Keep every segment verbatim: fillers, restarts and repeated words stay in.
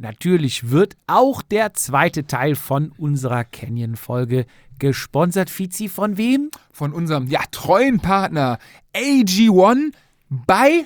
natürlich wird auch der zweite Teil von unserer Canyon-Folge gesponsert. Fizi, von wem? Von unserem, ja, treuen Partner A G eins bei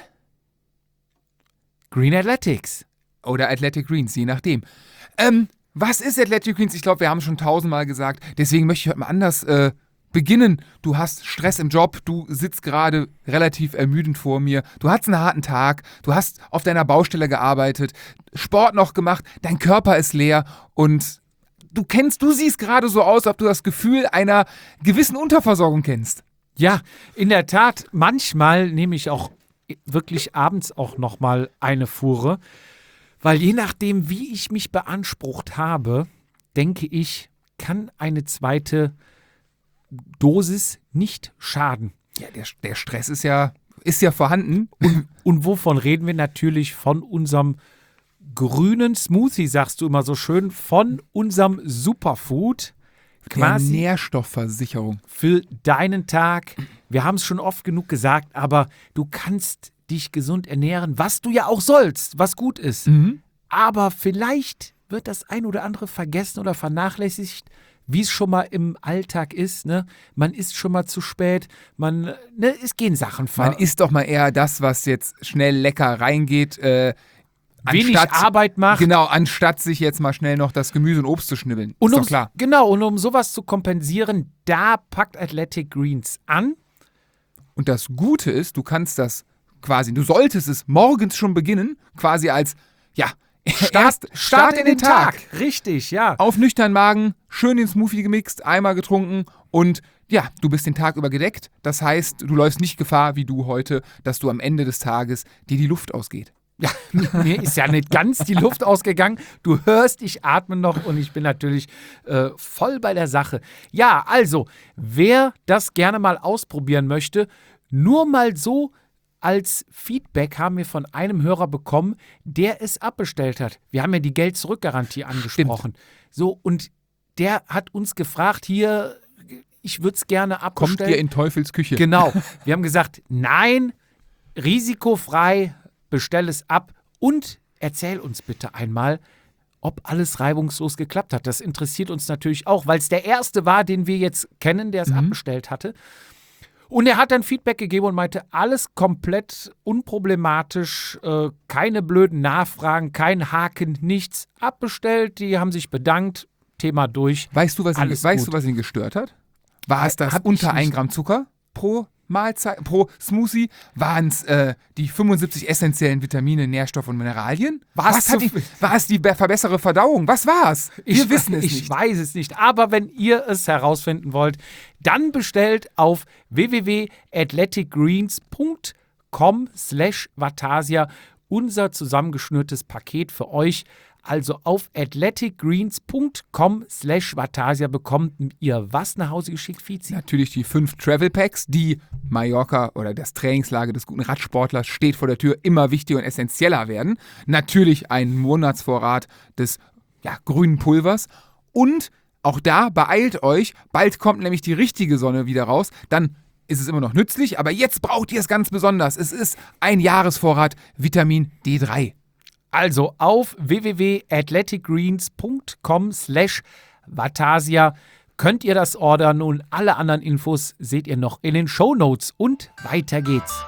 Green Athletics. Oder Athletic Greens, je nachdem. Ähm, was ist Athletic Greens? Ich glaube, wir haben es schon tausendmal gesagt. Deswegen möchte ich heute mal anders äh, beginnen. Du hast Stress im Job, du sitzt gerade relativ ermüdend vor mir, du hattest einen harten Tag, du hast auf deiner Baustelle gearbeitet, Sport noch gemacht, dein Körper ist leer und du kennst, du siehst gerade so aus, als ob du das Gefühl einer gewissen Unterversorgung kennst. Ja, in der Tat, manchmal nehme ich auch wirklich abends auch nochmal eine Fuhre, weil je nachdem, wie ich mich beansprucht habe, denke ich, kann eine zweite Dosis nicht schaden. Ja, der, der Stress ist ja, ist ja vorhanden. Und, und wovon reden wir? Natürlich von unserem grünen Smoothie, sagst du immer so schön, von unserem Superfood. Quasi der Nährstoffversicherung. Für deinen Tag. Wir haben es schon oft genug gesagt, aber du kannst dich gesund ernähren, was du ja auch sollst, was gut ist. Mhm. Aber vielleicht wird das ein oder andere vergessen oder vernachlässigt, wie es schon mal im Alltag ist, ne? Man isst schon mal zu spät, man, ne, es gehen Sachen ver- Man isst doch mal eher das, was jetzt schnell lecker reingeht, äh, wenig anstatt, Arbeit macht. Genau, anstatt sich jetzt mal schnell noch das Gemüse und Obst zu schnibbeln. Und ist um, doch klar. Genau, und um sowas zu kompensieren, da packt Athletic Greens an. Und das Gute ist, du kannst das quasi, du solltest es morgens schon beginnen, quasi als, ja, Start, Start, Start in den Tag. Richtig, ja. Auf nüchternen Magen, schön den Smoothie gemixt, einmal getrunken und ja, du bist den Tag über gedeckt. Das heißt, du läufst nicht Gefahr wie du heute, dass du am Ende des Tages dir die Luft ausgeht. Ja, mir ist ja nicht ganz die Luft ausgegangen. Du hörst, ich atme noch und ich bin natürlich äh, voll bei der Sache. Ja, also, wer das gerne mal ausprobieren möchte, nur mal so als Feedback haben wir von einem Hörer bekommen, der es abbestellt hat. Wir haben ja die Geld-Zurück-Garantie angesprochen. Stimmt. So, und der hat uns gefragt, hier, ich würde es gerne abbestellen. Kommt ihr in Teufels Küche? Genau. Wir haben gesagt, nein, risikofrei, bestell es ab und erzähl uns bitte einmal, ob alles reibungslos geklappt hat. Das interessiert uns natürlich auch, weil es der erste war, den wir jetzt kennen, der es Mhm. abbestellt hatte. Und er hat dann Feedback gegeben und meinte, alles komplett unproblematisch, äh, keine blöden Nachfragen, kein Haken, nichts. Abbestellt, die haben sich bedankt, Thema durch. Weißt du, was ihn, Alles weißt gut. du, was ihn gestört hat? War es das Hab ich unter ein nicht. Gramm Zucker pro Mahlzeit, pro Smoothie? Waren es äh, die fünfundsiebzig essentiellen Vitamine, Nährstoffe und Mineralien? War's Was zu hat die, viel? war es die be- verbessere Verdauung? Was war's? Wir Ich, wissen es ich nicht. weiß es nicht. Aber wenn ihr es herausfinden wollt, dann bestellt auf w w w punkt athleticgreens punkt com slash vatasia unser zusammengeschnürtes Paket für euch. Also auf athleticgreens punkt com slash vatasia bekommt ihr was nach Hause geschickt, Fizi? Natürlich die fünf Travel Packs, die Mallorca oder das Trainingslager des guten Radsportlers steht vor der Tür, immer wichtiger und essentieller werden. Natürlich ein Monatsvorrat des ja, grünen Pulvers und auch da beeilt euch, bald kommt nämlich die richtige Sonne wieder raus, dann ist es immer noch nützlich, aber jetzt braucht ihr es ganz besonders. Es ist ein Jahresvorrat Vitamin D drei. Also auf w w w punkt athleticgreens punkt com slash vatasia könnt ihr das ordern und alle anderen Infos seht ihr noch in den Shownotes. Und weiter geht's.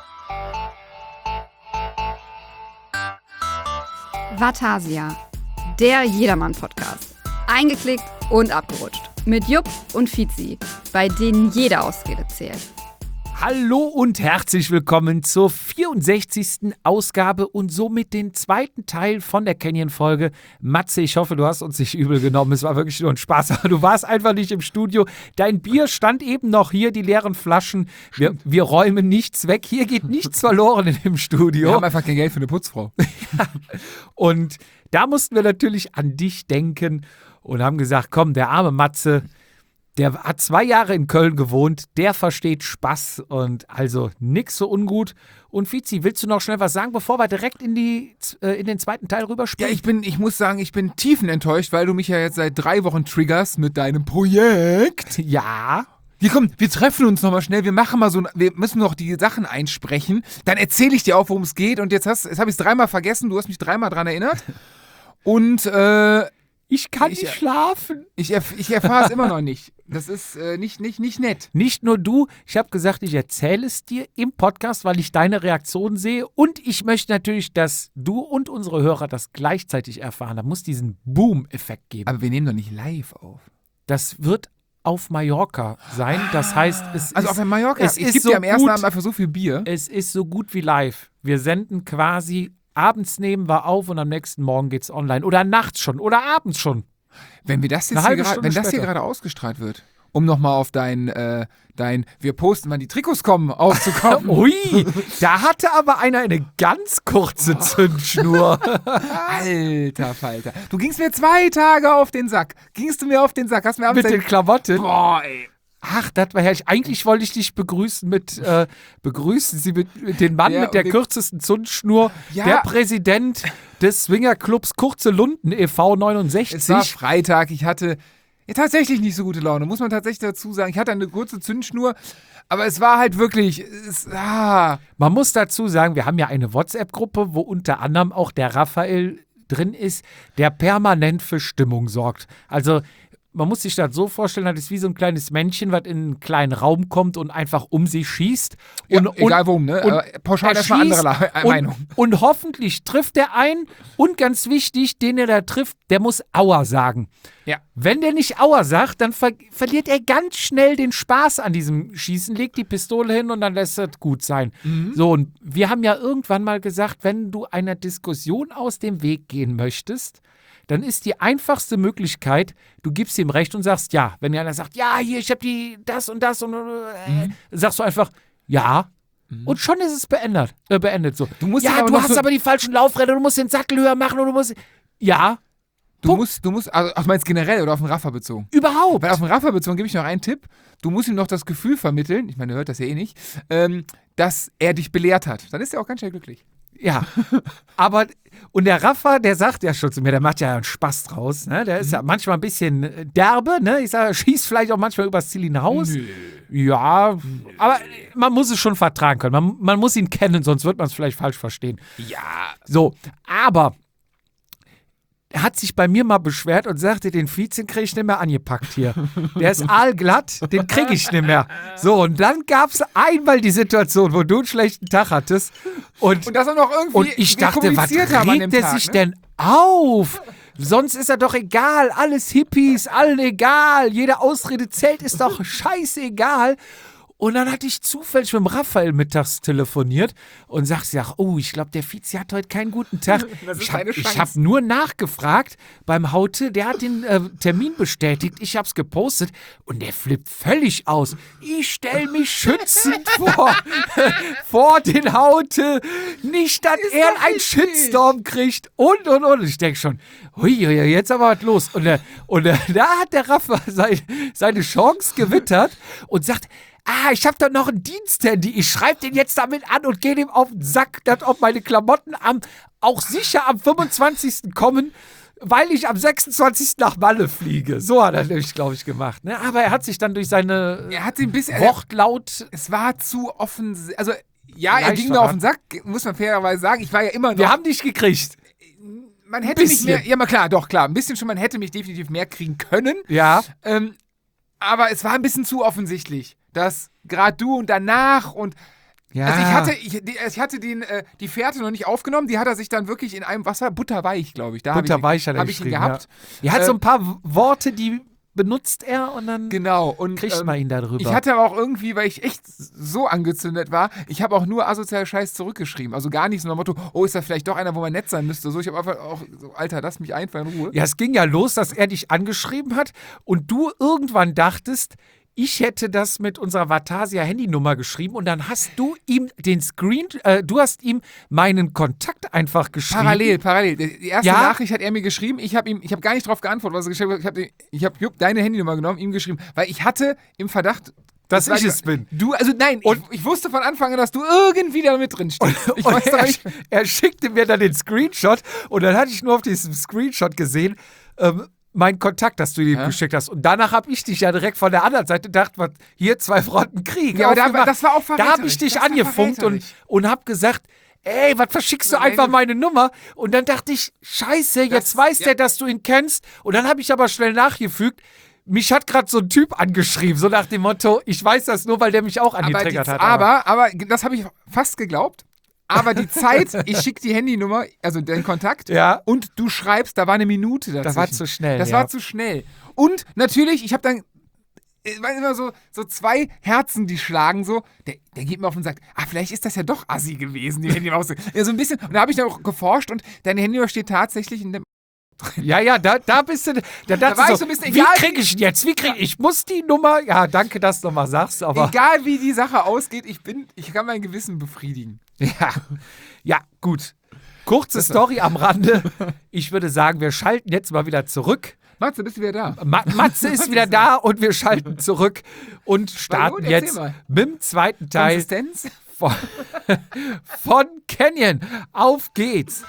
Vatasia, der Jedermann-Podcast. Eingeklickt und abgerutscht. Mit Jupp und Fizi, bei denen jede Ausrede zählt. Hallo und herzlich willkommen zur vierundsechzigsten Ausgabe und somit den zweiten Teil von der Canyon-Folge. Matze, ich hoffe, du hast uns nicht übel genommen. Es war wirklich nur ein Spaß, aber du warst einfach nicht im Studio. Dein Bier stand eben noch hier, die leeren Flaschen. Wir, wir räumen nichts weg. Hier geht nichts verloren in dem Studio. Wir haben einfach kein Geld für eine Putzfrau. Und da mussten wir natürlich an dich denken und haben gesagt, komm, der arme Matze, der hat zwei Jahre in Köln gewohnt, der versteht Spaß und also nix so ungut. Und Fizi, willst du noch schnell was sagen, bevor wir direkt in, die, äh, in den zweiten Teil Ja, rüberspringen? ich bin, ich muss sagen, ich bin tiefenenttäuscht, weil du mich ja jetzt seit drei Wochen triggerst mit deinem Projekt. Ja. Hier komm, wir treffen uns nochmal schnell, wir machen mal so, wir müssen noch die Sachen einsprechen, dann erzähle ich dir auch, worum es geht und jetzt, hast- jetzt habe ich es dreimal vergessen, du hast mich dreimal dran erinnert Und äh, Ich kann Ich- nicht schlafen. ich, erf- ich erfahre es immer noch nicht. Das ist äh, nicht, nicht, nicht nett. Nicht nur du, ich habe gesagt, ich erzähle es dir im Podcast, weil ich deine Reaktion sehe. Und ich möchte natürlich, dass du und unsere Hörer das gleichzeitig erfahren. Da muss diesen Boom-Effekt geben. Aber wir nehmen doch nicht live auf. Das wird auf Mallorca sein. Das heißt, es Also ist, auf Mallorca, es es ist gibt so ja am ersten gut- Abend einfach so viel Bier. es ist so gut wie live. Wir senden quasi, abends nehmen wir auf und am nächsten Morgen geht's online. Oder nachts schon oder abends schon. Wenn wir das Eine jetzt hier halbe gerade, Stunde wenn das hier später. gerade ausgestrahlt wird, um nochmal auf dein, äh, dein, wir posten, wann die Trikots kommen, aufzukommen. Ui, da hatte aber einer eine ganz kurze Zündschnur. Alter Falter. Du gingst mir zwei Tage auf den Sack. Gingst du mir auf den Sack? Hast mir abends Mit den Klamotten. Boah, ey. Ach, das war herrlich. Eigentlich wollte ich dich begrüßen mit, äh, begrüßen Sie mit, mit den Mann Ja, mit der und wir- kürzesten Zündschnur, Ja. der Präsident des Swingerclubs Kurze Lunden e V neunundsechzig. Es war Freitag. Ich hatte ja, tatsächlich nicht so gute Laune, muss man tatsächlich dazu sagen. Ich hatte eine kurze Zündschnur, aber es war halt wirklich, es, ah. Man muss dazu sagen, wir haben ja eine WhatsApp-Gruppe, wo unter anderem auch der Raphael drin ist, der permanent für Stimmung sorgt. Also man muss sich das so vorstellen, das ist wie so ein kleines Männchen, was in einen kleinen Raum kommt und einfach um sich schießt. Ja, Und, egal und, worum, ne? und Aber pauschal er erstmal andere schießt La- und, Meinung. Und hoffentlich trifft er einen und ganz wichtig, den er da trifft, der muss Aua sagen. Ja. Wenn der nicht Aua sagt, dann ver verliert er ganz schnell den Spaß an diesem Schießen, legt die Pistole hin und dann lässt es gut sein. Mhm. So, und wir haben ja irgendwann mal gesagt, wenn du einer Diskussion aus dem Weg gehen möchtest, dann ist die einfachste Möglichkeit, du gibst ihm recht und sagst ja. Wenn einer sagt, ja, hier, ich habe die das und das und äh, sagst du einfach ja. Und schon ist es beendet. Äh, beendet so. Du musst ja, aber du noch hast so- aber die falschen Laufräder, du musst den Sattel höher machen und du musst. Ja, Du Punkt. musst, du musst, also ach, du meinst generell oder auf den Raffer bezogen? überhaupt. Weil auf den Raffer bezogen gebe ich noch einen Tipp. Du musst ihm noch das Gefühl vermitteln, ich meine, er hört das ja eh nicht, ähm, dass er dich belehrt hat. Dann ist er auch ganz schnell glücklich. Ja, aber, und der Rafa, der sagt ja schon zu mir, der macht ja einen Spaß draus, ne? Der ist ja manchmal ein bisschen äh, derbe, ne? Ich sage, schießt vielleicht auch manchmal übers Ziel hinaus. Ja, aber man muss es schon vertragen können. Man, man muss ihn kennen, sonst wird man es vielleicht falsch verstehen. Ja. So, aber er hat sich bei mir mal beschwert und sagte, den Vizien kriege ich nicht mehr angepackt hier. Der ist aalglatt, den kriege ich nicht mehr. So, und dann gab es einmal die Situation, wo du einen schlechten Tag hattest. Und, Und dass er noch irgendwie und ich wir dachte, was kommuniziert haben an regt dem der Tag, sich ne? denn auf? Sonst ist er doch egal. Alles Hippies, allen egal. Jede Ausrede zählt, ist doch scheißegal. Und dann hatte ich zufällig mit dem Raphael mittags telefoniert und sagte, ja, oh, ich glaube, der Vizi hat heute keinen guten Tag. Das ist ich habe deine Chance. hab nur nachgefragt beim Haute, der hat den äh, Termin bestätigt, ich habe es gepostet und der flippt völlig aus. Ich stelle mich schützend vor, vor den Haute, nicht, dass er doch einen richtig. Shitstorm kriegt und, und, und. Ich denke schon, hui, hui, jetzt aber was los. Und, äh, und äh, da hat der Raphael sein, seine Chance gewittert und sagt, ah, ich habe da noch ein Diensthandy. Ich schreibe den jetzt damit an und gehe dem auf den Sack, dass ob meine Klamotten am, auch sicher am fünfundzwanzigsten kommen, weil ich am sechsundzwanzigsten nach Malle fliege. So hat er nämlich, glaube ich, gemacht. Ne? Aber er hat sich dann durch seine Er hat sie ein bisschen. Wortlaut. Es war zu offen. Also, ja, er Leicht ging mir auf verraten. den Sack, muss man fairerweise sagen. Ich war ja immer noch. Wir haben dich gekriegt. man hätte mich bisschen. mehr. Ja, mal klar, doch, klar. Ein bisschen schon, man hätte mich definitiv mehr kriegen können. Ja. Ähm, aber es war ein bisschen zu offensichtlich, dass gerade du und danach und. Ja. Also ich hatte, ich, die, ich hatte den, äh, die Fährte noch nicht aufgenommen, die hat er sich dann wirklich in einem Wasser, butterweich, glaube ich. Da hab Butterweich ich, hat er hab ich ihn geschrieben, gehabt. Ja. Er hat Äh, so ein paar W- Worte, die benutzt er und dann Genau. Und, kriegt ähm, man ihn darüber. Ich hatte aber auch irgendwie, weil ich echt so angezündet war, ich habe auch nur asozial Scheiß zurückgeschrieben. Also gar nicht so nach dem Motto, oh, ist da vielleicht doch einer, wo man nett sein müsste. So, ich habe einfach auch so, Alter, lass mich einfach in Ruhe. Ja, es ging ja los, dass er dich angeschrieben hat und du irgendwann dachtest, ich hätte das mit unserer Vatasia-Handynummer geschrieben und dann hast du ihm den Screen, äh, du hast ihm meinen Kontakt einfach geschrieben. Parallel, parallel. Die erste Ja? Nachricht hat er mir geschrieben. Ich habe ihm, ich habe gar nicht drauf geantwortet, was er geschrieben hat. Ich habe ich hab Jupp deine Handynummer genommen, ihm geschrieben, weil ich hatte im Verdacht, Dass war- ich es bin. Du, also nein, Und- ich, ich wusste von Anfang an, dass du irgendwie da mit drin stehst. Ich und weiß er, doch nicht. er schickte mir dann den Screenshot und dann hatte ich nur auf diesem Screenshot gesehen, ähm, mein Kontakt, das du ihm Ja. geschickt hast. Und danach habe ich dich ja direkt von der anderen Seite gedacht, was, hier zwei Fronten Krieg. Ja, aber da, aufgemacht. das war auch Da habe ich verräterisch. dich Das war angefunkt und, verräterisch. und habe gesagt, ey, was verschickst du einfach meine Nummer? Und dann dachte ich, scheiße, jetzt Das- weiß ja. der, dass du ihn kennst. Und dann habe ich aber schnell nachgefügt, mich hat gerade so ein Typ angeschrieben, so nach dem Motto, ich weiß das nur, weil der mich auch aber, die, angetriggert hat. aber, aber das habe ich fast geglaubt. Aber die Zeit, ich schicke die Handynummer, also den Kontakt, Ja. und du schreibst, da war eine Minute dazwischen. Das war zu schnell, Das ja. war zu schnell. Und natürlich, ich habe dann, es waren immer so, so zwei Herzen, die schlagen so. Der, der geht mir auf und sagt, ah, vielleicht ist das ja doch Assi gewesen, die Handynummer. Ja, so ein bisschen. Und da habe ich dann auch geforscht und deine Handynummer steht tatsächlich in dem. Ja, ja, da, da bist du, da dachte war ich ich so, so ein bisschen, wie egal, kriege ich ihn jetzt? Wie kriege ich, ich muss die Nummer, ja, danke, dass du nochmal sagst, aber Egal wie die Sache ausgeht, ich bin, ich kann mein Gewissen befriedigen. ja, ja, gut. Kurze Story am Rande. Ich würde sagen, wir schalten jetzt mal wieder zurück. Matze, bist du wieder da? Ma Matze ist wieder da und wir schalten zurück und starten gut, erzähl jetzt mal. mit dem zweiten Teil Konsistenz? von, von Canyon. Auf geht's.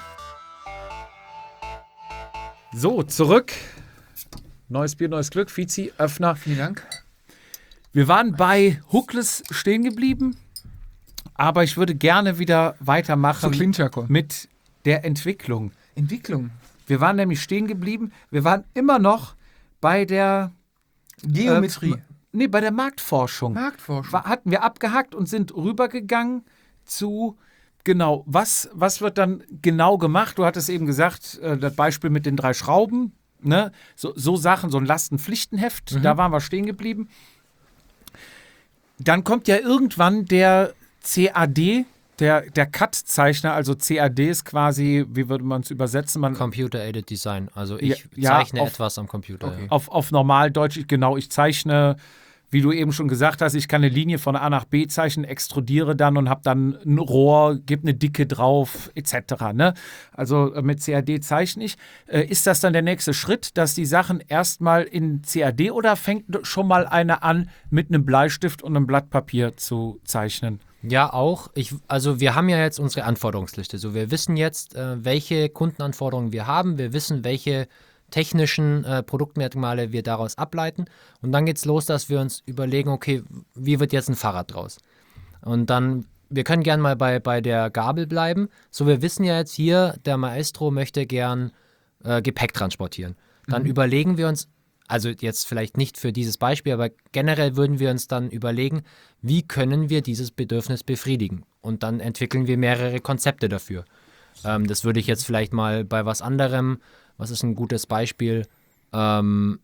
So, zurück. Neues Bier, neues Glück. Fizi, Öffner. Vielen Dank. Wir waren bei Hookless stehen geblieben, aber ich würde gerne wieder weitermachen Zu Clinchakon. mit der Entwicklung. Entwicklung. Wir waren nämlich stehen geblieben. Wir waren immer noch bei der Geometrie. Äh, nee, bei der Marktforschung. Marktforschung. Wa- hatten wir abgehakt und sind rübergegangen zu, genau, was, was wird dann genau gemacht? Du hattest eben gesagt, äh, das Beispiel mit den drei Schrauben, ne? So, so Sachen, so ein Lastenpflichtenheft, da waren wir stehen geblieben. Dann kommt ja irgendwann der C A D, der, der C A D-Zeichner, also C A D ist quasi, wie würde man es übersetzen? Man, Computer-Aided Design. Also ich Ja, ja, zeichne auf- etwas am Computer. Okay. Ja. auf, auf Normaldeutsch, ich- genau, ich zeichne, wie du eben schon gesagt hast, ich kann eine Linie von A nach B zeichnen, extrudiere dann und habe dann ein Rohr, gebe eine Dicke drauf, et cetera. Ne? Also äh, mit C A D zeichne ich. Äh, ist das dann der nächste Schritt, dass die Sachen erstmal in C A D oder fängt schon mal einer an, mit einem Bleistift und einem Blatt Papier zu zeichnen? Ja, auch. Ich, also wir haben ja jetzt unsere Anforderungsliste. So, wir wissen jetzt, äh, welche Kundenanforderungen wir haben. Wir wissen, welche technischen äh, Produktmerkmale wir daraus ableiten. Und dann geht's los, dass wir uns überlegen, okay, wie wird jetzt ein Fahrrad draus? Und dann, wir können gern mal bei, bei der Gabel bleiben. So, wir wissen ja jetzt hier, der Maestro möchte gern äh, Gepäck transportieren. Dann überlegen wir uns, also jetzt vielleicht nicht für dieses Beispiel, aber generell würden wir uns dann überlegen, wie können wir dieses Bedürfnis befriedigen? Und dann entwickeln wir mehrere Konzepte dafür. Ähm, das würde ich jetzt vielleicht mal bei was anderem, was ist ein gutes Beispiel? Ähm,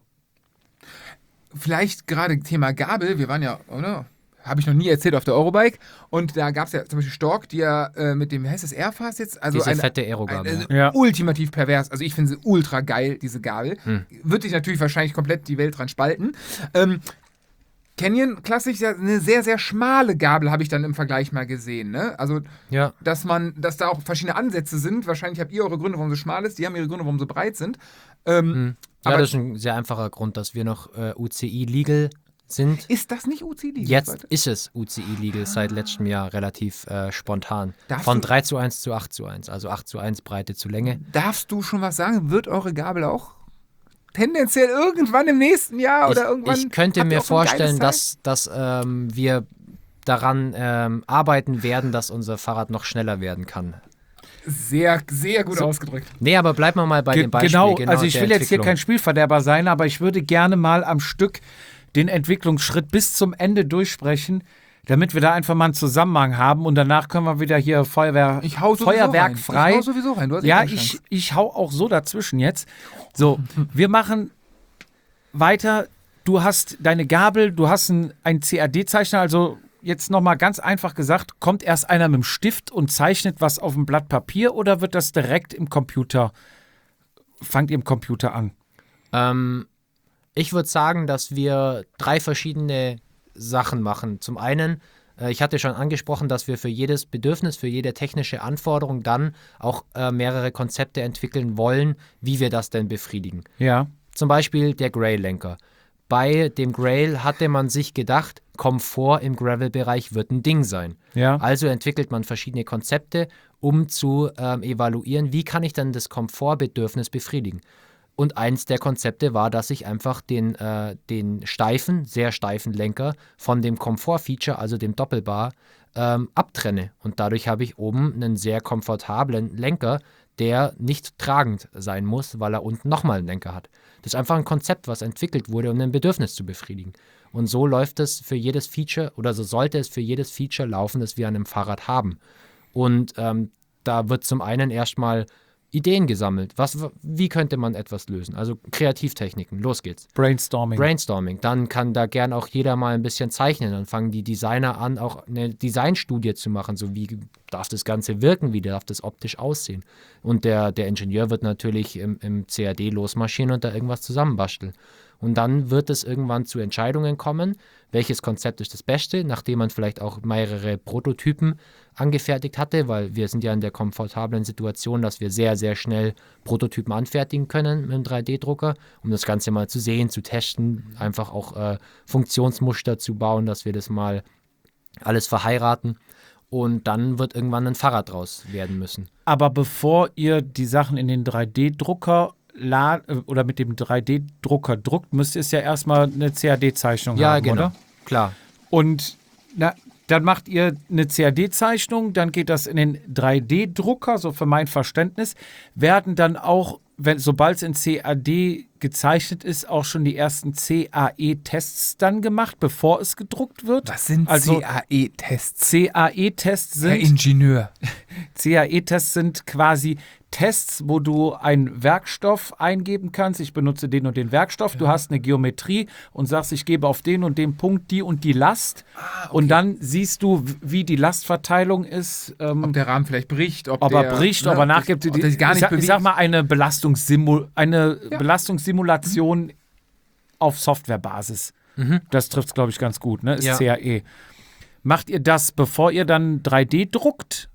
Vielleicht gerade Thema Gabel. Wir waren ja, oder? Habe ich noch nie erzählt, auf der Eurobike. Und da gab es ja zum Beispiel Stork, die ja äh, mit dem, wie heißt das, Airfast jetzt? Also diese eine, fette Aerogabel. eine, Ja. ultimativ pervers. Also ich finde sie ultra geil, diese Gabel. Wird dich natürlich wahrscheinlich komplett die Welt dran spalten. Ähm, Canyon, klassisch, ja, eine sehr, sehr schmale Gabel habe ich dann im Vergleich mal gesehen. Ne? Also, Ja. dass man, dass da auch verschiedene Ansätze sind. Wahrscheinlich habt ihr eure Gründe, warum sie schmal ist. Die haben ihre Gründe, warum sie breit sind. Ähm, Ja, aber das ist ein sehr einfacher Grund, dass wir noch äh, U C I-legal sind. ist das nicht U C I? Jetzt ist es U C I-legal seit letztem Jahr relativ äh, spontan. Darfst Von du- drei zu eins zu acht zu eins, also acht zu eins Breite zu Länge. Darfst du schon was sagen? Wird eure Gabel auch tendenziell irgendwann im nächsten Jahr oder irgendwann? Ich, ich könnte habt ihr mir auch so ein vorstellen, geiles dass, dass ähm, wir daran ähm, arbeiten werden, dass unser Fahrrad noch schneller werden kann. Teil? Sehr, sehr gut ausgedrückt. Nee, aber bleiben wir mal bei Ge dem Beispiel. genau, also ich der will jetzt hier Entwicklung. kein Spielverderber sein, aber ich würde gerne mal am Stück den Entwicklungsschritt bis zum Ende durchsprechen, damit wir da einfach mal einen Zusammenhang haben und danach können wir wieder hier Feuerwehr, Ich hau sowieso Feuerwerk rein. frei. Ich hau sowieso rein. Du hast eh Ja, keine ich, Chance. ich hau auch so dazwischen jetzt. So, wir machen weiter. Du hast deine Gabel, du hast einen, einen C A D-Zeichner, also jetzt nochmal ganz einfach gesagt, kommt erst einer mit dem Stift und zeichnet was auf dem Blatt Papier oder wird das direkt im Computer, fangt ihr im Computer an? Ähm, ich würde sagen, dass wir drei verschiedene Sachen machen. Zum einen, äh, ich hatte schon angesprochen, dass wir für jedes Bedürfnis, für jede technische Anforderung dann auch äh, mehrere Konzepte entwickeln wollen, wie wir das denn befriedigen. Ja. Zum Beispiel der Grail-Lenker. Bei dem Grail hatte man sich gedacht, Komfort im Gravel-Bereich wird ein Ding sein. Ja. Also entwickelt man verschiedene Konzepte, um zu ähm, evaluieren, wie kann ich dann das Komfortbedürfnis befriedigen. Und eins der Konzepte war, dass ich einfach den, äh, den steifen, sehr steifen Lenker von dem Komfort-Feature, also dem Doppelbar, ähm, abtrenne. Und dadurch habe ich oben einen sehr komfortablen Lenker, der nicht tragend sein muss, weil er unten nochmal einen Lenker hat. Das ist einfach ein Konzept, was entwickelt wurde, um ein Bedürfnis zu befriedigen. Und so läuft es für jedes Feature, oder so sollte es für jedes Feature laufen, das wir an einem Fahrrad haben. Und ähm, da wird zum einen erstmal Ideen gesammelt. Was, wie könnte man etwas lösen? Also Kreativtechniken, los geht's. Brainstorming. Brainstorming. Dann kann da gern auch jeder mal ein bisschen zeichnen. Dann fangen die Designer an, auch eine Designstudie zu machen. So wie darf das Ganze wirken, wie darf das optisch aussehen. Und der, der Ingenieur wird natürlich im, im C A D losmarschieren und da irgendwas zusammenbasteln. Und dann wird es irgendwann zu Entscheidungen kommen, welches Konzept ist das Beste, nachdem man vielleicht auch mehrere Prototypen angefertigt hatte, weil wir sind ja in der komfortablen Situation, dass wir sehr, sehr schnell Prototypen anfertigen können mit einem drei D-Drucker, um das Ganze mal zu sehen, zu testen, einfach auch äh, Funktionsmuster zu bauen, dass wir das mal alles verheiraten. Und dann wird irgendwann ein Fahrrad draus werden müssen. Aber bevor ihr die Sachen in den drei D-Drucker La- oder mit dem drei D-Drucker druckt, müsst ihr es ja erstmal eine C A D-Zeichnung Ja, haben, genau. oder? Klar. Und na, dann macht ihr eine C A D-Zeichnung, dann geht das in den drei D-Drucker, so für mein Verständnis, werden dann auch, wenn, sobald es in C A D gezeichnet ist, auch schon die ersten C A E-Tests dann gemacht, bevor es gedruckt wird. Was sind Also C A E-Tests? C A E-Tests Herr sind Ingenieur. C A E-Tests sind quasi Tests, wo du einen Werkstoff eingeben kannst. Ich benutze den und den Werkstoff. Du hast eine Geometrie und sagst, ich gebe auf den und den Punkt die und die Last. Ah, okay. Und dann siehst du, wie die Lastverteilung ist. Ähm, Ob der Rahmen vielleicht bricht, ob, ob der, er bricht, ne, ob er nachgibt. ob der sich gar ich, nicht sag, ich bewegt. sag mal, eine, Belastungssimul eine Ja. Belastungssimulation mhm. auf Softwarebasis. Mhm. Das trifft es, glaube ich, ganz gut, ne? Ist Ja. C A E. Macht ihr das, bevor ihr dann drei D druckt?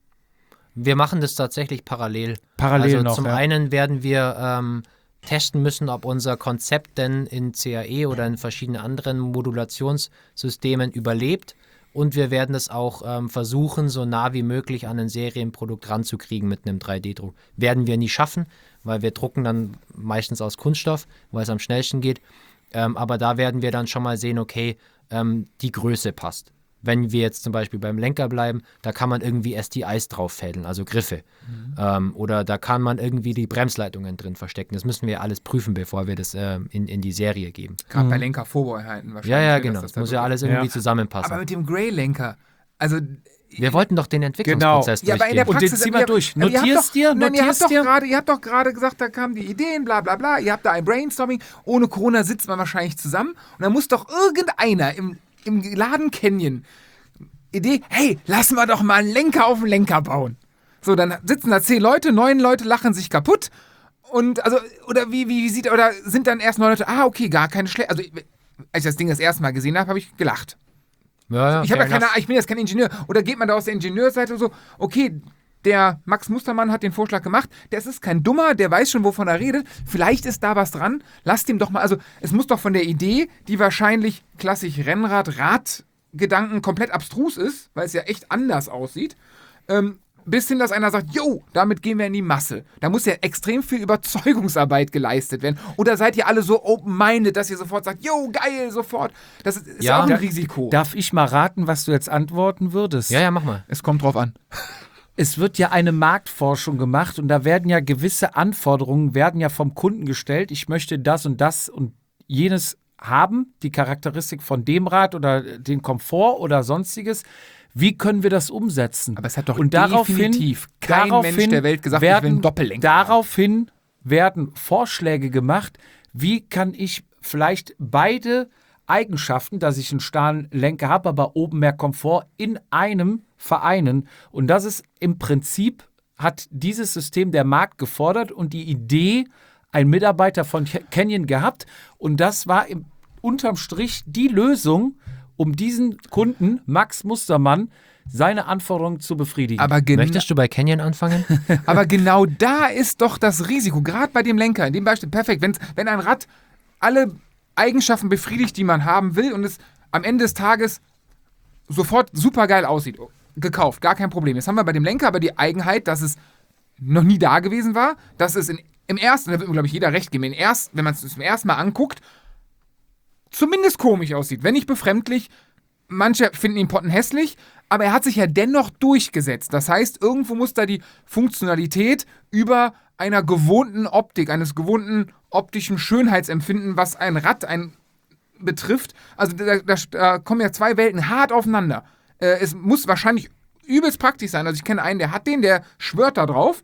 Wir machen das tatsächlich parallel. Parallel also noch, zum ja. einen werden wir ähm, testen müssen, ob unser Konzept denn in C A E oder in verschiedenen anderen Modulationssystemen überlebt. Und wir werden es auch ähm, versuchen, so nah wie möglich an ein Serienprodukt ranzukriegen mit einem drei D-Druck. Werden wir nie schaffen, weil wir drucken dann meistens aus Kunststoff, weil es am schnellsten geht. Ähm, aber da werden wir dann schon mal sehen, okay, ähm, die Größe passt. Wenn wir jetzt zum Beispiel beim Lenker bleiben, da kann man irgendwie S T Is drauf fädeln, also Griffe. Mhm. Ähm, oder da kann man irgendwie die Bremsleitungen drin verstecken. Das müssen wir alles prüfen, bevor wir das ähm, in, in die Serie geben. Gerade Mhm. bei Lenkervorbehalten wahrscheinlich. Ja, ja, ne, genau. dass Das da muss ja wirklich- alles irgendwie Ja. zusammenpassen. Aber mit dem Grey-Lenker, also wir wollten doch den Entwicklungsprozess ja, aber in der durchgehen. Und den Praxis, zieh mal ihr- durch. aber ihr habt Notier's doch- dir, nein, ihr habt notier's doch dir. gerade, ihr habt doch gerade gesagt, da kamen die Ideen, bla bla bla. Ihr habt da ein Brainstorming. Ohne Corona sitzt man wahrscheinlich zusammen. Und dann muss doch irgendeiner im, im Laden Canyon Idee, hey, lassen wir doch mal einen Lenker auf den Lenker bauen. So, dann sitzen da zehn Leute, neun Leute lachen sich kaputt. Und, also, oder wie, wie, wie sieht, oder sind dann erst neun Leute, ah, okay, gar keine schlechte, also, als ich das Ding das erste Mal gesehen habe, habe ich gelacht. Ja, ja, Ich habe ja fair keine enough. Ahnung, ich bin jetzt kein Ingenieur. Oder geht man da aus der Ingenieursseite so, okay, der Max Mustermann hat den Vorschlag gemacht, das ist kein Dummer, der weiß schon, wovon er redet, vielleicht ist da was dran, lasst ihm doch mal, also es muss doch von der Idee, die wahrscheinlich klassisch Rennrad, Radgedanken komplett abstrus ist, weil es ja echt anders aussieht, ähm, bis hin, dass einer sagt, yo, damit gehen wir in die Masse. Da muss ja extrem viel Überzeugungsarbeit geleistet werden. Oder seid ihr alle so open-minded, dass ihr sofort sagt, yo, geil, sofort. Das ist, ist Ja. auch ein Da- Risiko. Darf ich mal raten, was du jetzt antworten würdest? Ja, ja, mach mal. es kommt drauf an. Es wird ja eine Marktforschung gemacht und da werden ja gewisse Anforderungen, werden ja vom Kunden gestellt. Ich möchte das und das und jenes haben, die Charakteristik von dem Rad oder den Komfort oder sonstiges. Wie können wir das umsetzen? Aber es hat doch und daraufhin, definitiv kein daraufhin Mensch der Welt gesagt, werden, ich will einen Doppellenker haben. Daraufhin werden Vorschläge gemacht, wie kann ich vielleicht beide Eigenschaften, dass ich einen starren Lenker habe, aber oben mehr Komfort in einem vereinen. Und das ist im Prinzip, hat dieses System der Markt gefordert und die Idee ein Mitarbeiter von Canyon gehabt. Und das war im, unterm Strich die Lösung, um diesen Kunden, Max Mustermann, seine Anforderungen zu befriedigen. Aber, gen Möchtest du bei Canyon anfangen? aber genau da ist doch das Risiko, gerade bei dem Lenker, in dem Beispiel, perfekt, wenn's, wenn ein Rad alle Eigenschaften befriedigt, die man haben will und es am Ende des Tages sofort super geil aussieht. Gekauft, gar kein Problem. Jetzt haben wir bei dem Lenker aber die Eigenheit, dass es noch nie da gewesen war, dass es in, im ersten, da wird mir, glaube ich, jeder recht geben, im ersten, wenn man es zum ersten Mal anguckt, zumindest komisch aussieht, wenn nicht befremdlich. manche finden ihn pottenhässlich, aber er hat sich ja dennoch durchgesetzt. Das heißt, irgendwo muss da die Funktionalität über einer gewohnten Optik, eines gewohnten optischen Schönheitsempfinden, was ein Rad ein, betrifft. Also da, da, da kommen ja zwei Welten hart aufeinander. Äh, es muss wahrscheinlich übelst praktisch sein. Also ich kenne einen, der hat den, der schwört da drauf.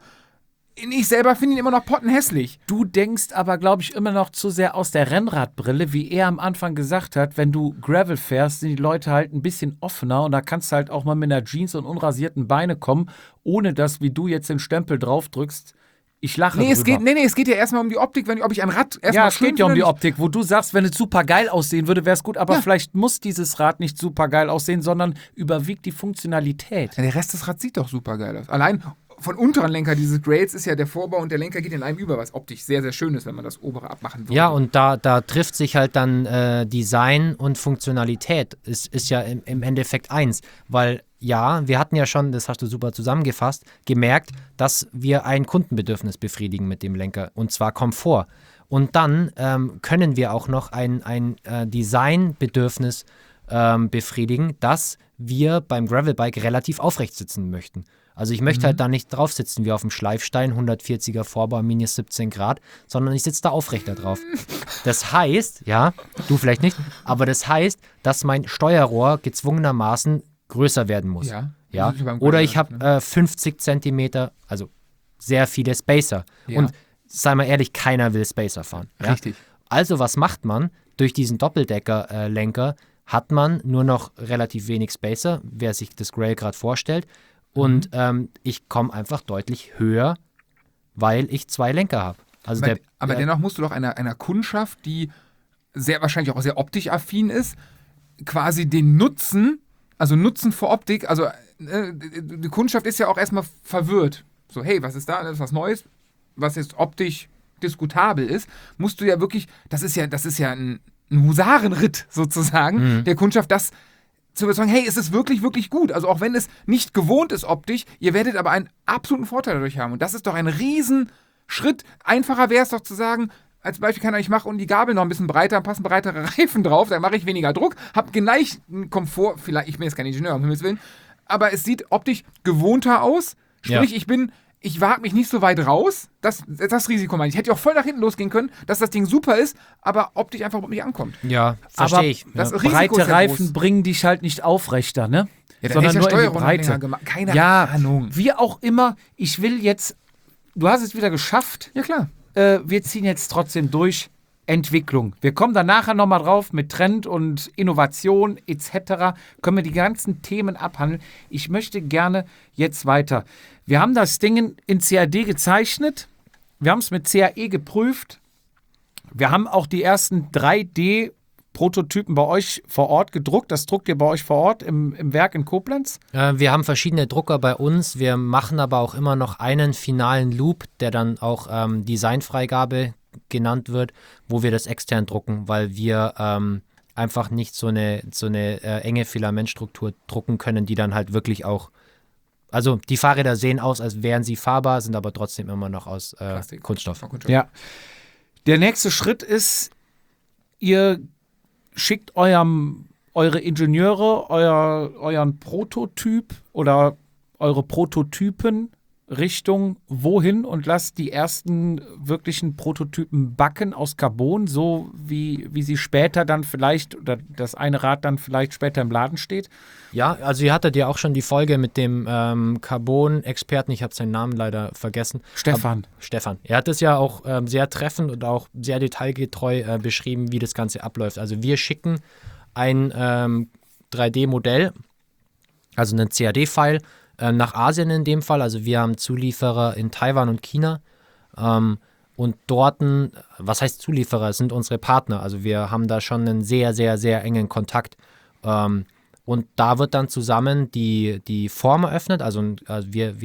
Ich selber finde ihn immer noch pottenhässlich. Du denkst aber, glaube ich, immer noch zu sehr aus der Rennradbrille, wie er am Anfang gesagt hat, wenn du Gravel fährst, sind die Leute halt ein bisschen offener und da kannst du halt auch mal mit einer Jeans und unrasierten Beine kommen, ohne dass, wie du jetzt den Stempel draufdrückst, ich lache nee, drüber. Es geht, nee, nee, es geht ja erstmal um die Optik, wenn, ob ich ein Rad erstmal Ja, es schön geht ja um finde die oder Optik, wo du sagst, wenn es super geil aussehen würde, wäre es gut, aber Ja. vielleicht muss dieses Rad nicht super geil aussehen, sondern überwiegt die Funktionalität. Ja, der Rest des Rads sieht doch super geil aus. Allein von unteren Lenker dieses Grails ist ja der Vorbau und der Lenker geht in einem über, was optisch sehr, sehr schön ist, wenn man das obere abmachen würde. Ja, und da, da trifft sich halt dann äh, Design und Funktionalität. Es ist ja im, im Endeffekt eins, weil ja, wir hatten ja schon, das hast du super zusammengefasst, gemerkt, dass wir ein Kundenbedürfnis befriedigen mit dem Lenker, und zwar Komfort. Und dann ähm, können wir auch noch ein, ein äh, Designbedürfnis ähm, befriedigen, dass wir beim Gravelbike relativ aufrecht sitzen möchten. Also ich möchte Mhm. halt da nicht drauf sitzen wie auf dem Schleifstein, hundertvierziger Vorbau, minus siebzehn Grad, sondern ich sitze da aufrechter drauf. Das heißt, ja, du vielleicht nicht, aber das heißt, dass mein Steuerrohr gezwungenermaßen größer werden muss. Ja. Ja? Das ist beim Oder Gravel, ich habe ne? äh, fünfzig Zentimeter, also sehr viele Spacer. Ja. Und sei mal ehrlich, keiner will Spacer fahren. Ja? Richtig. Also was macht man? Durch diesen Doppeldecker-Lenker hat man nur noch relativ wenig Spacer, wer sich das Grail gerade vorstellt. Und Mhm. ähm, ich komme einfach deutlich höher, weil ich zwei Lenker habe. Also Aber, der, aber der, dennoch musst du doch einer, einer Kundschaft, die sehr wahrscheinlich auch sehr optisch affin ist, quasi den Nutzen, also Nutzen vor Optik, also äh, die Kundschaft ist ja auch erstmal verwirrt. So, hey, was ist da? Das ist was Neues, was jetzt optisch diskutabel ist, musst du ja wirklich, das ist ja, das ist ja ein, ein Husarenritt sozusagen, Mhm. der Kundschaft das zu überzeugen, hey, es ist wirklich, wirklich gut. Also auch wenn es nicht gewohnt ist optisch, ihr werdet aber einen absoluten Vorteil dadurch haben. Und das ist doch ein Riesenschritt. Einfacher wäre es doch zu sagen, als Beispiel kann ich mache und die Gabel noch ein bisschen breiter, passen breitere Reifen drauf, dann mache ich weniger Druck, habe gleich einen Komfort, vielleicht, ich bin jetzt kein Ingenieur, um Himmels Willen, aber es sieht optisch gewohnter aus. Sprich, Ja. ich bin, ich wage mich nicht so weit raus. Das, das Risiko meine ich. Ich hätte ja auch voll nach hinten losgehen können, dass das Ding super ist, aber optisch einfach überhaupt nicht ankommt. ja, Aber verstehe ich. das Ja. Risiko Breite ist ja Reifen groß. bringen dich halt nicht aufrechter, ne? Ja, dann sondern hätte nur ich in ja die Steuerung Breite. länger gemacht. Keine Ja, Ahnung. wie auch immer, ich will jetzt, du hast es wieder geschafft, Ja, klar. äh, wir ziehen jetzt trotzdem durch. Entwicklung. Wir kommen da nachher nochmal drauf mit Trend und Innovation et cetera. Können wir die ganzen Themen abhandeln. Ich möchte gerne jetzt weiter. Wir haben das Ding in C A D gezeichnet. Wir haben es mit C A E geprüft. Wir haben auch die ersten drei D-Prototypen bei euch vor Ort gedruckt. Das druckt ihr bei euch vor Ort im, im Werk in Koblenz. Äh, wir haben verschiedene Drucker bei uns. Wir machen aber auch immer noch einen finalen Loop, der dann auch ähm, Designfreigabe genannt wird, wo wir das extern drucken, weil wir ähm, einfach nicht so eine, so eine äh, enge Filamentstruktur drucken können, die dann halt wirklich auch, also die Fahrräder sehen aus, als wären sie fahrbar, sind aber trotzdem immer noch aus äh, Plastik. Kunststoff. Ja. Der nächste Schritt ist, ihr schickt eurem, eure Ingenieure euer, euren Prototyp oder eure Prototypen Richtung wohin und lasst die ersten wirklichen Prototypen backen aus Carbon, so wie, wie sie später dann vielleicht, oder das eine Rad dann vielleicht später im Laden steht. Ja, also ihr hattet ja auch schon die Folge mit dem ähm, Carbon-Experten, ich habe seinen Namen leider vergessen. Stefan. Aber, Stefan. Er hat es ja auch ähm, sehr treffend und auch sehr detailgetreu äh, beschrieben, wie das Ganze abläuft. Also wir schicken ein ähm, drei D-Modell, also einen C A D-File, äh, nach Asien in dem Fall. Also wir haben Zulieferer in Taiwan und China. Ähm, und dort, was heißt Zulieferer, sind unsere Partner. Also wir haben da schon einen sehr, sehr, sehr engen Kontakt. Ähm, Und da wird dann zusammen die, die Form eröffnet. Also, also wir, wir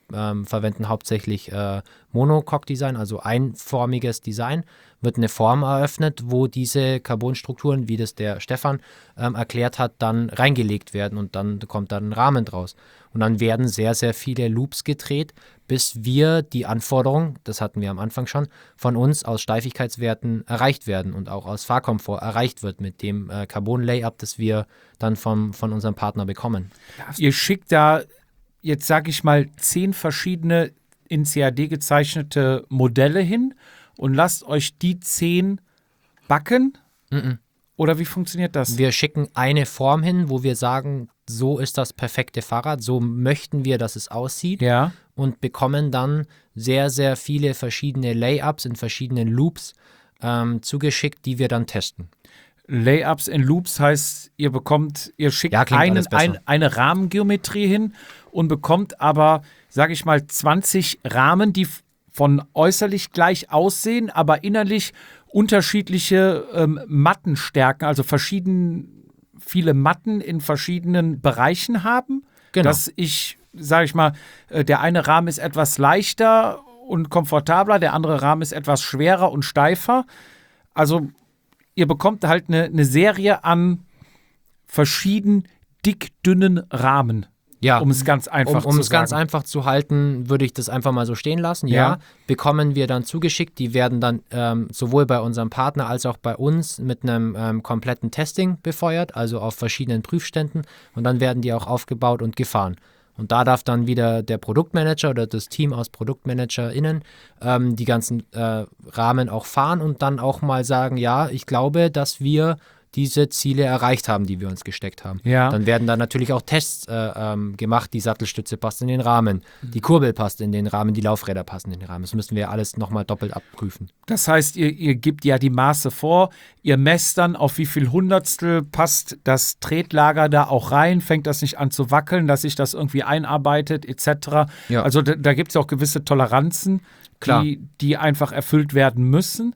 ähm, verwenden hauptsächlich äh, Monocoque-Design, also einformiges Design, wird eine Form eröffnet, wo diese Carbonstrukturen, wie das der Stefan ähm, erklärt hat, dann reingelegt werden und dann kommt dann ein Rahmen draus. Und dann werden sehr, sehr viele Loops gedreht, bis wir die Anforderungen, das hatten wir am Anfang schon, von uns aus Steifigkeitswerten erreicht werden und auch aus Fahrkomfort erreicht wird mit dem äh, Carbon-Layup, das wir dann vom, von unserem Partner bekommen. Ihr schickt da jetzt, sage ich mal, zehn verschiedene in C A D gezeichnete Modelle hin und lasst euch die zehn backen? Mhm. Oder wie funktioniert das? Wir schicken eine Form hin, wo wir sagen, so ist das perfekte Fahrrad, so möchten wir, dass es aussieht. Ja. Und bekommen dann sehr, sehr viele verschiedene Layups in verschiedenen Loops ähm, zugeschickt, die wir dann testen. Layups in Loops heißt, ihr bekommt, ihr schickt Ja, klingt einen, alles besser. ein, eine Rahmengeometrie hin und bekommt aber, sage ich mal, zwanzig Rahmen, die f- von äußerlich gleich aussehen, aber innerlich unterschiedliche ähm, Mattenstärken, also verschieden, viele Matten in verschiedenen Bereichen haben. Genau. Dass ich, sage ich mal, äh, der eine Rahmen ist etwas leichter und komfortabler, der andere Rahmen ist etwas schwerer und steifer. Also ihr bekommt halt eine, eine Serie an verschieden dick-dünnen Rahmen, Ja, um es ganz einfach um, zu um sagen. es ganz einfach zu halten, würde ich das einfach mal so stehen lassen. Ja, Ja. bekommen wir dann zugeschickt. Die werden dann ähm, sowohl bei unserem Partner als auch bei uns mit einem ähm, kompletten Testing befeuert, also auf verschiedenen Prüfständen. Und dann werden die auch aufgebaut und gefahren. Und da darf dann wieder der Produktmanager oder das Team aus ProduktmanagerInnen ähm, die ganzen äh, Rahmen auch fahren und dann auch mal sagen, ja, ich glaube, dass wir diese Ziele erreicht haben, die wir uns gesteckt haben. Ja. Dann werden da natürlich auch Tests äh, ähm, gemacht, die Sattelstütze passt in den Rahmen, die Kurbel passt in den Rahmen, die Laufräder passen in den Rahmen. Das müssen wir alles nochmal doppelt abprüfen. Das heißt, ihr, ihr gebt ja die Maße vor, ihr messt dann, auf wie viel Hundertstel passt das Tretlager da auch rein, fängt das nicht an zu wackeln, dass sich das irgendwie einarbeitet et cetera. Ja. Also da, da gibt es ja auch gewisse Toleranzen, Klar. die, die einfach erfüllt werden müssen.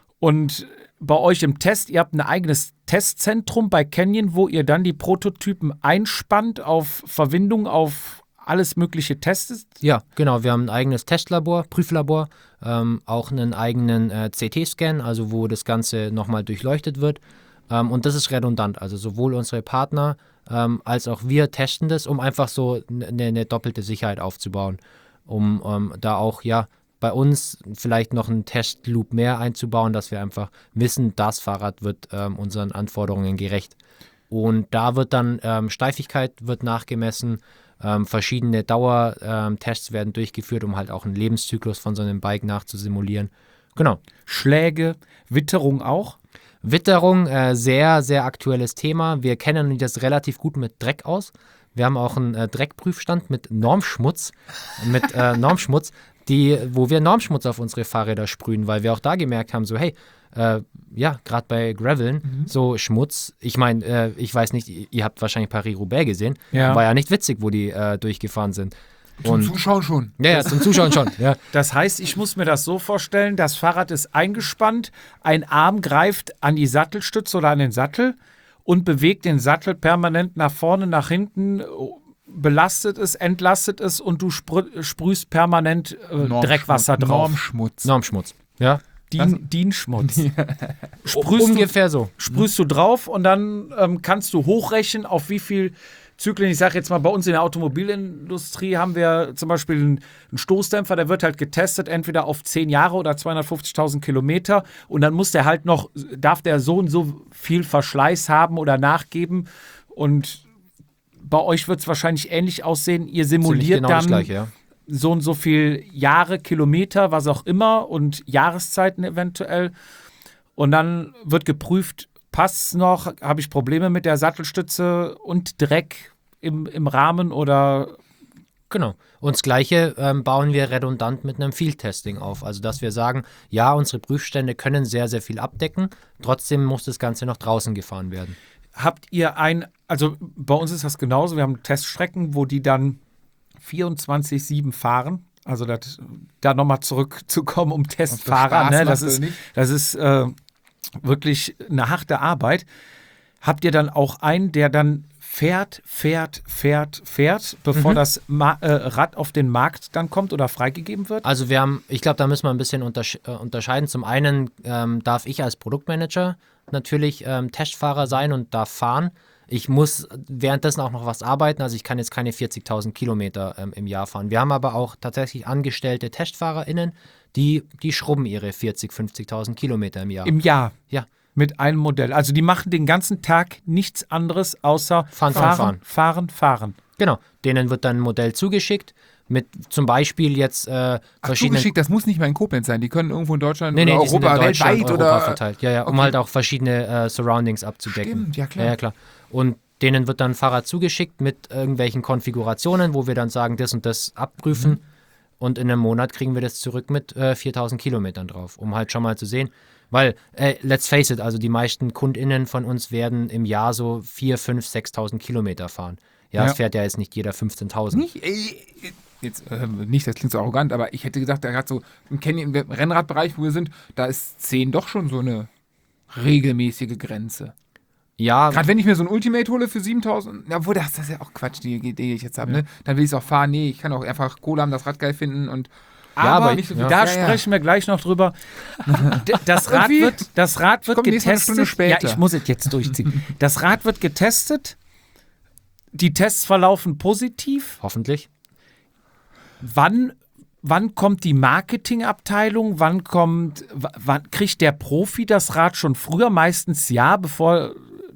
Und bei euch im Test, ihr habt ein eigenes Testzentrum bei Canyon, wo ihr dann die Prototypen einspannt auf Verwindung, auf alles Mögliche testet. Ja, genau. Wir haben ein eigenes Testlabor, Prüflabor, ähm, auch einen eigenen äh, C T-Scan, also wo das Ganze nochmal durchleuchtet wird. Ähm, und das ist redundant. Also sowohl unsere Partner ähm, als auch wir testen das, um einfach so eine, eine doppelte Sicherheit aufzubauen. Um ähm, da auch, ja, bei uns vielleicht noch einen Testloop mehr einzubauen, dass wir einfach wissen, das Fahrrad wird ähm, unseren Anforderungen gerecht. Und da wird dann ähm, Steifigkeit wird nachgemessen, ähm, verschiedene Dauertests ähm, werden durchgeführt, um halt auch einen Lebenszyklus von so einem Bike nachzusimulieren. Genau. Schläge, Witterung auch. Witterung, äh, sehr, sehr aktuelles Thema. Wir kennen uns das relativ gut mit Dreck aus. Wir haben auch einen äh, Dreckprüfstand mit Normschmutz, mit äh, Normschmutz, die, wo wir Normschmutz auf unsere Fahrräder sprühen, weil wir auch da gemerkt haben, so hey, äh, ja, gerade bei Graveln, Mhm. so Schmutz, ich meine, äh, ich weiß nicht, ihr, ihr habt wahrscheinlich Paris-Roubaix gesehen, Ja. war ja nicht witzig, wo die äh, durchgefahren sind. Zum Und, Zuschauen schon. ja, ja, zum Zuschauen schon, ja. Das heißt, ich muss mir das so vorstellen, das Fahrrad ist eingespannt, ein Arm greift an die Sattelstütze oder an den Sattel und bewegt den Sattel permanent nach vorne, nach hinten, belastet es, entlastet es und du sprü sprühst permanent äh, Normschmutz- Dreckwasser drauf. Normschmutz. Normschmutz, ja. Dien, Dienschmutz. Sprühst, du, Ungefähr so. sprühst du drauf und dann ähm, kannst du hochrechnen, auf wie viel Zyklen. Ich sage jetzt mal, bei uns in der Automobilindustrie haben wir zum Beispiel einen, einen Stoßdämpfer, der wird halt getestet, entweder auf zehn Jahre oder zweihundertfünfzigtausend Kilometer und dann muss der halt noch, darf der so und so viel Verschleiß haben oder nachgeben und bei euch wird es wahrscheinlich ähnlich aussehen. Ihr Ziemlich simuliert genau dann das Gleiche, ja. so und so viel Jahre, Kilometer, was auch immer und Jahreszeiten eventuell. Und dann wird geprüft, passt es noch, habe ich Probleme mit der Sattelstütze und Dreck im, im Rahmen oder Genau. Und das Gleiche ähm, bauen wir redundant mit einem Field-Testing auf. Also, dass wir sagen, ja, unsere Prüfstände können sehr, sehr viel abdecken. Trotzdem muss das Ganze noch draußen gefahren werden. habt ihr ein, also bei uns ist das genauso, wir haben Teststrecken, wo die dann vierundzwanzig sieben fahren. Also das, da nochmal zurückzukommen um Testfahrer, Spaß ne? macht das, oder ist, nicht? das ist äh, wirklich eine harte Arbeit. Habt ihr dann auch einen, der dann fährt, fährt, fährt, fährt, bevor Mhm. das Ma- äh, Rad auf den Markt dann kommt oder freigegeben wird? Also wir haben, ich glaube, da müssen wir ein bisschen untersch äh, unterscheiden. Zum einen ähm, darf ich als Produktmanager natürlich ähm, Testfahrer sein und darf fahren. Ich muss währenddessen auch noch was arbeiten, also ich kann jetzt keine vierzigtausend Kilometer ähm, im Jahr fahren. Wir haben aber auch tatsächlich angestellte TestfahrerInnen, die, die schrubben ihre vierzigtausend, fünfzigtausend Kilometer im Jahr. Im Jahr. Ja. Mit einem Modell. Also die machen den ganzen Tag nichts anderes außer Fahren, fahren, fahren, fahren. fahren, fahren. Genau, denen wird dann ein Modell zugeschickt mit zum Beispiel jetzt äh, Ach, verschiedenen... zugeschickt, das muss nicht mal in Koblenz sein. Die können irgendwo in Deutschland Nee, nee, oder die sind Europa, in Deutschland, weltweit Europa oder... verteilt. Ja, ja, um Okay. halt auch verschiedene äh, Surroundings abzudecken. Stimmt, ja klar. Ja, ja, klar. Und denen wird dann ein Fahrrad zugeschickt mit irgendwelchen Konfigurationen, wo wir dann sagen, das und das abprüfen. Mhm. Und in einem Monat kriegen wir das zurück mit äh, viertausend Kilometern drauf, um halt schon mal zu sehen. Weil, äh, let's face it, also die meisten KundInnen von uns werden im Jahr so viertausend, fünftausend, sechstausend Kilometer fahren. Ja, Ja. es fährt ja jetzt nicht jeder fünfzehntausend. Nicht, ey, jetzt, äh, nicht, das klingt so arrogant, aber ich hätte gesagt, da gerade so im, Canyon, im Rennradbereich, wo wir sind, da ist zehn doch schon so eine regelmäßige Grenze. Ja, Gerade wenn ich mir so ein Ultimate hole für siebentausend, obwohl das, das ist ja auch Quatsch, die Idee, die ich jetzt habe, ne? Dann will ich es auch fahren. Nee, ich kann auch einfach Kohle haben, das Rad geil finden und Ja, Aber aber- nicht so viel. da Ja, ja. sprechen wir gleich noch drüber. D- Das Rad Irgendwie wird, das Rad wird kommt nächstes Mal eine Stunde getestet. Ja, später. ich muss es jetzt durchziehen. Das Rad wird getestet. Die Tests verlaufen positiv. hoffentlich. Wann, wann kommt die Marketingabteilung? Wann kommt, w- wann kriegt der Profi das Rad schon früher? Meistens ja, bevor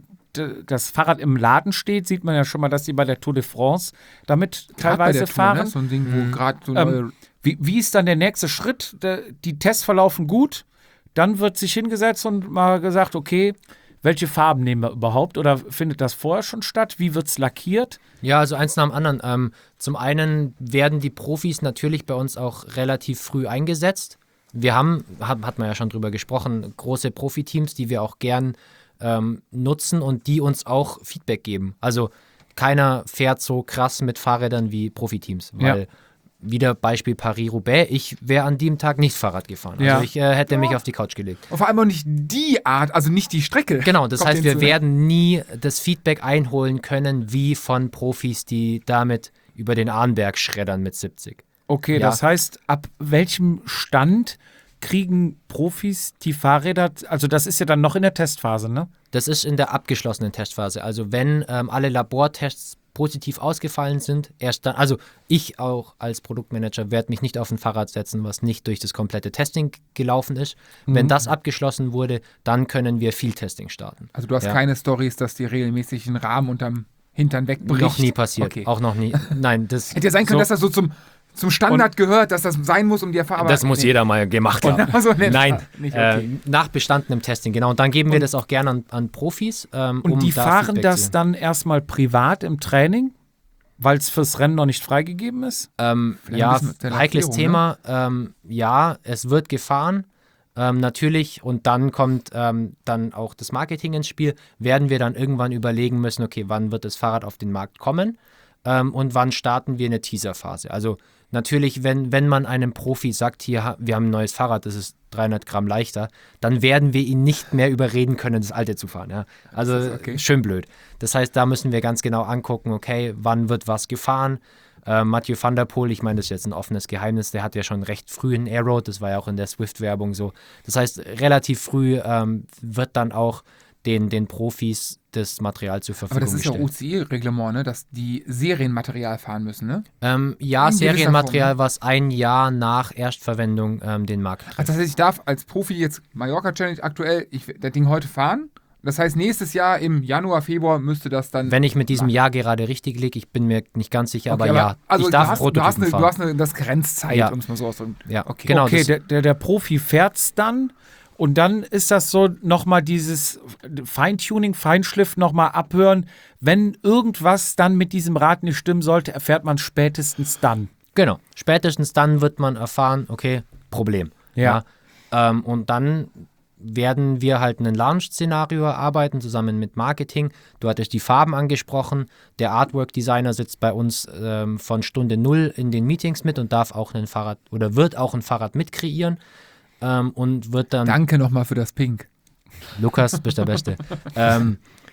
d- das Fahrrad im Laden steht, sieht man ja schon mal, dass die bei der Tour de France damit Grad bei teilweise der Tour, fahren. Ne? So ein Ding, wo gerade so Ähm, neue Wie, wie ist dann der nächste Schritt? Der, die Tests verlaufen gut, dann wird sich hingesetzt und mal gesagt, okay, welche Farben nehmen wir überhaupt? Oder findet das vorher schon statt? Wie wird es lackiert? Ja, also eins nach dem anderen. Ähm, zum einen werden die Profis natürlich bei uns auch relativ früh eingesetzt. Wir haben, hat, hat man ja schon drüber gesprochen, große Profiteams, die wir auch gern ähm, nutzen und die uns auch Feedback geben. Also keiner fährt so krass mit Fahrrädern wie Profiteams, weil Ja. wieder Beispiel Paris-Roubaix, ich wäre an dem Tag nicht Fahrrad gefahren. Also Ja. ich äh, hätte mich auf die Couch gelegt. und vor allem auch nicht die Art, also nicht die Strecke. Genau, das Kommt heißt, wir hinzu. werden nie das Feedback einholen können, wie von Profis, die damit über den Arnberg schreddern mit siebzig. Okay, Ja. das heißt, ab welchem Stand kriegen Profis die Fahrräder? Also das ist ja dann noch in der Testphase, ne? Das ist in der abgeschlossenen Testphase. Also wenn ähm, alle Labortests positiv ausgefallen sind, erst dann, also ich auch als Produktmanager werde mich nicht auf ein Fahrrad setzen, was nicht durch das komplette Testing gelaufen ist. Mhm. Wenn das abgeschlossen wurde, dann können wir viel Testing starten. Also du hast Ja. keine Storys, dass die regelmäßig einen Rahmen unterm Hintern wegbricht. Noch nie passiert. Okay. Auch noch nie. Nein, das, Hätte ja sein können, So. dass das so zum, zum Standard gehört, dass das sein muss, um die Erfahrung... das muss jeder mal gemacht haben. Also, nee, Nein, nicht okay. äh, nach bestandenem Testing, genau. Und dann geben wir das auch gerne an, an Profis. Ähm, Und um die da fahren Feedback das zu- dann erstmal privat im Training, weil es fürs Rennen noch nicht freigegeben ist? Ähm, Vielleicht ja, ein bisschen mit der heikles Lackierung, Thema. Ähm, ja, es wird gefahren. Ähm, natürlich, und dann kommt ähm, dann auch das Marketing ins Spiel, werden wir dann irgendwann überlegen müssen, okay, wann wird das Fahrrad auf den Markt kommen ähm, und wann starten wir eine Teaserphase. Also natürlich, wenn, wenn man einem Profi sagt, hier, ha- wir haben ein neues Fahrrad, das ist dreihundert Gramm leichter, dann werden wir ihn nicht mehr überreden können, das alte zu fahren. Ja? Also Das ist okay. schön blöd. Das heißt, da müssen wir ganz genau angucken, okay, wann wird was gefahren. Äh, Mathieu van der Poel, ich meine, das ist jetzt ein offenes Geheimnis, der hat ja schon recht früh einen Aero, das war ja auch in der Swift-Werbung so. Das heißt, relativ früh ähm, wird dann auch den, den Profis das Material zur Aber Verfügung das ist ja gestellt. O C E-Reglement, ne? Dass die Serienmaterial fahren müssen, ne? Ähm, ja, In gewisser Serienmaterial, Form, was ein Jahr nach Erstverwendung ähm, den Markt trifft. Also das heißt, ich darf als Profi jetzt Mallorca Challenge aktuell, ich das Ding heute fahren. Das heißt, nächstes Jahr im Januar, Februar müsste das dann... Wenn ich mit diesem Jahr gerade richtig liege, ich bin mir nicht ganz sicher, Okay, aber ja, also ich darf du hast, du Prototypen hast, eine, fahren. du hast eine, das Grenzzeit, Ja. um es mal so auszudrücken. Ja, Okay. genau. Okay, das, der, der, der Profi fährt's dann und dann ist das so nochmal dieses Feintuning, Feinschliff nochmal abhören. Wenn irgendwas dann mit diesem Rad nicht stimmen sollte, erfährt man spätestens dann. Genau. Spätestens dann wird man erfahren, okay, Problem. Ja. Ja. Ähm, und dann werden wir halt ein Launch-Szenario erarbeiten, zusammen mit Marketing. Du hattest die Farben angesprochen. Der Artwork-Designer sitzt bei uns ähm, von Stunde Null in den Meetings mit und darf auch ein Fahrrad oder wird auch ein Fahrrad mitkreieren ähm, und wird dann Danke nochmal für das Pink. Lukas, bist der Beste. ähm,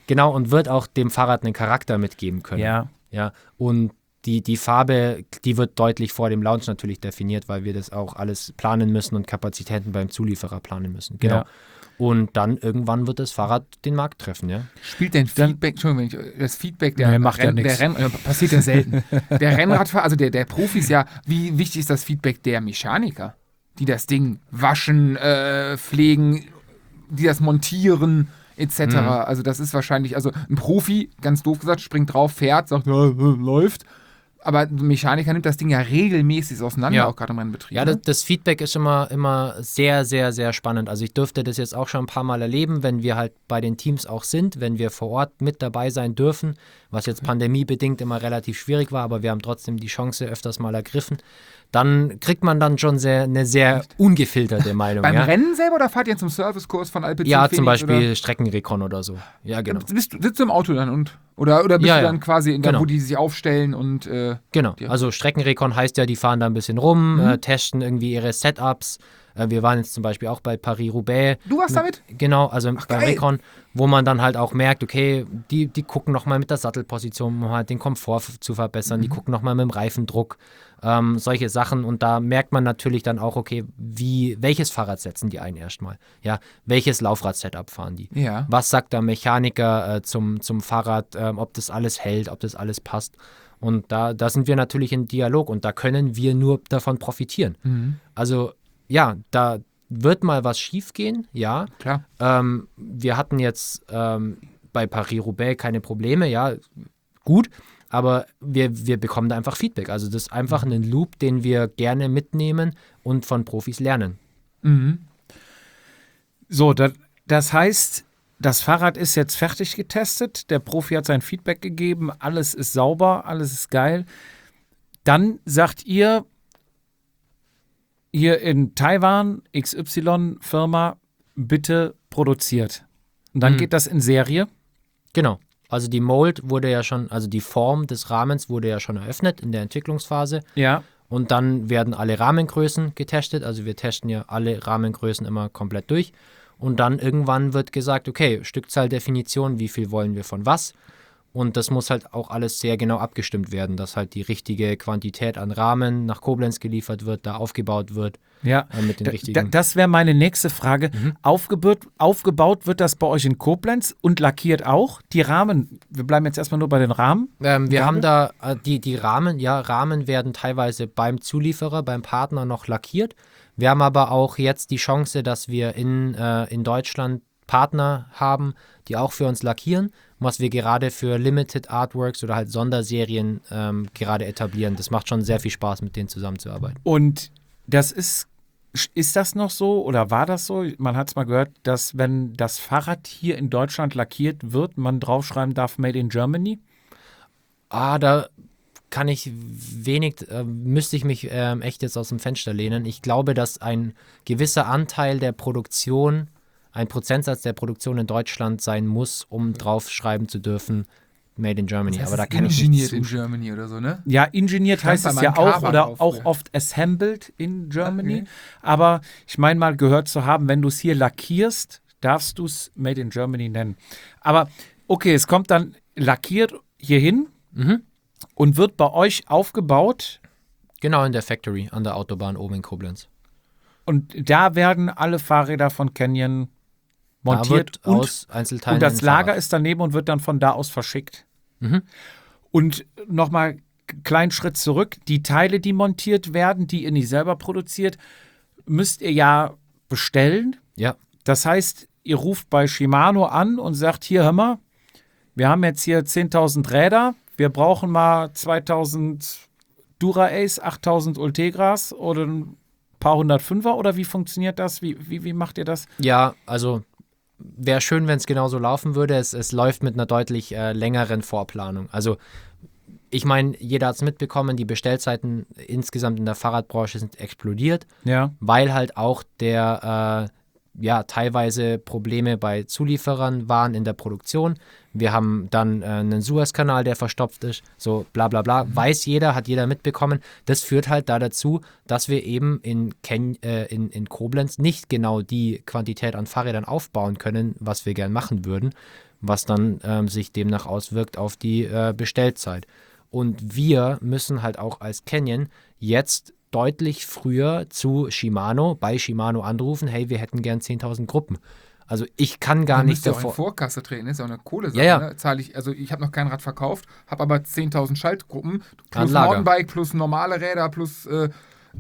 Genau, und wird auch dem Fahrrad einen Charakter mitgeben können. Ja. Ja, und die, die Farbe, die wird deutlich vor dem Launch natürlich definiert, weil wir das auch alles planen müssen und Kapazitäten beim Zulieferer planen müssen. Genau. Ja. Und dann irgendwann wird das Fahrrad den Markt treffen, ja. Spielt denn Feedback, Entschuldigung, wenn ich, das Feedback der, Nee, macht ja Renn, nix. der Renn, äh, passiert ja selten. Der Rennradfahrer, also der, der Profis ja, wie wichtig ist das Feedback der Mechaniker, die das Ding waschen, äh, pflegen, die das montieren, et cetera. Also das ist wahrscheinlich, also ein Profi, ganz doof gesagt, springt drauf, fährt, sagt, ja, äh, läuft. Aber ein Mechaniker nimmt das Ding ja regelmäßig auseinander, Ja. auch gerade im Rennbetrieb. Ja, ne? das, das Feedback ist immer, immer sehr, sehr, sehr spannend. Also ich durfte das jetzt auch schon ein paar Mal erleben, wenn wir halt bei den Teams auch sind, wenn wir vor Ort mit dabei sein dürfen, was jetzt pandemiebedingt immer relativ schwierig war, aber wir haben trotzdem die Chance öfters mal ergriffen. Dann kriegt man dann schon sehr, eine sehr ungefilterte Meinung. Beim ja? Rennen selber oder fahrt ihr zum Servicekurs von Alpecin Ja, Phoenix, zum Beispiel oder? Streckenrekon oder so. Ja, genau. Bist, du- sitzt du im Auto dann und oder, oder bist Ja, du ja. dann quasi in der, Genau. wo die sich aufstellen und äh, Genau, Ja. also Streckenrekon heißt ja, die fahren da ein bisschen rum, Mhm. äh, testen irgendwie ihre Setups. Äh, wir waren jetzt zum Beispiel auch bei Paris-Roubaix. du warst damit? Genau, also beim geil. Recon, wo man dann halt auch merkt, okay, die, die gucken nochmal mit der Sattelposition, um halt den Komfort f- zu verbessern, die gucken nochmal mit dem Reifendruck, ähm, solche Sachen und da merkt man natürlich dann auch, okay, wie, welches Fahrrad setzen die ein erstmal, ja, welches Laufrad-Setup fahren die, Ja. was sagt der Mechaniker äh, zum, zum Fahrrad, ähm, ob das alles hält, ob das alles passt und da, da sind wir natürlich in Dialog und da können wir nur davon profitieren. Mhm. Also ja, da wird mal was schief gehen, ja. Klar. Ähm, wir hatten jetzt ähm, bei Paris-Roubaix keine Probleme, ja, gut, aber wir, wir bekommen da einfach Feedback. Also das ist einfach ein Loop, den wir gerne mitnehmen und von Profis lernen. Mhm. So, das, das heißt, das Fahrrad ist jetzt fertig getestet, der Profi hat sein Feedback gegeben, alles ist sauber, alles ist geil. Dann sagt ihr, hier in Taiwan, X Y-Firma, bitte produziert. Und dann Mhm. geht das in Serie. Genau. Also die Mold wurde ja schon, also die Form des Rahmens wurde ja schon eröffnet in der Entwicklungsphase. Ja. Und dann werden alle Rahmengrößen getestet. Also wir testen ja alle Rahmengrößen immer komplett durch. Und dann irgendwann wird gesagt, okay, Stückzahldefinition, wie viel wollen wir von was? Und das muss halt auch alles sehr genau abgestimmt werden, dass halt die richtige Quantität an Rahmen nach Koblenz geliefert wird, da aufgebaut wird Ja, äh, mit den Da- richtigen. da, das wäre meine nächste Frage. Mhm. Aufgebaut, aufgebaut wird das bei euch in Koblenz und lackiert auch? Die Rahmen, wir bleiben jetzt erstmal nur bei den Rahmen. Ähm, wir Gabel? haben da äh, die, die Rahmen, ja, Rahmen werden teilweise beim Zulieferer, beim Partner noch lackiert. Wir haben aber auch jetzt die Chance, dass wir in, äh, in Deutschland Partner haben, die auch für uns lackieren, was wir gerade für Limited Artworks oder halt Sonderserien ähm, gerade etablieren. Das macht schon sehr viel Spaß, mit denen zusammenzuarbeiten. Und das ist, ist das noch so oder war das so? Man hat es mal gehört, dass wenn das Fahrrad hier in Deutschland lackiert wird, man draufschreiben darf Made in Germany. Ah, da kann ich wenig, äh, müsste ich mich ähm, echt jetzt aus dem Fenster lehnen. Ich glaube, dass ein gewisser Anteil der Produktion, ein Prozentsatz der Produktion in Deutschland sein muss, um draufschreiben zu dürfen, Made in Germany. Das heißt, Aber da es ist kann ich engineered nicht in zu. Germany oder so, ne? Ja, engineert Stand heißt bei es ja meinem auch Carver oder drauf auch früher. oft assembled in Germany. Okay. Aber ich meine mal gehört zu haben, wenn du es hier lackierst, darfst du es Made in Germany nennen. Aber okay, es kommt dann lackiert hierhin Mhm. und wird bei euch aufgebaut Genau in der Factory an der Autobahn oben in Koblenz. und da werden alle Fahrräder von Canyon Da montiert wird und, aus Einzelteilen und das ein Lager Fahrrad. ist daneben und wird dann von da aus verschickt. Mhm. Und nochmal kleinen Schritt zurück, die Teile, die montiert werden, die ihr nicht selber produziert, müsst ihr ja bestellen. Ja, Das heißt, ihr ruft bei Shimano an und sagt, hier, hör mal, wir haben jetzt hier zehntausend Räder, wir brauchen mal zweitausend Dura-Ace, achttausend Ultegras oder ein paar hundert Fünfer oder wie funktioniert das? Wie, wie, wie macht ihr das? ja, also wäre schön, wenn es genauso laufen würde. Es, es läuft mit einer deutlich äh, längeren Vorplanung. Also ich meine, jeder hat es mitbekommen, die Bestellzeiten insgesamt in der Fahrradbranche sind explodiert, Ja. weil halt auch der, äh, ja teilweise Probleme bei Zulieferern waren in der Produktion. Wir haben dann äh, einen Suezkanal, der verstopft ist, so bla bla bla. Mhm. Weiß jeder, hat jeder mitbekommen. Das führt halt da dazu, dass wir eben in, Ken äh, in, in Koblenz nicht genau die Quantität an Fahrrädern aufbauen können, was wir gern machen würden, was dann ähm, sich demnach auswirkt auf die äh, Bestellzeit. Und wir müssen halt auch als Canyon jetzt deutlich früher zu Shimano, bei Shimano anrufen, hey, wir hätten gern zehntausend Gruppen. Also ich kann gar du nicht davor. davor... Auch in Vorkasse treten, ist ja auch eine Kohlesache. Ja, ja. Ne? Zahle ich, also ich habe noch kein Rad verkauft, habe aber zehntausend Schaltgruppen, plus An Lager. Mountainbike, plus normale Räder, plus äh,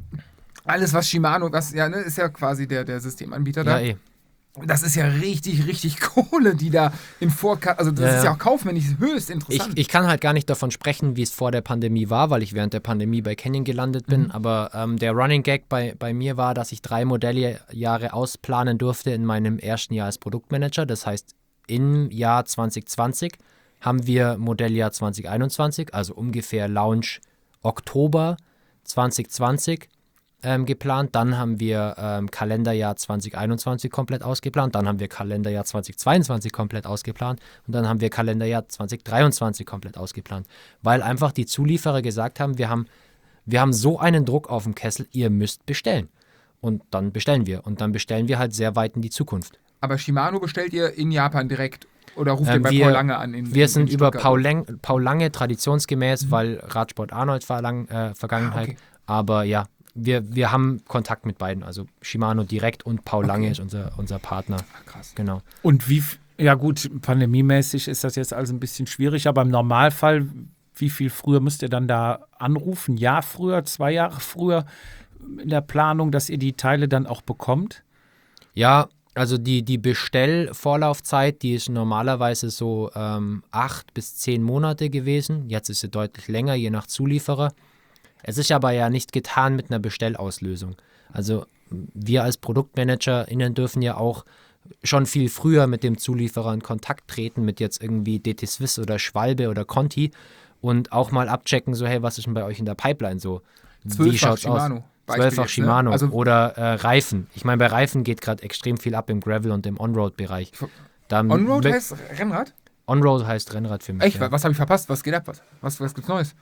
alles, was Shimano, was ja, ne, ist ja quasi der, der Systemanbieter da. Ja, eh. Das ist ja richtig, richtig Kohle, die da in Vorkasse, also das Ja, ist ja ja. auch kaufmännisch höchst Ich, interessant. ich kann halt gar nicht davon sprechen, wie es vor der Pandemie war, weil ich während der Pandemie bei Canyon gelandet bin. Mhm. Aber ähm, der Running Gag bei, bei mir war, dass ich drei Modelljahre ausplanen durfte in meinem ersten Jahr als Produktmanager. Das heißt, im Jahr zwanzig zwanzig haben wir Modelljahr zwanzig einundzwanzig, also ungefähr Launch Oktober zwanzig zwanzig ähm, geplant. Dann haben wir ähm, Kalenderjahr zwanzig einundzwanzig komplett ausgeplant. Dann haben wir Kalenderjahr zwanzig zweiundzwanzig komplett ausgeplant. Und dann haben wir Kalenderjahr zwanzig dreiundzwanzig komplett ausgeplant. Weil einfach die Zulieferer gesagt haben, wir haben, wir haben so einen Druck auf dem Kessel, ihr müsst bestellen. Und dann bestellen wir. Und dann bestellen wir halt sehr weit in die Zukunft. Aber Shimano bestellt ihr in Japan direkt oder ruft ihr Ähm, bei wir, Paul Lange an? In, wir in, sind in über Stuttgart? Paul, Lang, Paul Lange traditionsgemäß, mhm. weil Radsport Arnold Verlang, äh, Vergangenheit. Ah, okay. Aber ja, wir, wir haben Kontakt mit beiden. Also Shimano direkt und Paul Okay. Lange ist unser, unser Partner. Ah, krass. Genau. Und wie, f- ja gut, pandemiemäßig ist das jetzt also ein bisschen schwierig, aber im Normalfall, wie viel früher müsst ihr dann da anrufen? Ein Jahr früher, zwei Jahre früher in der Planung, dass ihr die Teile dann auch bekommt? Ja, also die, die Bestellvorlaufzeit, die ist normalerweise so ähm, acht bis zehn Monate gewesen. Jetzt ist sie deutlich länger, je nach Zulieferer. Es ist aber ja nicht getan mit einer Bestellauslösung. Also wir als ProduktmanagerInnen dürfen ja auch schon viel früher mit dem Zulieferer in Kontakt treten, mit jetzt irgendwie D T Swiss oder Schwalbe oder Conti und auch mal abchecken, so hey, was ist denn bei euch in der Pipeline so? Wie Zwölffach schaut's aus? Shimano. Beispiel Zwölffach jetzt, ne? Shimano Also- oder äh, Reifen. Ich meine, bei Reifen geht gerade extrem viel ab im Gravel und im On-Road-Bereich. Da Onroad mö- heißt Rennrad? On-Road heißt Rennrad für mich. Echt? Ja, Was habe ich verpasst? Was geht ab? Was, was, was gibt's Neues?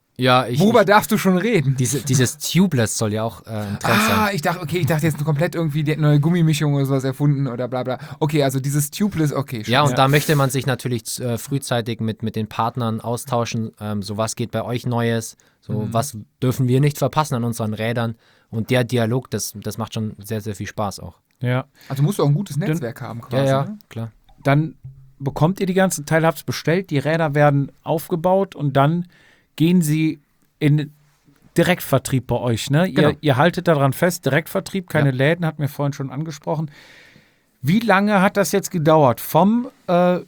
ja ich, Worüber ich, darfst du schon reden? diese, dieses Tubeless soll ja auch äh, ein Trend Ah, sein. ich dachte, okay, ich dachte jetzt komplett irgendwie, die hätten eine neue Gummimischung oder sowas erfunden oder bla bla. Okay, also dieses Tubeless, okay. Ja, und schon. da möchte man sich natürlich äh, frühzeitig mit, mit den Partnern austauschen. Ähm, so, was geht bei euch Neues? So, Mhm. was dürfen wir nicht verpassen an unseren Rädern? Und der Dialog, das, das macht schon sehr, sehr viel Spaß auch. Ja. Also musst du auch ein gutes Netzwerk haben quasi. Ja, ja, Ne? klar. Dann bekommt ihr die ganzen Teile, habt es bestellt, die Räder werden aufgebaut und dann gehen sie in Direktvertrieb bei euch, ne? Genau. Ihr, ihr haltet daran fest, Direktvertrieb, keine Ja. Läden, hat mir vorhin schon angesprochen. Wie lange hat das jetzt gedauert? Vom äh,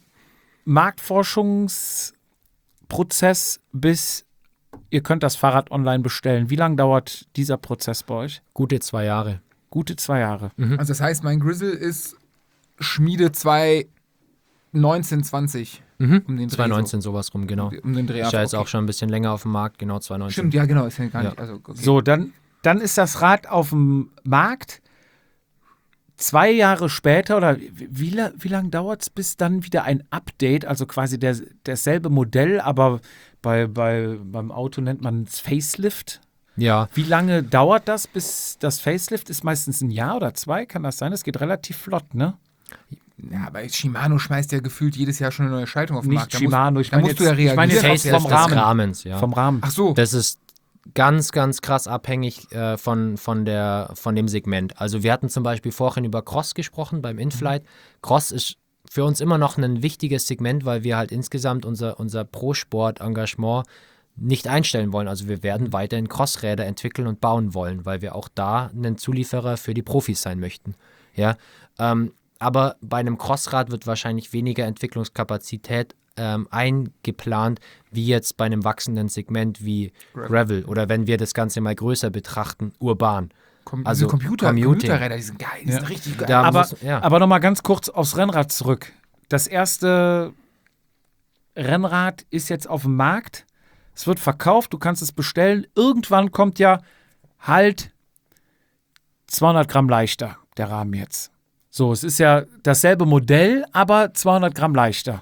Marktforschungsprozess bis ihr könnt das Fahrrad online bestellen. Wie lange dauert dieser Prozess bei euch? Gute zwei Jahre. Gute zwei Jahre. Also das heißt, mein Grizzle ist Schmiede zwei neunzehn, zwanzig. Mhm. Um den Dreh zwanzig neunzehn sowas rum, genau. Um den Dreh. Ist ja jetzt okay. auch schon ein bisschen länger auf dem Markt, genau zwanzig neunzehn. Stimmt, ja genau, ist ja gar Ja. nicht. Also, okay. So, dann, dann ist das Rad auf dem Markt. Zwei Jahre später, oder wie, wie, la- wie lange dauert es, bis dann wieder ein Update, also quasi der, dasselbe Modell, aber bei, bei, beim Auto nennt man es Facelift. Ja, Wie lange dauert das, bis das Facelift ist? Meistens ein Jahr oder zwei, kann das sein? Das geht relativ flott, ne? Ja, aber Shimano schmeißt ja gefühlt jedes Jahr schon eine neue Schaltung auf den Nicht Markt. Da Shimano, musst, ich da meine musst du jetzt- ja ich meine reagieren. jetzt auf vom das- des Rahmen. Rahmens, ja. Vom Rahmen. Ach so. Das ist ganz, ganz krass abhängig äh, von, von, der, von dem Segment. Also wir hatten zum Beispiel vorhin über Cross gesprochen beim Inflight. Cross ist für uns immer noch ein wichtiges Segment, weil wir halt insgesamt unser, unser Pro-Sport-Engagement nicht einstellen wollen. Also wir werden weiterhin Crossräder entwickeln und bauen wollen, weil wir auch da ein Zulieferer für die Profis sein möchten. Ja, ähm, aber bei einem Crossrad wird wahrscheinlich weniger Entwicklungskapazität ähm, eingeplant, wie jetzt bei einem wachsenden Segment wie Gravel. Gravel oder wenn wir das Ganze mal größer betrachten, urban. Com also diese Computer, Commuting. Computerräder, die sind geil, die Ja. sind richtig geil. Da Aber, muss, ja. aber nochmal ganz kurz aufs Rennrad zurück. Das erste Rennrad ist jetzt auf dem Markt. Es wird verkauft, du kannst es bestellen. Irgendwann kommt ja halt zweihundert Gramm leichter, der Rahmen jetzt. So, es ist ja dasselbe Modell, aber zweihundert Gramm leichter.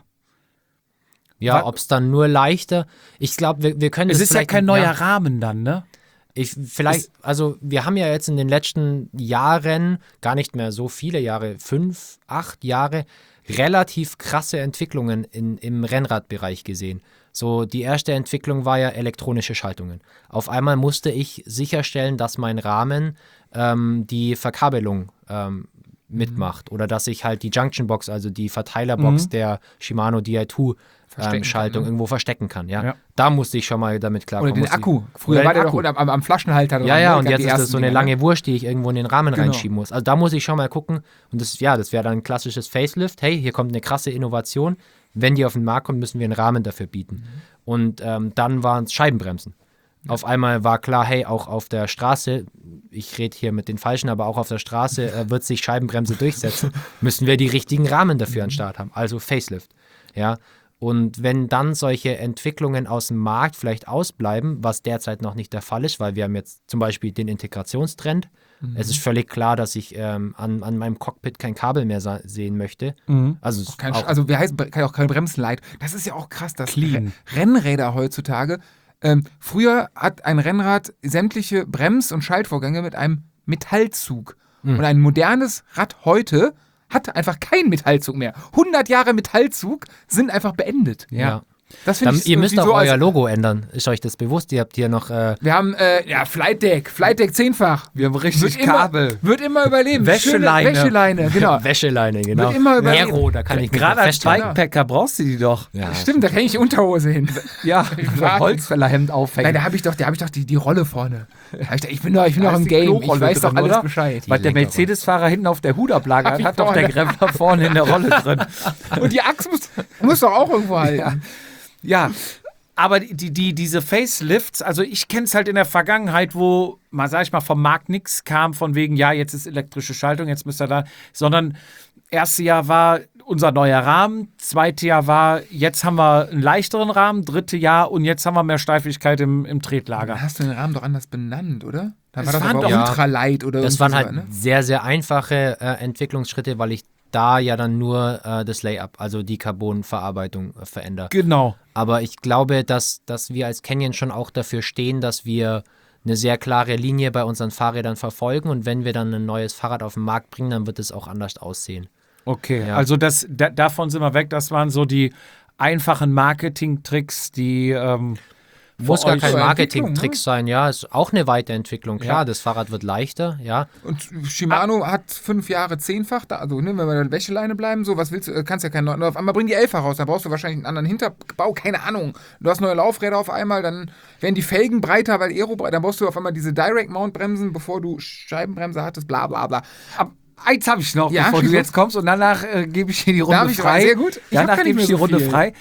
Ja, Wa- ob es dann nur leichter, ich glaube, wir, wir können Es das ist ja vielleicht- kein neuer Rahmen dann, ne? Ich, vielleicht, also wir haben ja jetzt in den letzten Jahren, gar nicht mehr so viele Jahre, fünf, acht Jahre, relativ krasse Entwicklungen in, im Rennradbereich gesehen. So, die erste Entwicklung war ja elektronische Schaltungen. Auf einmal musste ich sicherstellen, dass mein Rahmen ähm, die Verkabelung ähm, mitmacht oder dass ich halt die Junction Box, also die Verteilerbox Mhm. der Shimano D I zwei Verstecken ähm, Schaltung kann, ne? irgendwo verstecken kann. Ja? Ja. Da musste ich schon mal damit Oder klarkommen. den Musste ich- Akku. Früher Oder war den der Akku. doch am, am Flaschenhalter dran. Ja, ja, ne? und Gab jetzt die ist das ersten so eine Dinger, lange ne? Wurst, die ich irgendwo in den Rahmen Genau. reinschieben muss. Also da muss ich schon mal gucken. Und das, ja, das wäre dann ein klassisches Facelift. Hey, hier kommt eine krasse Innovation. Wenn die auf den Markt kommt, müssen wir einen Rahmen dafür bieten. Und ähm, dann waren es Scheibenbremsen. Auf einmal war klar, hey, auch auf der Straße, ich rede hier mit den Falschen, aber auch auf der Straße äh, wird sich Scheibenbremse durchsetzen, müssen wir die richtigen Rahmen dafür an den Start haben. Also Facelift. Ja. Und wenn dann solche Entwicklungen aus dem Markt vielleicht ausbleiben, was derzeit noch nicht der Fall ist, weil wir haben jetzt zum Beispiel den Integrationstrend. Es ist völlig klar, dass ich ähm, an, an meinem Cockpit kein Kabel mehr sa- sehen möchte. Also, es- Kein, auch, also wir heißen kann auch kein Bremsenleit. Das ist ja auch krass, dass Clean. Re- Rennräder heutzutage. Ähm, früher hat ein Rennrad sämtliche Brems- und Schaltvorgänge mit einem Metallzug. Mhm. Und ein modernes Rad heute hat einfach keinen Metallzug mehr. hundert Jahre Metallzug sind einfach beendet. ja. Das finde Dann, ich ihr müsst irgendwie auch so als- euer Logo ändern. Ist euch das bewusst? Ihr habt hier noch äh, Wir haben äh, ja, Flight Deck, Flight Deck zehnfach. Wir haben Wird richtig immer, Kabel. wird immer überleben. Wäscheleine. Schöne Wäscheleine, genau. Wäscheleine, genau. Wird immer überleben. Nero, da kann ich mich Gerade noch als festhalten. Bikepacker brauchst du die doch. Ja, Stimmt, da kann ich die Unterhose hin. Ja, Wagen. Holzfällerhemd aufhängen. Nein, da habe ich doch, da hab ich doch die, die Rolle vorne. Da hab ich, doch- ich bin doch, ich bin Da doch ist im die Game. Ich Klorolle weiß doch drin, alles oder? Bescheid. Was der Lenkerrolle. Mercedes-Fahrer hinten auf der Hudablage Hab hat, ich hat doch der vorne. Gremler vorne in der Rolle drin. Und die Axt muss, muss doch auch irgendwo halten. Ja, aber die, die, diese Facelifts, also ich kenne es halt in der Vergangenheit, wo, mal sag ich mal, vom Markt nichts kam, von wegen, ja, jetzt ist elektrische Schaltung, jetzt müsst ihr da, sondern erste Jahr war unser neuer Rahmen, zweite Jahr war, jetzt haben wir einen leichteren Rahmen, dritte Jahr und jetzt haben wir mehr Steifigkeit im, im Tretlager. Dann hast du den Rahmen doch anders benannt, oder? Dann Es war das waren aber doch- Ultralight oder Das irgendwie waren so, halt ne? sehr, sehr einfache äh, Entwicklungsschritte, weil ich da ja dann nur äh, das Layup, also die Carbonverarbeitung äh, verändere. Genau. Aber ich glaube, dass, dass wir als Canyon schon auch dafür stehen, dass wir eine sehr klare Linie bei unseren Fahrrädern verfolgen und wenn wir dann ein neues Fahrrad auf den Markt bringen, dann wird es auch anders aussehen. Okay, Ja. also das, da, davon sind wir weg. Das waren so die einfachen Marketing-Tricks, die ähm, Muss für gar euch- kein so Marketing-Trick sein, ja. Ist auch eine Weiterentwicklung. Klar, Ja. das Fahrrad wird leichter, ja. Und Shimano hat fünf Jahre zehnfach, da, also ne, wenn wir bei der Wäscheleine bleiben, so, was willst du, äh, kannst ja keinen neuen, auf einmal bringen die elffach raus, dann brauchst du wahrscheinlich einen anderen Hinterbau, keine Ahnung. Du hast neue Laufräder auf einmal, dann werden die Felgen breiter, weil Aero breiter, dann brauchst du auf einmal diese Direct-Mount-Bremsen, bevor du Scheibenbremse hattest, bla bla bla. Ab, eins habe ich noch, Ja, bevor du schieß los. jetzt kommst und danach äh, gebe ich dir die Runde Darf ich? frei. Sehr gut. Ich hab Danach gar gebe nicht ich die mehr so Runde viel. frei.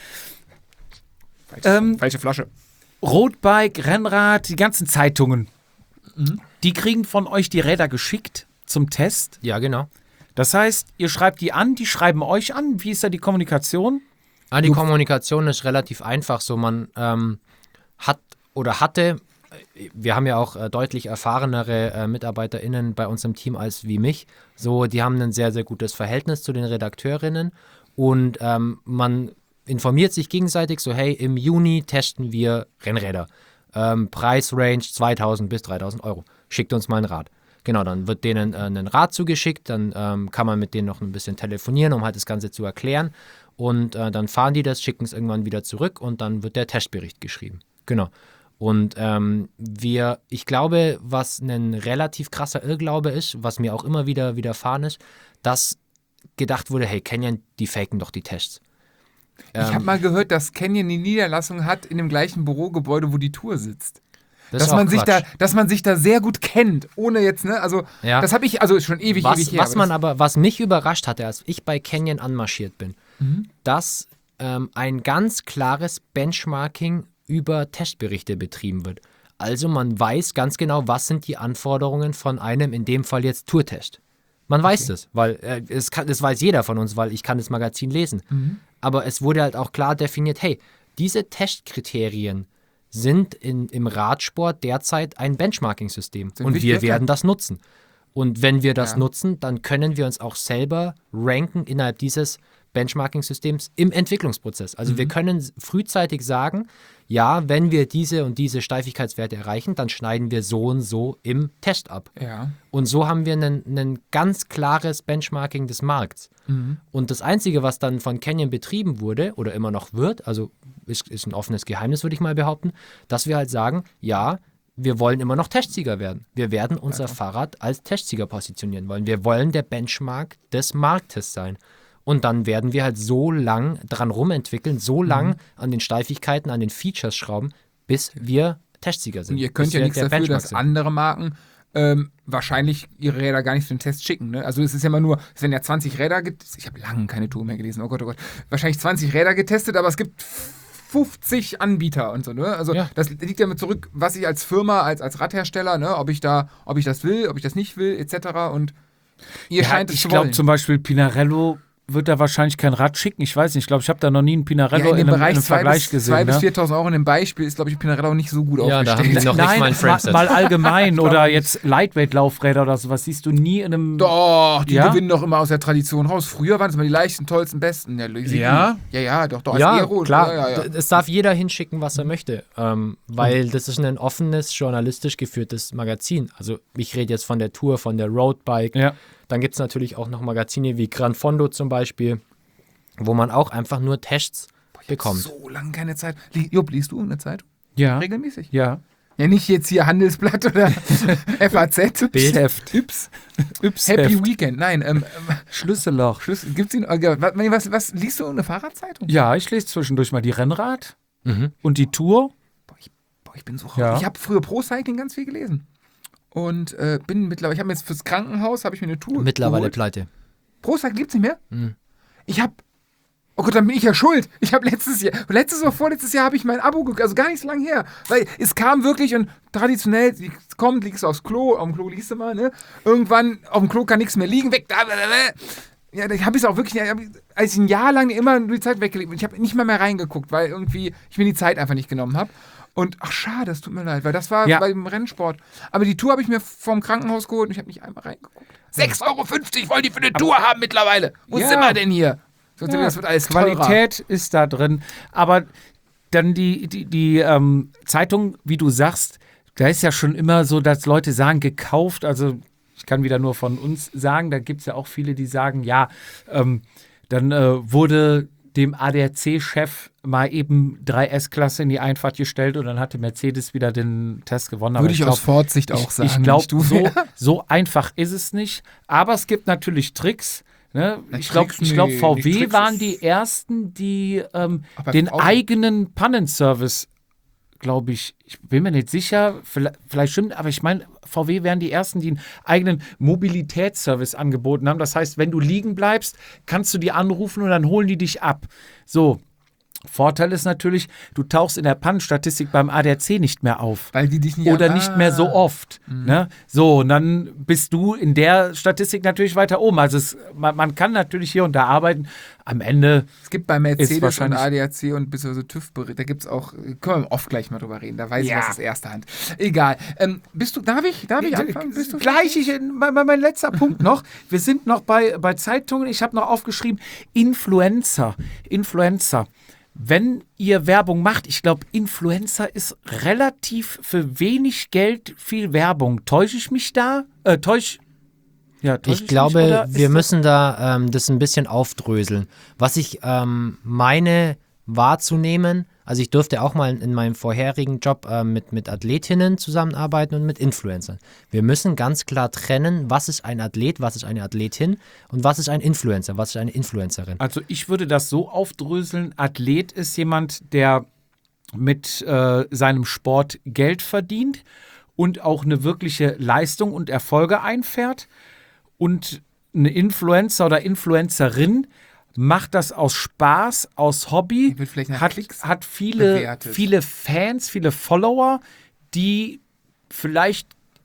Ähm, Falsche Flasche. Roadbike, Rennrad, die ganzen Zeitungen, Mhm. die kriegen von euch die Räder geschickt zum Test. Ja, genau. Das heißt, ihr schreibt die an, die schreiben euch an. Wie ist da die Kommunikation? Ah, die Kommunikation ist relativ einfach. So, man ähm, hat oder hatte, äh, wir haben ja auch äh, deutlich erfahrenere äh, MitarbeiterInnen bei uns im Team als wie mich. So, die haben ein sehr, sehr gutes Verhältnis zu den Redakteurinnen und ähm, man informiert sich gegenseitig so, hey, im Juni testen wir Rennräder. Ähm, Preisrange zweitausend bis dreitausend Euro. Schickt uns mal ein Rad. Genau, dann wird denen äh, ein Rad zugeschickt, dann ähm, kann man mit denen noch ein bisschen telefonieren, um halt das Ganze zu erklären. Und äh, dann fahren die das, schicken es irgendwann wieder zurück und dann wird der Testbericht geschrieben. Genau. Und ähm, wir, ich glaube, was ein relativ krasser Irrglaube ist, was mir auch immer wieder widerfahren ist, dass gedacht wurde, hey, Canyon, die faken doch die Tests. Ich habe mal gehört, dass Canyon die Niederlassung hat in dem gleichen Bürogebäude, wo die Tour sitzt. Das Dass ist auch man, sich da, Quatsch. dass man sich da sehr gut kennt, ohne jetzt, ne, also Ja. das habe ich, also schon ewig, was, ewig her. was aber man das- aber, was mich überrascht hatte, als ich bei Canyon anmarschiert bin, Mhm. dass ähm, ein ganz klares Benchmarking über Testberichte betrieben wird. Also man weiß ganz genau, was sind die Anforderungen von einem, in dem Fall jetzt Tourtest. Man weiß das, weil äh, es kann, das weiß jeder von uns, weil ich kann das Magazin lesen. Mhm. Aber es wurde halt auch klar definiert, hey, diese Testkriterien sind in, im Radsport derzeit ein Benchmarking-System Sind und wichtig, wir ja, klar. werden das nutzen. Und wenn wir das Ja. nutzen, dann können wir uns auch selber ranken innerhalb dieses Benchmarking-Systems im Entwicklungsprozess. Also Mhm. wir können frühzeitig sagen, ja, wenn wir diese und diese Steifigkeitswerte erreichen, dann schneiden wir so und so im Test ab. Ja. Und so haben wir ein ganz klares Benchmarking des Markts. Mhm. Und das Einzige, was dann von Canyon betrieben wurde oder immer noch wird, also ist, ist ein offenes Geheimnis, würde ich mal behaupten, dass wir halt sagen, ja, wir wollen immer noch Testsieger werden. Wir werden unser Fahrrad als Testsieger positionieren wollen. Wir wollen der Benchmark des Marktes sein. Und dann werden wir halt so lang dran rumentwickeln, so lang an den Steifigkeiten, an den Features schrauben, bis wir Testsieger sind. Und ihr könnt bis ja wir nichts der dafür, Benchmark dass sind. andere Marken ähm, wahrscheinlich ihre Räder gar nicht für den Test schicken. Ne? Also es ist ja immer nur, es werden ja zwanzig Räder getestet. Ich habe lange keine Tour mehr gelesen, oh Gott, oh Gott. Wahrscheinlich zwanzig Räder getestet, aber es gibt fünfzig Anbieter und so. Ne? Also Ja. das liegt ja mit zurück, was ich als Firma, als, als Radhersteller, ne? ob ich da, ob ich das will, ob ich das nicht will, et cetera. Und ihr Ja, scheint es ich zu glaube wollen. zum Beispiel Pinarello wird da wahrscheinlich kein Rad schicken. Ich weiß nicht. Ich glaube, ich habe da noch nie einen Pinarello ja, in in, dem einem, in Bereich einem Vergleich zwei gesehen. bis Ne? viertausend Euro in dem Beispiel ist, glaube ich, Pinarello nicht so gut Ja, da haben aufgestellt. die noch nicht Nein, mal ein mal, Frameset. mal allgemein Ich glaube oder nicht. jetzt Lightweight-Laufräder oder sowas siehst du nie in einem. Doch, die Ja? gewinnen doch immer aus der Tradition raus. Früher waren es immer die leichten, tollsten, besten. Ja, Ja? Ja, ja, doch, doch. als Ja, Aero, klar. Ja, ja, ja. D- Es darf jeder hinschicken, was er möchte, ähm, weil das ist ein offenes, journalistisch geführtes Magazin. Also ich rede jetzt von der Tour, von der Roadbike. Ja. Dann gibt es natürlich auch noch Magazine wie Gran Fondo zum Beispiel, wo man auch einfach nur Tests bekommt. So lange keine Zeit. Li- Jupp, liest du eine Zeitung? Ja. Regelmäßig? Ja. Ja, nicht jetzt hier Handelsblatt oder F A Z. Bildheft. Yps. Yps Happy Heft. Weekend. Nein, ähm, ähm, Schlüsselloch. Schluss. Gibt's ihn? äh, Was, was, was liest du eine Fahrradzeitung? Ja, ich lese zwischendurch mal die Rennrad Mhm. und die Tour. Boah, ich, boah, ich bin so raus. Ja. Ich habe früher Pro Cycling ganz viel gelesen. Und äh, bin mittlerweile, ich habe mir jetzt fürs Krankenhaus, habe ich mir eine Tour Mittlerweile geholt. pleite. Pro Cycling gibt's nicht mehr? Mhm. Ich habe Oh Gott, dann bin ich ja schuld. Ich habe letztes Jahr, letztes oder vorletztes Jahr habe ich mein Abo gekauft, also gar nicht so lange her. Weil es kam wirklich und traditionell, es kommt, liegst du aufs Klo, auf dem Klo liegst du mal, ne? Irgendwann, auf dem Klo kann nichts mehr liegen, weg, da, da, da. Ja, da habe ich es auch wirklich, hab ich, als ich ein Jahr lang immer nur die Zeit weggelegt bin, ich habe nicht mal mehr reingeguckt, weil irgendwie ich mir die Zeit einfach nicht genommen habe. Und ach schade, es tut mir leid, weil das war Ja. beim Rennsport. Aber die Tour habe ich mir vom Krankenhaus geholt und ich habe nicht einmal reingeguckt. sechs Euro fünfzig wollen die für eine Tour haben mittlerweile. Wo Ja. sind wir denn hier? So, Ja, das wird alles teurer. Qualität ist da drin. Aber dann die, die, die ähm, Zeitung, wie du sagst, da ist ja schon immer so, dass Leute sagen, gekauft. Also ich kann wieder nur von uns sagen, da gibt es ja auch viele, die sagen, ja, ähm, dann äh, wurde dem A D A C-Chef mal eben drei S-Klasse in die Einfahrt gestellt und dann hatte Mercedes wieder den Test gewonnen. Aber Würde ich aus glaub, Ford-Sicht auch ich, sagen. Ich glaube, nicht du. so, so einfach ist es nicht. Aber es gibt natürlich Tricks. Ne? Na, Ich glaube, Tricks, ich glaub, nee, V nicht W Tricks waren ist- die ersten, die ähm, Aber den auch- eigenen Pannenservice, glaube ich, ich bin mir nicht sicher, vielleicht, vielleicht stimmt, aber ich meine, V W wären die ersten, die einen eigenen Mobilitätsservice angeboten haben. Das heißt, wenn du liegen bleibst, kannst du die anrufen und dann holen die dich ab. So. Vorteil ist natürlich, du tauchst in der Pannenstatistik beim A D A C nicht mehr auf. Weil die dich nicht Oder ah. nicht mehr so oft. Ne? So, und dann bist du in der Statistik natürlich weiter oben. Also es, man, man kann natürlich hier und da arbeiten. Am Ende, Es gibt bei Mercedes und wahrscheinlich- A D A C und bis so TÜV-Bericht, da gibt es auch, können wir oft gleich mal drüber reden, da weiß ich Ja. was aus erster Hand. Egal. Ähm, bist du, darf ich, darf ich anfangen? Bist du gleich, ich, mein, mein mein letzter Punkt noch. Wir sind noch bei, bei Zeitungen. Ich habe noch aufgeschrieben, Influencer. Influencer. Wenn ihr Werbung macht, ich glaube, Influencer ist relativ für wenig Geld viel Werbung. Täusche ich mich da? Äh, täusch, ja, täusch Ich mich, glaube, oder ist wir das- müssen da ähm, das ein bisschen aufdröseln. Was ich ähm, meine wahrzunehmen, also ich durfte auch mal in meinem vorherigen Job äh, mit, mit Athletinnen zusammenarbeiten und mit Influencern. Wir müssen ganz klar trennen, was ist ein Athlet, was ist eine Athletin und was ist ein Influencer, was ist eine Influencerin. Also ich würde das so aufdröseln. Athlet ist jemand, der mit äh, seinem Sport Geld verdient und auch eine wirkliche Leistung und Erfolge einfährt. Und eine Influencer oder Influencerin macht das aus Spaß, aus Hobby, Wird vielleicht nach hat, Klicks hat viele, bewertet. viele Fans, viele Follower, die vielleicht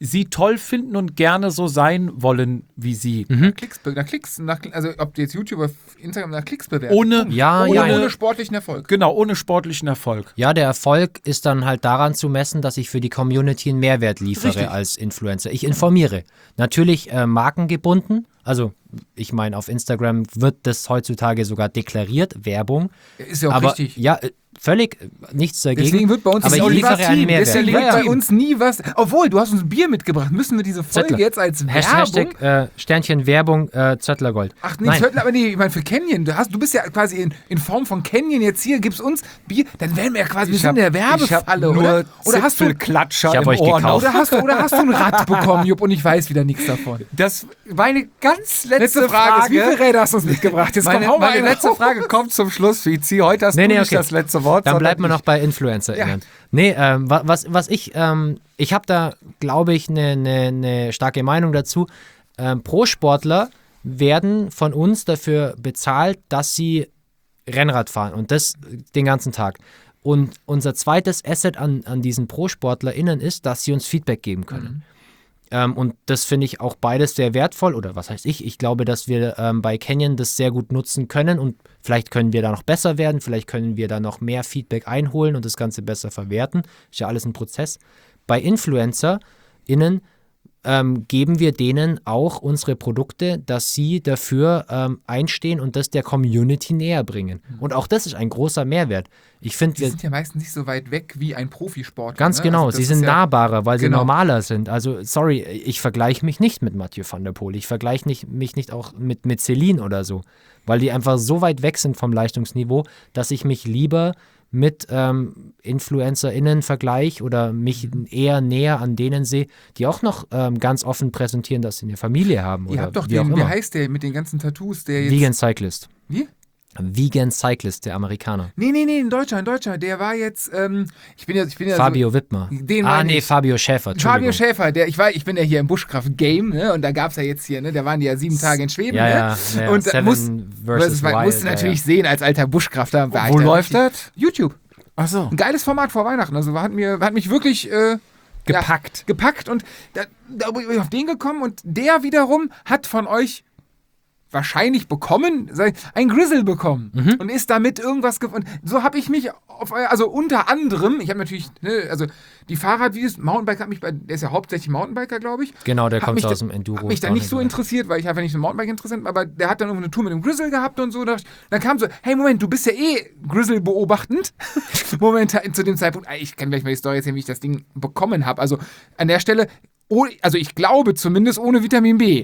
sie toll finden und gerne so sein wollen wie sie. Nach Klicks, be- nach Klicks, nach, also ob du jetzt YouTube oder Instagram nach Klicks bewerten. Ohne, Ja, ohne, ja, ohne ja. sportlichen Erfolg. genau, ohne sportlichen Erfolg. Ja, der Erfolg ist dann halt daran zu messen, dass ich für die Community einen Mehrwert liefere Richtig. als Influencer. Ich informiere. Natürlich äh, markengebunden. Also, ich meine, auf Instagram wird das heutzutage sogar deklariert, Werbung. Ist ja auch aber richtig. ja, äh, völlig äh, nichts dagegen. Deswegen wird bei uns aber nie ich was liefere einen Mehrwert. Deswegen Ja, wird ja. bei uns nie was. Obwohl, du hast uns Bier mitgebracht. Müssen wir diese Folge Zettler. jetzt als Hashtag, Werbung? Hashtag äh, Sternchen Werbung äh, Zöttlergold. Ach nee, Nein. Zöttler, aber nee, ich meine für Canyon. Du, hast, du bist ja quasi in, in Form von Canyon jetzt hier, gibst uns Bier, dann wären wir ja quasi, wir sind in der Werbefalle, nur oder? Oder hast du, Zipfelklatscher Ich hab im euch Ohr gekauft. noch. oder, hast du, oder hast du ein Rad bekommen, Jupp, und ich weiß wieder nichts davon. Das, meine ganz letzte, Letzte Frage, ist, wie viele Räder hast du uns mitgebracht? Jetzt meine komm, hau mal meine eine letzte raus. Frage kommt zum Schluss, Vizi. Heute hast Nee, du nee, nicht okay. das letzte Wort. Dann sondern bleiben wir ich. noch bei Influencer Ja. erinnern. Nee, ähm, wa- was, was ich, ähm, ich habe da, glaube ich, eine ne, ne starke Meinung dazu. Ähm, Pro-Sportler werden von uns dafür bezahlt, dass sie Rennrad fahren und das den ganzen Tag. Und unser zweites Asset an, an diesen Pro-SportlerInnen ist, dass sie uns Feedback geben können. Ähm, und das finde ich auch beides sehr wertvoll. Oder was heißt ich? Ich glaube, dass wir ähm, bei Canyon das sehr gut nutzen können und vielleicht können wir da noch besser werden, vielleicht können wir da noch mehr Feedback einholen und das Ganze besser verwerten. Ist ja alles ein Prozess. Bei InfluencerInnen ähm, geben wir denen auch unsere Produkte, dass sie dafür ähm, einstehen und das der Community näher bringen. Und auch das ist ein großer Mehrwert. Ich finde, Die wir sind ja meistens nicht so weit weg wie ein Profisportler. Ganz ne? genau, Also das sie ist sind ja, nahbarer, weil sie Genau. normaler sind. Also, sorry, ich vergleiche mich nicht mit Mathieu van der Poel. Ich vergleiche nicht, mich nicht auch mit, mit Celine oder so, weil die einfach so weit weg sind vom Leistungsniveau, dass ich mich lieber mit ähm, InfluencerInnen vergleiche oder mich eher näher an denen sehe, die auch noch ähm, ganz offen präsentieren, dass sie eine Familie haben Ihr oder habt doch wie auch den, wie immer. heißt der mit den ganzen Tattoos, der jetzt... Vegan Cyclist. Wie? Vegan Cyclist, der Amerikaner. Nee, nee, nee, ein Deutscher, ein Deutscher. Der war jetzt, ähm, ich bin ja, ich bin ja Fabio Wittmer. Den ah, meine nee, ich. Fabio Schäfer. so, Fabio Entschuldigung. Schäfer, der, ich war, ich bin ja hier im Buschkraft-Game, ne, und da gab es ja jetzt hier, ne, da waren die ja sieben Tage in Schweden, Ja, ne, ja, ja, und da Seven muss, versus das war- Wild, musst du ja, natürlich ja. sehen als alter Buschkrafter. war ich Wo da läuft richtig- das? YouTube. Ach so. Ein geiles Format vor Weihnachten, also hat, mir, hat mich wirklich äh, Gepackt. Ja, gepackt und da, da bin ich auf den gekommen und der wiederum hat von euch wahrscheinlich bekommen, sei- ein Grizzle bekommen Mhm. und ist damit irgendwas gefunden. So habe ich mich auf euer, also unter anderem, ich habe natürlich, ne, also die Fahrradvideos, Mountainbiker hat mich bei, der ist ja hauptsächlich Mountainbiker, glaube ich. Genau, der Hat kommt mich aus da- dem Enduro. Hat mich da nicht so interessiert, weil ich einfach nicht so Mountainbike interessiert bin, aber der hat dann irgendwie eine Tour mit dem Grizzle gehabt und so. Da- Dann kam so, hey Moment, du bist ja eh Grizzle beobachtend. Momentan zu dem Zeitpunkt, ich kann gleich mal die Story erzählen, wie ich das Ding bekommen habe. Also an der Stelle, oh, also ich glaube zumindest ohne Vitamin B.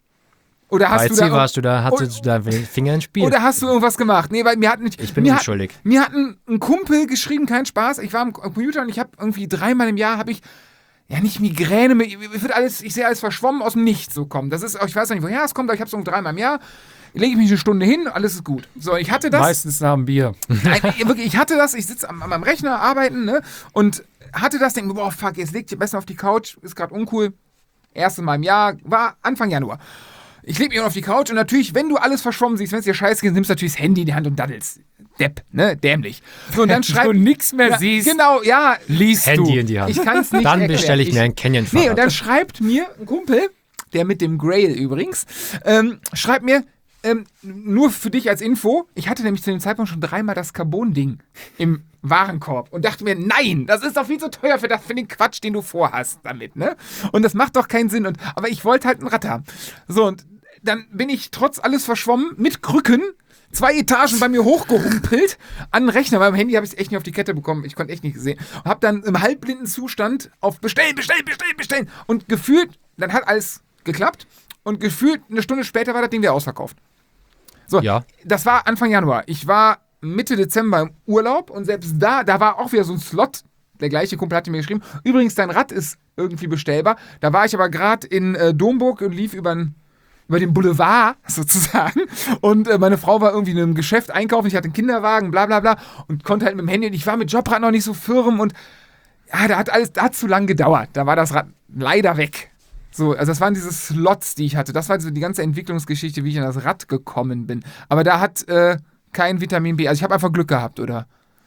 Oder hast Bei du Ziel da warst du da, hattest Oh, du da Finger ins Spiel. oder hast du irgendwas gemacht? Nee, weil mir hat nicht. Ich bin mir unschuldig. Hat, mir hat ein, ein Kumpel geschrieben, kein Spaß. Ich war am Computer und ich habe irgendwie dreimal im Jahr habe ich ja nicht Migräne, mir wird alles, ich sehe alles verschwommen aus dem Nichts so kommen. Das ist, ich weiß noch nicht, woher es kommt, aber ich habe es so dreimal im Jahr. Lege ich mich eine Stunde hin, alles ist gut. So, ich hatte das. Meistens nach dem Bier. Nein, wirklich, ich hatte das, ich sitze am, an meinem Rechner arbeiten, ne? Und hatte das, denke, boah, fuck, jetzt leg dich besser auf die Couch, ist gerade uncool. Erstes Mal im Jahr, war Anfang Januar. Ich leg mich auf die Couch und natürlich, wenn du alles verschwommen siehst, wenn es dir scheiße geht, nimmst du natürlich das Handy in die Hand und daddelst. Depp, ne? Dämlich. So, und dann Wenn schreib, du nichts mehr ja, siehst, Genau, ja. liest Handy du. in die Hand. Ich kann es nicht Dann erklären. bestelle ich mir ein Canyon-Fahrrad. Nee, und dann schreibt mir ein Kumpel, der mit dem Grail übrigens, ähm, schreibt mir, ähm, nur für dich als Info, ich hatte nämlich zu dem Zeitpunkt schon dreimal das Carbon-Ding im Warenkorb und dachte mir, nein, das ist doch viel zu teuer für, das, für den Quatsch, den du vorhast damit, ne? Und das macht doch keinen Sinn. Und, aber ich wollte halt ein Rad haben. So, und dann bin ich trotz alles verschwommen mit Krücken zwei Etagen bei mir hochgehumpelt an den Rechner. Beim Handy habe ich es echt nicht auf die Kette bekommen. Ich konnte echt nicht sehen. Und habe dann im halbblinden Zustand auf bestellen, bestellen, bestellen, bestellen. Und gefühlt, dann hat alles geklappt. Und gefühlt eine Stunde später war das Ding wieder ausverkauft. So, Ja. das war Anfang Januar. Ich war Mitte Dezember im Urlaub und selbst da, da war auch wieder so ein Slot. Der gleiche Kumpel hatte mir geschrieben, übrigens, dein Rad ist irgendwie bestellbar. Da war ich aber gerade in äh, Domburg und lief über den über den Boulevard sozusagen und äh, meine Frau war irgendwie in einem Geschäft einkaufen, ich hatte einen Kinderwagen, bla bla bla und konnte halt mit dem Handy und ich war mit Jobrad noch nicht so firm und ja, da hat alles, da hat zu lang gedauert, da war das Rad leider weg. So, also das waren diese Slots, die ich hatte, das war so die ganze Entwicklungsgeschichte, wie ich an das Rad gekommen bin, aber da hat äh, kein Vitamin B, also ich habe einfach Glück gehabt, oder?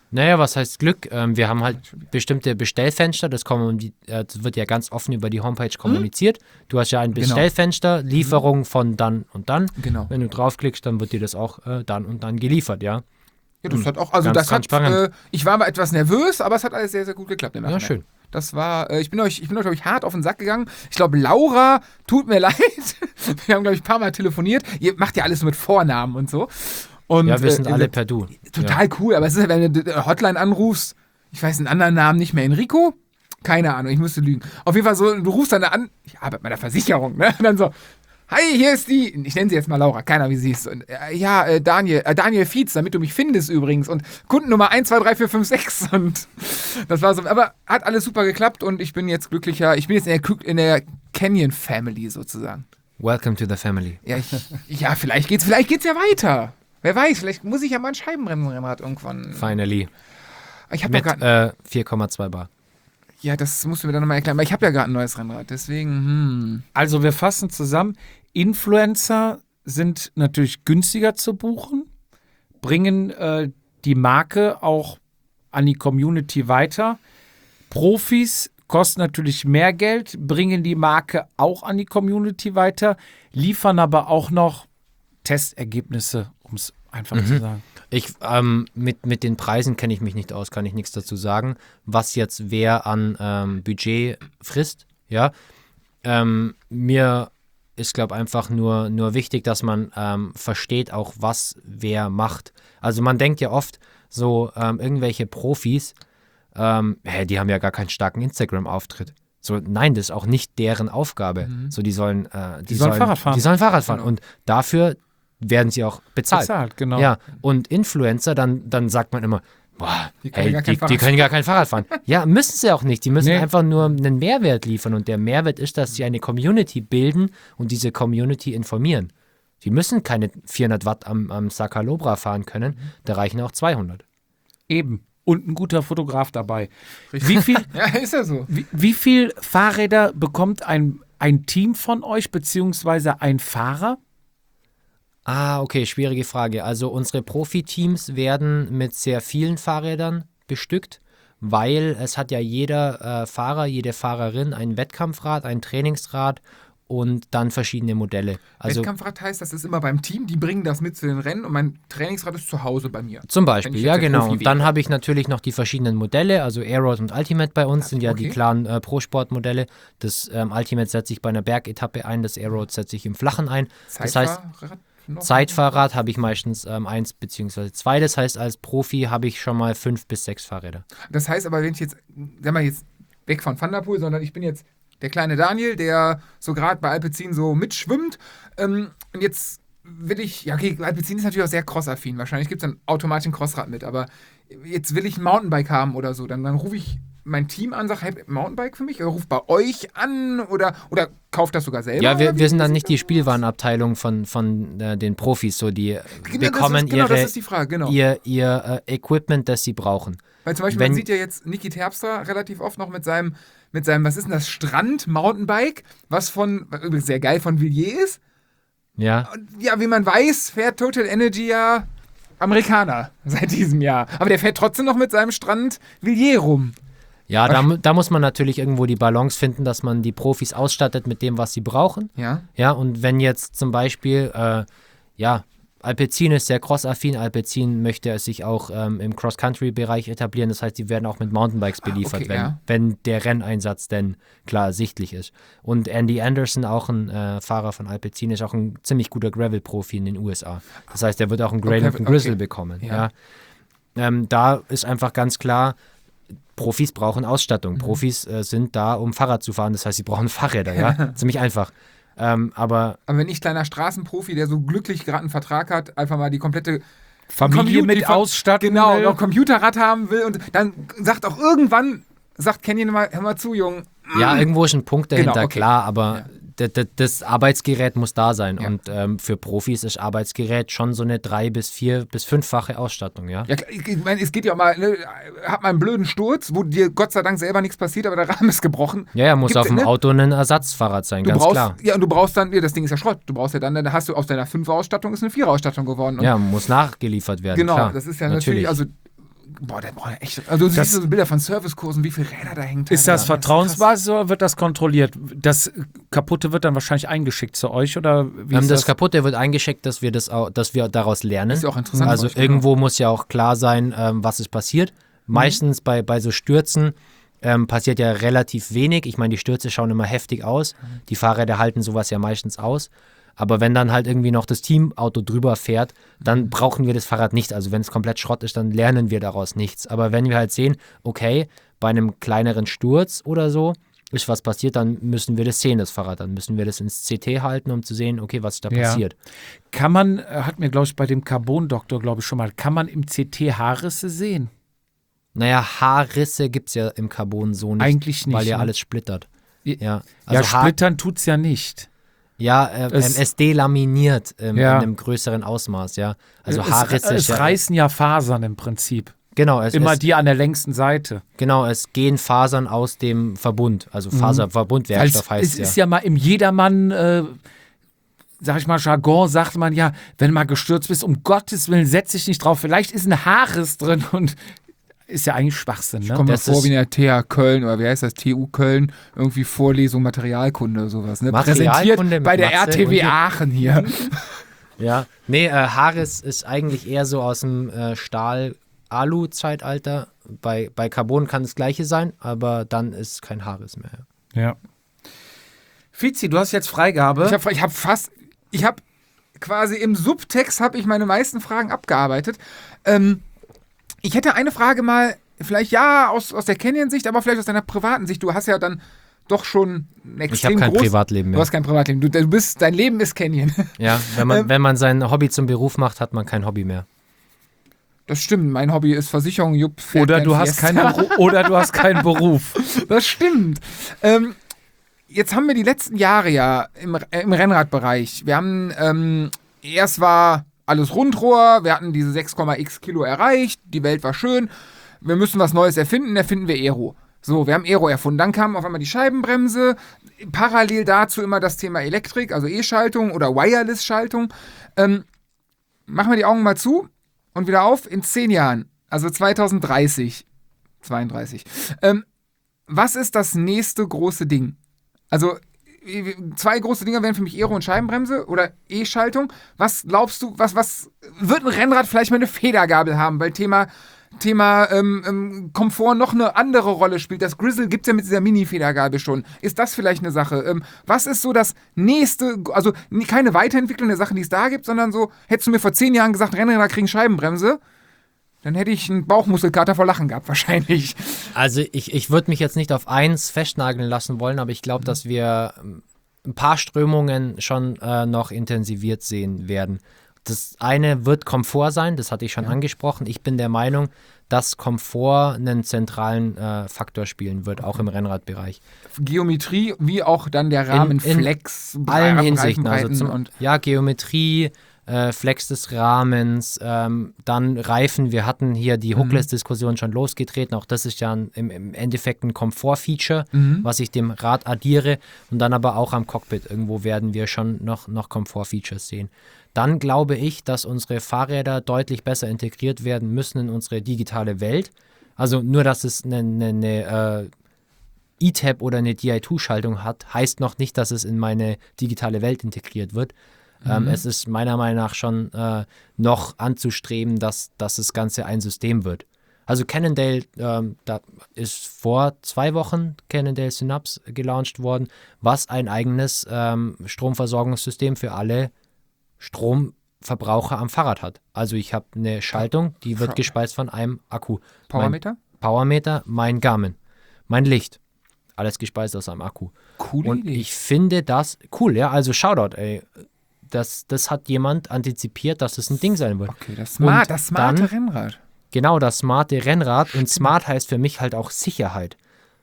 Naja, was heißt Glück? Ähm, wir haben halt bestimmte Bestellfenster, das, kommen, das wird ja ganz offen über die Homepage kommuniziert. Du hast ja ein Bestellfenster, Lieferung von dann und dann. Genau. Wenn du draufklickst, dann wird dir das auch äh, dann und dann geliefert, ja. Ja, das hat auch, also Ganz das hat, transparent. äh, ich war mal etwas nervös, aber es hat alles sehr, sehr gut geklappt. Im Ja, Nachhinein. schön. Das war, äh, ich bin euch, ich bin euch, glaube ich, hart auf den Sack gegangen. Ich glaube, Laura, tut mir leid. Wir haben, glaube ich, ein paar Mal telefoniert. Ihr macht ja alles mit Vornamen und so. Und, Ja, wir sind äh, alle per Du. Total cool, aber es ist, wenn du eine Hotline anrufst, ich weiß einen anderen Namen nicht mehr, Enrico? Keine Ahnung, ich müsste lügen. Auf jeden Fall so, du rufst dann an, ich arbeite bei der Versicherung, ne? Und dann so, hi, hier ist die, ich nenne sie jetzt mal Laura, keiner wie sie ist. Und, äh, ja, äh, Daniel, äh, Daniel Fietz, damit du mich findest übrigens. Und Kundennummer eins, zwei, drei, vier, fünf, sechs. Und das war so, aber hat alles super geklappt und ich bin jetzt glücklicher, ich bin jetzt in der, in der Canyon Family sozusagen. Welcome to the family. Ja, ich, ja vielleicht geht's, vielleicht geht's ja weiter. Wer weiß, vielleicht muss ich ja mal ein Scheibenbremsenrennrad irgendwann. Finally. Ich habe ja Mit gerade. äh, vier Komma zwei Bar. Ja, das musst du mir dann nochmal erklären, weil ich habe ja gerade ein neues Rennrad, deswegen, hm. Also wir fassen zusammen, Influencer sind natürlich günstiger zu buchen, bringen äh, die Marke auch an die Community weiter. Profis kosten natürlich mehr Geld, bringen die Marke auch an die Community weiter, liefern aber auch noch Testergebnisse, um es einfach Mhm. zu sagen. Ich, ähm, mit, mit den Preisen kenne ich mich nicht aus, kann ich nichts dazu sagen, was jetzt wer an ähm, Budget frisst, ja. Ähm, mir ist, glaube ich, einfach nur, nur wichtig, dass man ähm, versteht auch, was wer macht. Also man denkt ja oft so, ähm, irgendwelche Profis, ähm, hä, die haben ja gar keinen starken Instagram-Auftritt. So, nein, das ist auch nicht deren Aufgabe. Mhm. So, die sollen, äh, die, Die sollen Fahrrad fahren. Die sollen Fahrrad fahren. Genau. Und dafür werden sie auch bezahlt. Bezahlt, genau. Ja, und Influencer, dann, dann sagt man immer, boah, Die können hey, gar kein die, Fahrrad die können gar kein Fahrrad fahren. Ja, müssen sie auch nicht. Die müssen Nee. einfach nur einen Mehrwert liefern. Und der Mehrwert ist, dass sie eine Community bilden und diese Community informieren. Die müssen keine vierhundert Watt am, am Sakalobra fahren können. Da reichen auch zweihundert. Eben. Und ein guter Fotograf dabei. Wie viel, Ja, ist ja so. wie, wie viel Fahrräder bekommt ein, ein Team von euch, beziehungsweise ein Fahrer? Ah, okay, schwierige Frage. Also unsere Profiteams werden mit sehr vielen Fahrrädern bestückt, weil es hat ja jeder äh, Fahrer, jede Fahrerin ein Wettkampfrad, ein Trainingsrad und dann verschiedene Modelle. Also Wettkampfrad heißt, das ist immer beim Team, die bringen das mit zu den Rennen und mein Trainingsrad ist zu Hause bei mir. zum Wenn Beispiel, ich ja jetzt der genau. Profi Und dann wäre. habe ich natürlich noch die verschiedenen Modelle, also Aeroad und Ultimate bei uns sind ja die okay. klaren äh, Pro-Sport-Modelle. Das ähm, Ultimate setze ich bei einer Bergetappe ein, das Aeroad setze ich im Flachen ein. Das heißt, Zeitfahrrad noch? Zeitfahrrad habe ich meistens ähm, eins beziehungsweise zwei. Das heißt, als Profi habe ich schon mal fünf bis sechs Fahrräder. Das heißt aber, wenn ich jetzt, sag mal jetzt weg von Van der Poel, sondern ich bin jetzt der kleine Daniel, der so gerade bei Alpecin so mitschwimmt. Ähm, und jetzt will ich, ja okay, Alpecin ist natürlich auch sehr crossaffin. Wahrscheinlich gibt es dann automatisch ein Crossrad mit, aber jetzt will ich ein Mountainbike haben oder so. Dann, dann rufe ich mein Team an, sage, hey, Mountainbike für mich? Oder ruft bei euch an oder, oder kauft das sogar selber? Ja, wir, oder wie wir sind dann sieht nicht die das aus? Spielwarenabteilung von, von äh, den Profis, so die Genau, bekommen das ist, genau, ihre, das ist die Frage, genau. ihr, ihr äh, Equipment, das sie brauchen. Weil zum Beispiel, wenn- man sieht ja jetzt Niki Terpstra relativ oft noch mit seinem, mit seinem, was ist denn das, Strand-Mountainbike, was von, was übrigens sehr geil von Villiers ist. Ja, Und ja, wie man weiß, fährt Total Energy ja Amerikaner seit diesem Jahr. Aber der fährt trotzdem noch mit seinem Strand Villiers rum. ja da, mu- da muss man natürlich irgendwo die Balance finden, dass man die Profis ausstattet mit dem, was sie brauchen. Ja. Ja, und wenn jetzt zum Beispiel, äh, ja, Alpecin ist sehr crossaffin, Alpecin möchte es sich auch ähm, im Cross-Country-Bereich etablieren, das heißt, die werden auch mit Mountainbikes beliefert, okay, wenn, ja. wenn der Renneinsatz denn klar ersichtlich ist. Und Andy Anderson, auch ein äh, Fahrer von Alpecin, ist auch ein ziemlich guter Gravel-Profi in den U S A. Das heißt, er wird auch einen Grail und einen okay. Grizzle bekommen. Ja. Ja. Ähm, da ist einfach ganz klar, Profis brauchen Ausstattung. Profis äh, sind da, um Fahrrad zu fahren, das heißt, sie brauchen Fahrräder, ja, ziemlich einfach. Ähm, aber Aber wenn ich kleiner Straßenprofi, der so glücklich gerade einen Vertrag hat, einfach mal die komplette Familie Commu- mit die Ver- ausstatten Genau, will. noch Computerrad haben will und dann sagt auch irgendwann, sagt Canyon mal, hör mal zu, Jung. ja, irgendwo ist ein Punkt dahinter, Genau, okay. klar, aber Ja. d- d- das Arbeitsgerät muss da sein. Ja. Und ähm, für Profis ist Arbeitsgerät schon so eine drei- bis vier- bis fünffache Ausstattung, ja. Ja, klar, ich ich meine, es geht ja auch mal, ne, hat mal einen blöden Sturz, wo dir Gott sei Dank selber nichts passiert, aber der Rahmen ist gebrochen. Ja, ja, muss Gibt's, auf dem ne? Auto ein Ersatzfahrrad sein, Du ganz brauchst, klar. ja, und du brauchst dann, ja, das Ding ist ja Schrott, du brauchst ja dann, dann hast du aus deiner Fünfer-Ausstattung ist eine Vierer-Ausstattung geworden. Und Ja, muss nachgeliefert werden, genau, klar. das ist ja natürlich, also boah, der braucht ja echt. Also, du Das- siehst so Bilder von Servicekursen, wie viele Räder da hängen. Ist das teilweise. Vertrauensbasis oder wird das kontrolliert? Das Kaputte wird dann wahrscheinlich eingeschickt zu euch oder wie Ähm, ist das, das? Kaputte wird eingeschickt, dass wir das auch, dass wir daraus lernen. Ist ja auch interessant. Also für euch, genau. irgendwo muss ja auch klar sein, ähm, was ist passiert. Meistens bei, bei so Stürzen ähm, passiert ja relativ wenig. Ich meine, die Stürze schauen immer heftig aus. Die Fahrräder halten sowas ja meistens aus. Aber wenn dann halt irgendwie noch das Teamauto drüber fährt, dann brauchen wir das Fahrrad nicht. Also wenn es komplett Schrott ist, dann lernen wir daraus nichts. Aber wenn wir halt sehen, okay, bei einem kleineren Sturz oder so ist was passiert, dann müssen wir das sehen, das Fahrrad. Dann müssen wir das ins C T halten, um zu sehen, okay, was ist da Ja. passiert. Kann man, äh, hat mir glaube ich bei dem Carbon-Doktor glaube ich schon mal, kann man im C T Haarrisse sehen? Naja, Haarrisse gibt es ja im Carbon so nicht, Eigentlich nicht, weil ja ne? alles splittert. Ja, Ja, ja, also Haar, splittern tut's ja nicht. ja äh, Es- es, es delaminiert ähm, Ja. in einem größeren Ausmaß, ja. Also es, Haarrisse es ist ja, reißen ja Fasern im Prinzip. genau, es, Immer es, die an der längsten Seite. genau, es gehen Fasern aus dem Verbund, also Faserverbundwerkstoff Als, heißt es ja. ist ja mal im Jedermann, äh, sag ich mal, Jargon, sagt man ja, wenn du mal gestürzt bist, um Gottes Willen, setz dich nicht drauf. Vielleicht ist ein Haarriss drin und ist ja eigentlich Schwachsinn, Ich ne? komme mir Das vor ist- wie in der T H Köln oder wie heißt das, T U Köln, irgendwie Vorlesung Materialkunde oder sowas. Ne? Materialkunde Präsentiert mit bei der Matze R T und W die- Aachen hier. Ja, nee, äh, Haarriss ist eigentlich eher so aus dem äh, Stahl-Alu-Zeitalter. Bei, bei Carbon kann das Gleiche sein, aber dann ist kein Haarriss mehr. Ja. Fizi, du hast jetzt Freigabe. Ich habe ich hab fast, ich habe quasi im Subtext habe ich meine meisten Fragen abgearbeitet. Ähm, ich hätte eine Frage mal, vielleicht ja aus, aus der Canyon-Sicht, aber vielleicht aus deiner privaten Sicht. Du hast ja dann doch schon ein extrem Ich habe kein groß, Privatleben Du mehr. hast kein Privatleben. Du, du bist, dein Leben ist Canyon. Ja, wenn man, Ähm, wenn man sein Hobby zum Beruf macht, hat man kein Hobby mehr. Das stimmt. Mein Hobby ist Versicherung. Jupp fährt oder, kein du hast Fiesta. keinen Beru- oder du hast keinen Beruf. Das stimmt. Ähm, jetzt haben wir die letzten Jahre ja im, äh, im Rennradbereich. Wir haben, ähm, erst war alles Rundrohr, wir hatten diese sechs Komma x Kilo erreicht, die Welt war schön. Wir müssen was Neues erfinden, erfinden wir Aero. So, wir haben Aero erfunden. Dann kam auf einmal die Scheibenbremse. Parallel dazu immer das Thema Elektrik, also E-Schaltung oder Wireless-Schaltung. Ähm, machen wir die Augen mal zu und wieder auf. In zehn Jahren, also zwanzig dreißig, zweiunddreißig. Ähm, was ist das nächste große Ding? Also, äh, zwei große Dinger wären für mich Aero und Scheibenbremse oder E-Schaltung. Was glaubst du, was, was wird ein Rennrad vielleicht mal eine Federgabel haben? Weil Thema, Thema ähm, ähm, Komfort noch eine andere Rolle spielt. Das Grizzle gibt es ja mit dieser Mini-Federgabel schon. Ist das vielleicht eine Sache? Ähm, was ist so das nächste, also n- keine Weiterentwicklung der Sachen, die es da gibt, sondern so, hättest du mir vor zehn Jahren gesagt, Rennräder kriegen Scheibenbremse, dann hätte ich einen Bauchmuskelkater vor Lachen gehabt, wahrscheinlich. Also ich, ich würde mich jetzt nicht auf eins festnageln lassen wollen, aber ich glaube, dass wir ähm, ein paar Strömungen schon äh, noch intensiviert sehen werden. Das eine wird Komfort sein, das hatte ich schon angesprochen. Ich bin der Meinung, dass Komfort einen zentralen äh, Faktor spielen wird, auch im Rennradbereich. Geometrie, wie auch dann der Rahmenflex. In allen Hinsichten. Also Reifenbreiten zum, und ja, Geometrie, äh, Flex des Rahmens, ähm, dann Reifen. Wir hatten hier die Hookless-Diskussion schon losgetreten. Auch das ist ja ein, im, im Endeffekt ein Komfort-Feature, was ich dem Rad addiere. Und dann aber auch am Cockpit. Irgendwo werden wir schon noch, noch Komfort-Features sehen. Dann glaube ich, dass unsere Fahrräder deutlich besser integriert werden müssen in unsere digitale Welt. Also nur, dass es eine, eine, eine äh, E T A B oder eine D I zwei Schaltung hat, heißt noch nicht, dass es in meine digitale Welt integriert wird. Mhm. Ähm, es ist meiner Meinung nach schon äh, noch anzustreben, dass, dass das Ganze ein System wird. Also Cannondale, ähm, da ist vor zwei Wochen Cannondale Synapse gelauncht worden, was ein eigenes ähm, Stromversorgungssystem für alle Stromverbraucher am Fahrrad hat. Also ich habe eine Schaltung, die wird gespeist von einem Akku. Powermeter? Mein Powermeter, mein Garmin, mein Licht. Alles gespeist aus einem Akku. Coole Und Idee. ich finde das cool, ja, also Shoutout, ey. Das, das hat jemand antizipiert, dass es ein Ding sein wird. Okay, das, smart, Und das smarte dann- Rennrad. Genau, das smarte Rennrad. Und smart heißt für mich halt auch Sicherheit.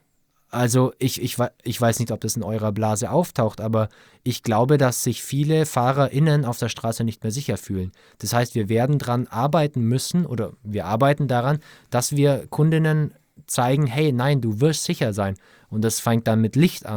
Also ich, ich, wei- ich weiß nicht, ob das in eurer Blase auftaucht, aber ich glaube, dass sich viele FahrerInnen auf der Straße nicht mehr sicher fühlen. Das heißt, wir werden daran arbeiten müssen oder wir arbeiten daran, dass wir Kundinnen zeigen, hey, nein, du wirst sicher sein. Und das fängt dann mit Licht an.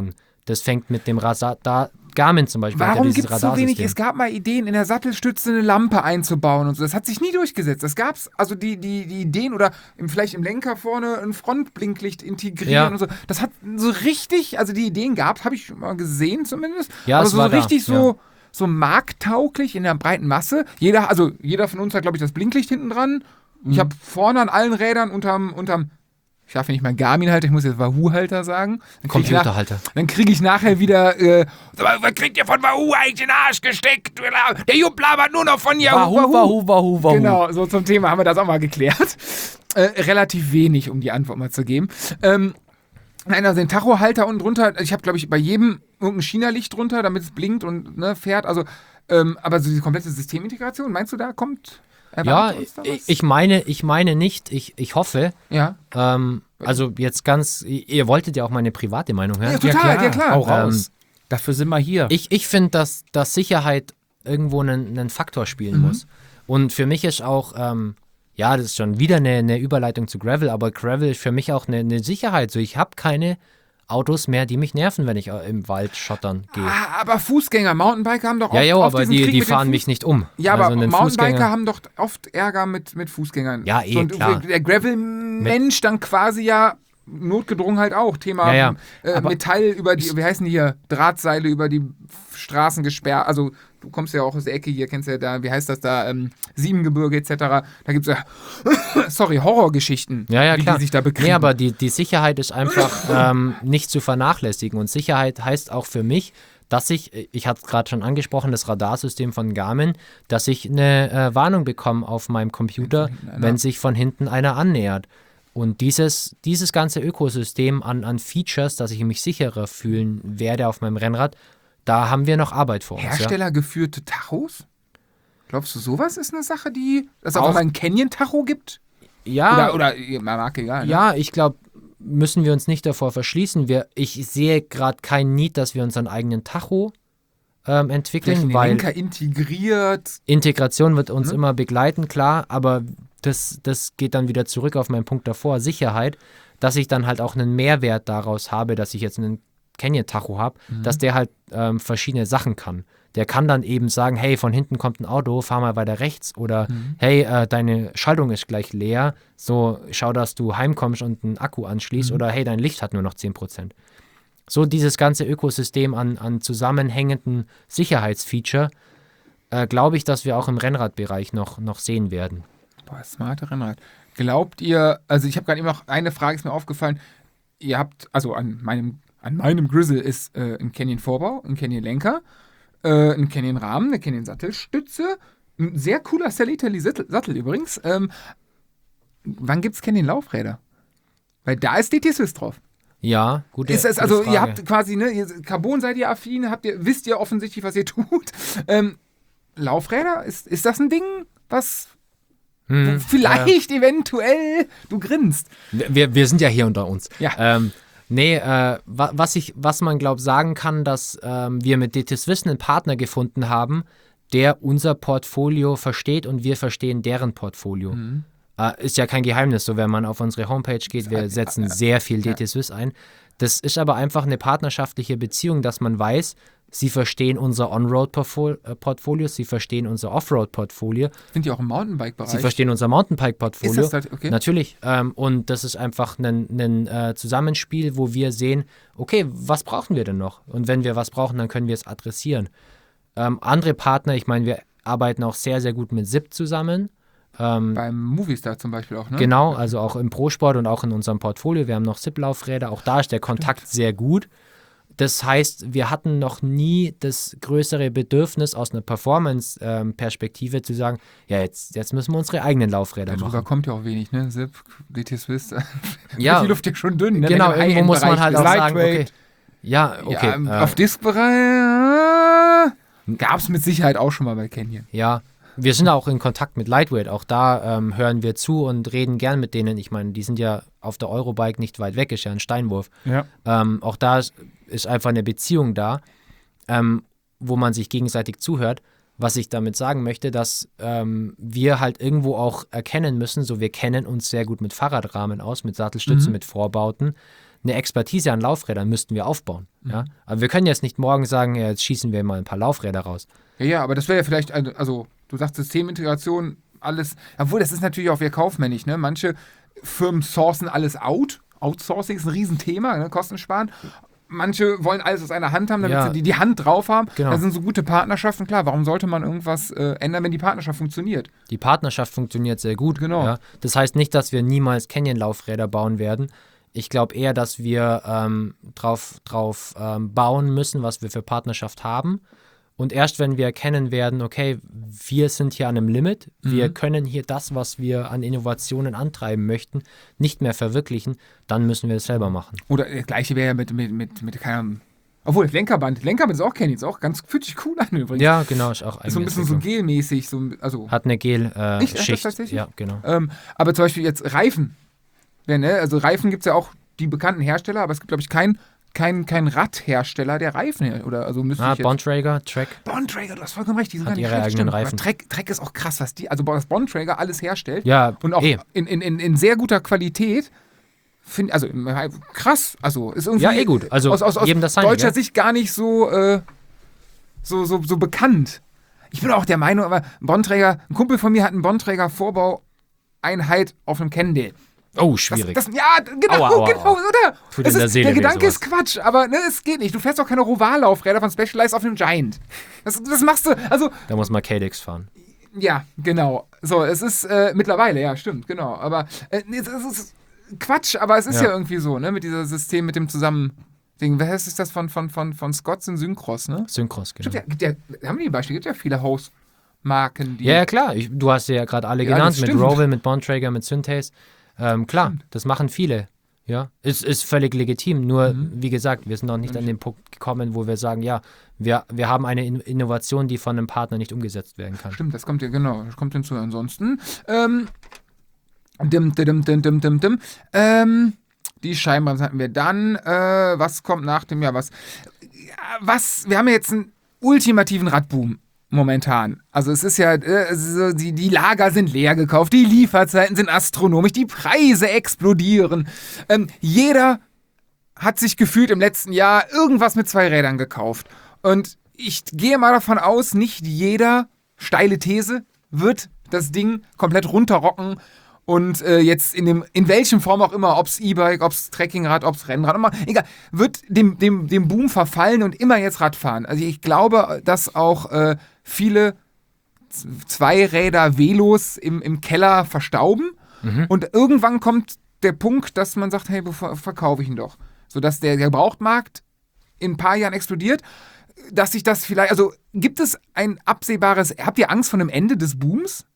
das fängt mit dem Radar, da, Garmin zum Beispiel. hat ja Warum dieses gibt es so wenig? Radarsystem. Es gab mal Ideen, in der Sattelstütze eine Lampe einzubauen und so. Das hat sich nie durchgesetzt. Das gab's, also die, die, die Ideen oder im, vielleicht im Lenker vorne ein Frontblinklicht integrieren Ja. und so. Das hat so richtig, also die Ideen gab, habe ich mal gesehen zumindest. Ja, aber es so war da, richtig so, ja. so markttauglich in der breiten Masse. Jeder, also jeder von uns hat, glaube ich, das Blinklicht hinten dran. Mhm. Ich habe vorne an allen Rädern unterm, unterm ich darf nicht mal Garmin-Halter, ich muss jetzt Wahoo-Halter sagen. Dann krieg ich nach- Computerhalter. Dann kriege ich nachher wieder, äh, was kriegt ihr von Wahoo eigentlich in den Arsch gesteckt? Der Jupp labert nur noch von Yahoo, Wahoo, Wahoo, Wahoo, Wahoo. Genau, so zum Thema haben wir das auch mal geklärt. Äh, relativ wenig, um die Antwort mal zu geben. Ähm, nein, also den Tachohalter unten drunter, ich habe, glaube ich, bei jedem irgendein China-Licht drunter, damit es blinkt und ne, fährt. Also, ähm, aber so diese komplette Systemintegration, meinst du, da kommt... Ja, erwartet uns da was? ich, ich meine, ich meine nicht, ich, ich hoffe, Ja, ähm, also jetzt ganz, ihr wolltet ja auch meine private Meinung hören. ja total, ja klar. Hau raus. Ähm, Dafür sind wir hier. Ich, ich finde, dass, dass Sicherheit irgendwo einen, einen Faktor spielen Mhm. muss. Und für mich ist auch, ähm, ja, das ist schon wieder eine, eine Überleitung zu Gravel, aber Gravel ist für mich auch eine, eine Sicherheit. So, ich habe keine Autos mehr, die mich nerven, wenn ich äh, im Wald schottern gehe. Ah, aber Fußgänger, Mountainbiker haben doch oft Ja, ja, oft aber diesen die, Krieg die mit den fahren Fuß- mich nicht um. Ja, aber Also einen Mountainbiker Fußgänger- haben doch oft Ärger mit, mit Fußgängern. Ja, eh, so, und klar. Der Gravel-Mensch dann quasi ja notgedrungen halt auch. Thema Ja, ja. Äh, Aber Metall über die, wie heißen die hier, Drahtseile über die Straßen gesperrt. Also du kommst ja auch aus der Ecke hier, kennst ja da, wie heißt das da, ähm, Siebengebirge et cetera. Da gibt es ja, sorry, Horrorgeschichten, Ja, ja, wie klar. die sich da bekriegen. Nee, aber die, die Sicherheit ist einfach ähm, nicht zu vernachlässigen. Und Sicherheit heißt auch für mich, dass ich, ich hatte es gerade schon angesprochen, das Radarsystem von Garmin, dass ich eine äh, Warnung bekomme auf meinem Computer, wenn sich von hinten einer annähert. Und dieses, dieses ganze Ökosystem an, an Features, dass ich mich sicherer fühlen werde auf meinem Rennrad, da haben wir noch Arbeit vor uns. Ja? Herstellergeführte Tachos? Glaubst du, sowas ist eine Sache, die, dass es Auch- auch mal ein Canyon-Tacho gibt? Ja, Oder, oder Marke, egal. Ne? Ja, ich glaube, müssen wir uns nicht davor verschließen. Wir, ich sehe gerade keinen Need, dass wir unseren eigenen Tacho ähm, Vielleicht entwickeln, in den weil Lenker integriert. Integration wird uns Mhm. immer begleiten, klar, aber das, das geht dann wieder zurück auf meinen Punkt davor, Sicherheit, dass ich dann halt auch einen Mehrwert daraus habe, dass ich jetzt einen Canyon-Tacho habe, dass der halt ähm, verschiedene Sachen kann. Der kann dann eben sagen, hey, von hinten kommt ein Auto, fahr mal weiter rechts oder hey, äh, deine Schaltung ist gleich leer, so schau, dass du heimkommst und einen Akku anschließt oder hey, dein Licht hat nur noch zehn Prozent. So dieses ganze Ökosystem an, an zusammenhängenden Sicherheitsfeature, äh, glaube ich, dass wir auch im Rennradbereich noch, noch sehen werden. Boah, smarte Rennrad. Glaubt ihr, also ich habe gerade eben noch eine Frage, ist mir aufgefallen. Ihr habt, also an meinem, an meinem Grizzle ist äh, ein Canyon-Vorbau, ein Canyon-Lenker, äh, ein Canyon-Rahmen, eine Canyon-Sattelstütze, ein sehr cooler Sally-Tally-Sattel Sattel übrigens. Ähm, wann gibt es Canyon-Laufräder? Weil da ist D T Swiss drauf. Ja, gute, Ist es, gute also Frage. ihr habt quasi, ne, ihr, Carbon seid ihr affin, habt ihr, wisst ihr offensichtlich, was ihr tut. Ähm, Laufräder, ist, ist das ein Ding, was Hm, vielleicht eventuell, du grinst. Wir, wir sind ja hier unter uns. Ja. Ähm, nee, äh, wa- was, ich, was man, glaube sagen kann, dass ähm, wir mit D T Swiss einen Partner gefunden haben, der unser Portfolio versteht und wir verstehen deren Portfolio. Mhm. Äh, ist ja kein Geheimnis, so wenn man auf unsere Homepage geht, wir setzen sehr viel D T Swiss ein. Das ist aber einfach eine partnerschaftliche Beziehung, dass man weiß, sie verstehen unser On-Road-Portfolio, sie verstehen unser Off-Road-Portfolio, Sind die auch im Mountainbike-Bereich? sie verstehen unser Mountainbike-Portfolio. Ist das da- okay. Natürlich. Ähm, und das ist einfach ein, ein äh, Zusammenspiel, wo wir sehen, okay, was brauchen wir denn noch? Und wenn wir was brauchen, dann können wir es adressieren. Ähm, andere Partner, ich meine, wir arbeiten auch sehr, sehr gut mit S I P zusammen. Ähm, Beim Movistar zum Beispiel auch, ne? Genau, also auch im Pro-Sport und auch in unserem Portfolio. Wir haben noch S I P-Laufräder, auch da ist der Kontakt sehr gut. Das heißt, wir hatten noch nie das größere Bedürfnis aus einer Performance-Perspektive zu sagen, ja, jetzt, jetzt müssen wir unsere eigenen Laufräder Darüber machen. kommt ja auch wenig, ne? S I P, D T Swiss. Ja, die Luft ja schon dünn, ne? genau, Wenn du im irgendwo muss man halt High-End-Bereich auch bist. sagen, okay, ja, okay, Ja, ähm, äh, auf Diskbereich äh, gab es mit Sicherheit auch schon mal bei Canyon. ja, wir sind auch in Kontakt mit Lightweight, auch da ähm, hören wir zu und reden gern mit denen. Ich meine, die sind ja auf der Eurobike nicht weit weg, ist ja ein Steinwurf. Ja. Ähm, auch da ist, ist einfach eine Beziehung da, ähm, wo man sich gegenseitig zuhört. Was ich damit sagen möchte, dass ähm, wir halt irgendwo auch erkennen müssen, so wir kennen uns sehr gut mit Fahrradrahmen aus, mit Sattelstützen, Mhm. mit Vorbauten. eine Expertise an Laufrädern müssten wir aufbauen. Mhm. Ja? Aber wir können jetzt nicht morgen sagen, ja, jetzt schießen wir mal ein paar Laufräder raus. Ja, ja, aber das wäre ja vielleicht, also, also du sagst Systemintegration, alles, obwohl das ist natürlich auch wieder kaufmännisch, ne? Manche Firmen sourcen alles out. Outsourcing ist ein Riesenthema, ne? Kosten sparen. Manche wollen alles aus einer Hand haben, damit Ja. sie die, die Hand drauf haben. Genau. Das sind so gute Partnerschaften. Klar, warum sollte man irgendwas äh, ändern, wenn die Partnerschaft funktioniert? Die Partnerschaft funktioniert sehr gut. Genau. Ja? Das heißt nicht, dass wir niemals Canyon-Laufräder bauen werden. Ich glaube eher, dass wir ähm, drauf, drauf ähm, bauen müssen, was wir für Partnerschaft haben. Und erst wenn wir erkennen werden, okay, wir sind hier an einem Limit, wir Mhm. können hier das, was wir an Innovationen antreiben möchten, nicht mehr verwirklichen, dann müssen wir es selber machen. Oder das gleiche wäre ja mit, mit, mit, mit keine Ahnung. Obwohl, das Lenkerband. Lenkerband ist auch Canyon, ist auch ganz, fühlt sich cool an übrigens. Ja, genau, ist auch Ist so ein bisschen so Eigenentwicklung. gelmäßig, so, also. Hat eine Echt? Hat das Gel-Schicht. tatsächlich? ja, genau. Ähm, aber zum Beispiel jetzt Reifen. Ja, ne? Also Reifen gibt es ja auch die bekannten Hersteller, aber es gibt, glaube ich, keinen kein, kein Radhersteller, der Reifen her- oder also müsste Ah, ich jetzt Bontrager, Track. Bontrager, du hast vollkommen recht, die sind Hat gar nicht ihre schlecht, eigenen stimmt. Aber Reifen. Trek, Trek ist auch krass, was die, also was Bontrager alles herstellt Ja, und auch eh. in, in, in, in sehr guter Qualität. Find, also krass, also ist irgendwie Ja, eh gut. Also aus, aus, aus jedem das seine, deutscher gell? Sicht gar nicht so, äh, so, so, so bekannt. Ich bin auch der Meinung, aber ein Bontrager, ein Kumpel von mir hat einen Bontrager Vorbaueinheit auf einem Cannondale. Oh, Das, schwierig. das, ja, genau, Aua, aua, genau, aua. oder? Tut Es in der ist, Seele der weh, Gedanke sowas. ist Quatsch, aber ne, es geht nicht. Du fährst auch keine Roval-Laufräder von Specialized auf einem Giant. Das, das machst du, also, Da muss man K-Dex fahren. ja, genau. So, es ist äh, mittlerweile, ja, stimmt, genau. Aber äh, es, es ist Quatsch, aber es ist ja, Ja. irgendwie so, ne, mit diesem System, mit dem Zusammen. Ding. Wer ist das von, von, von, von Scotts und Syncross, ne? Synchros, genau. Stimmt, ja, gibt ja, haben wir die Beispiele? Gibt ja viele Hausmarken, die. Ja, ja, klar. Ich, du hast ja gerade alle Ja, genannt, das mit stimmt. Roval, mit Bontrager, mit Synthes. Ähm, klar, das machen viele. Ja, ist, ist völlig legitim. Nur, Mhm. wie gesagt, wir sind noch nicht an den Punkt gekommen, wo wir sagen, ja, wir, wir haben eine In- Innovation, die von einem Partner nicht umgesetzt werden kann. Stimmt, das kommt ja, genau, das kommt hinzu. Ansonsten, ähm, dim, dim, dim, dim, dim, dim, ähm, die Scheibenbremse hatten wir dann, äh, was kommt nach dem Jahr, was, ja, was, wir haben ja jetzt einen ultimativen Radboom momentan. Also es ist ja, äh, so, die, die Lager sind leer gekauft, die Lieferzeiten sind astronomisch, die Preise explodieren. Ähm, jeder hat sich gefühlt im letzten Jahr irgendwas mit zwei Rädern gekauft. Und ich gehe mal davon aus, nicht jeder, steile These, wird das Ding komplett runterrocken und äh, jetzt in dem, in welchen Form auch immer, ob es E-Bike, ob es Trekkingrad, ob es Rennrad, immer, egal, wird dem, dem, dem Boom verfallen und immer jetzt Rad fahren. Also ich glaube, dass auch äh, viele Z- Zweiräder-Velos im, im Keller verstauben Mhm. und irgendwann kommt der Punkt, dass man sagt, hey, bevor- verkaufe ich ihn doch. Sodass der Gebrauchtmarkt in ein paar Jahren explodiert, dass sich das vielleicht, also gibt es ein absehbares, habt ihr Angst vor dem Ende des Booms?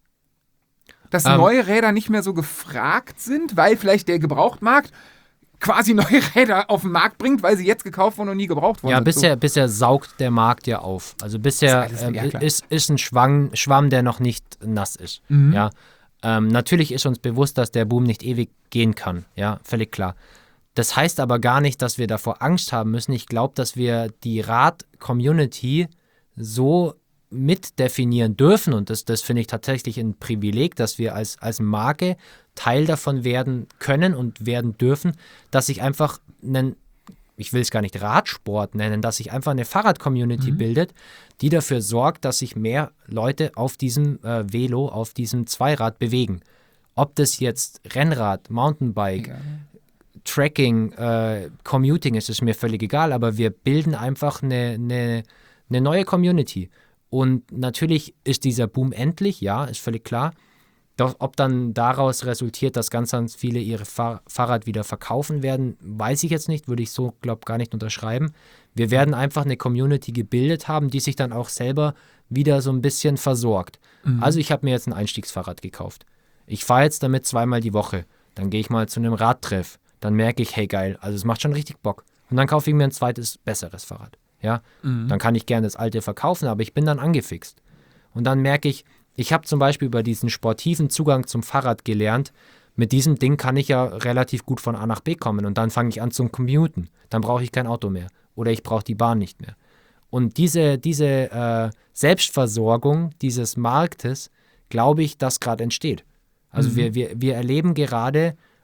Dass Ähm. neue Räder nicht mehr so gefragt sind, weil vielleicht der Gebrauchtmarkt quasi neue Räder auf den Markt bringt, weil sie jetzt gekauft wurden und nie gebraucht worden Ja, sind. bisher, bisher saugt der Markt ja auf. Also bisher Das ist alles- ähm, ja, klar. ist, ist ein Schwamm, Schwamm, der noch nicht nass ist. Mhm. Ja. Ähm, natürlich ist uns bewusst, dass der Boom nicht ewig gehen kann. Ja, völlig klar. Das heißt aber gar nicht, dass wir davor Angst haben müssen. Ich glaube, dass wir die Rad-Community so mitdefinieren dürfen und das, das finde ich tatsächlich ein Privileg, dass wir als, als Marke Teil davon werden können und werden dürfen, dass sich einfach einen, ich will es gar nicht Radsport nennen, dass sich einfach eine Fahrrad-Community Mhm. bildet, die dafür sorgt, dass sich mehr Leute auf diesem äh, Velo, auf diesem Zweirad bewegen. Ob das jetzt Rennrad, Mountainbike, Egal. Tracking, äh, Commuting ist, ist mir völlig egal, aber wir bilden einfach eine, eine, eine neue Community. Und natürlich ist dieser Boom endlich, ja, ist völlig klar. Doch ob dann daraus resultiert, dass ganz, ganz viele ihre Fahr- Fahrrad wieder verkaufen werden, weiß ich jetzt nicht, würde ich so, glaube gar nicht unterschreiben. Wir werden einfach eine Community gebildet haben, die sich dann auch selber wieder so ein bisschen versorgt. Mhm. Also ich habe mir jetzt ein Einstiegsfahrrad gekauft. Ich fahre jetzt damit zweimal die Woche. Dann gehe ich mal zu einem Radtreff. Dann merke ich, hey geil, also es macht schon richtig Bock. Und dann kaufe ich mir ein zweites, besseres Fahrrad. Ja, Mhm. dann kann ich gerne das alte verkaufen, aber ich bin dann angefixt. Und dann merke ich, ich habe zum Beispiel über diesen sportiven Zugang zum Fahrrad gelernt, mit diesem Ding kann ich ja relativ gut von A nach B kommen und dann fange ich an zum Commuten. Dann brauche ich kein Auto mehr oder ich brauche die Bahn nicht mehr. Und diese, diese äh, Selbstversorgung dieses Marktes, glaube ich, dass gerade entsteht. Also Mhm. wir, wir, wir erleben gerade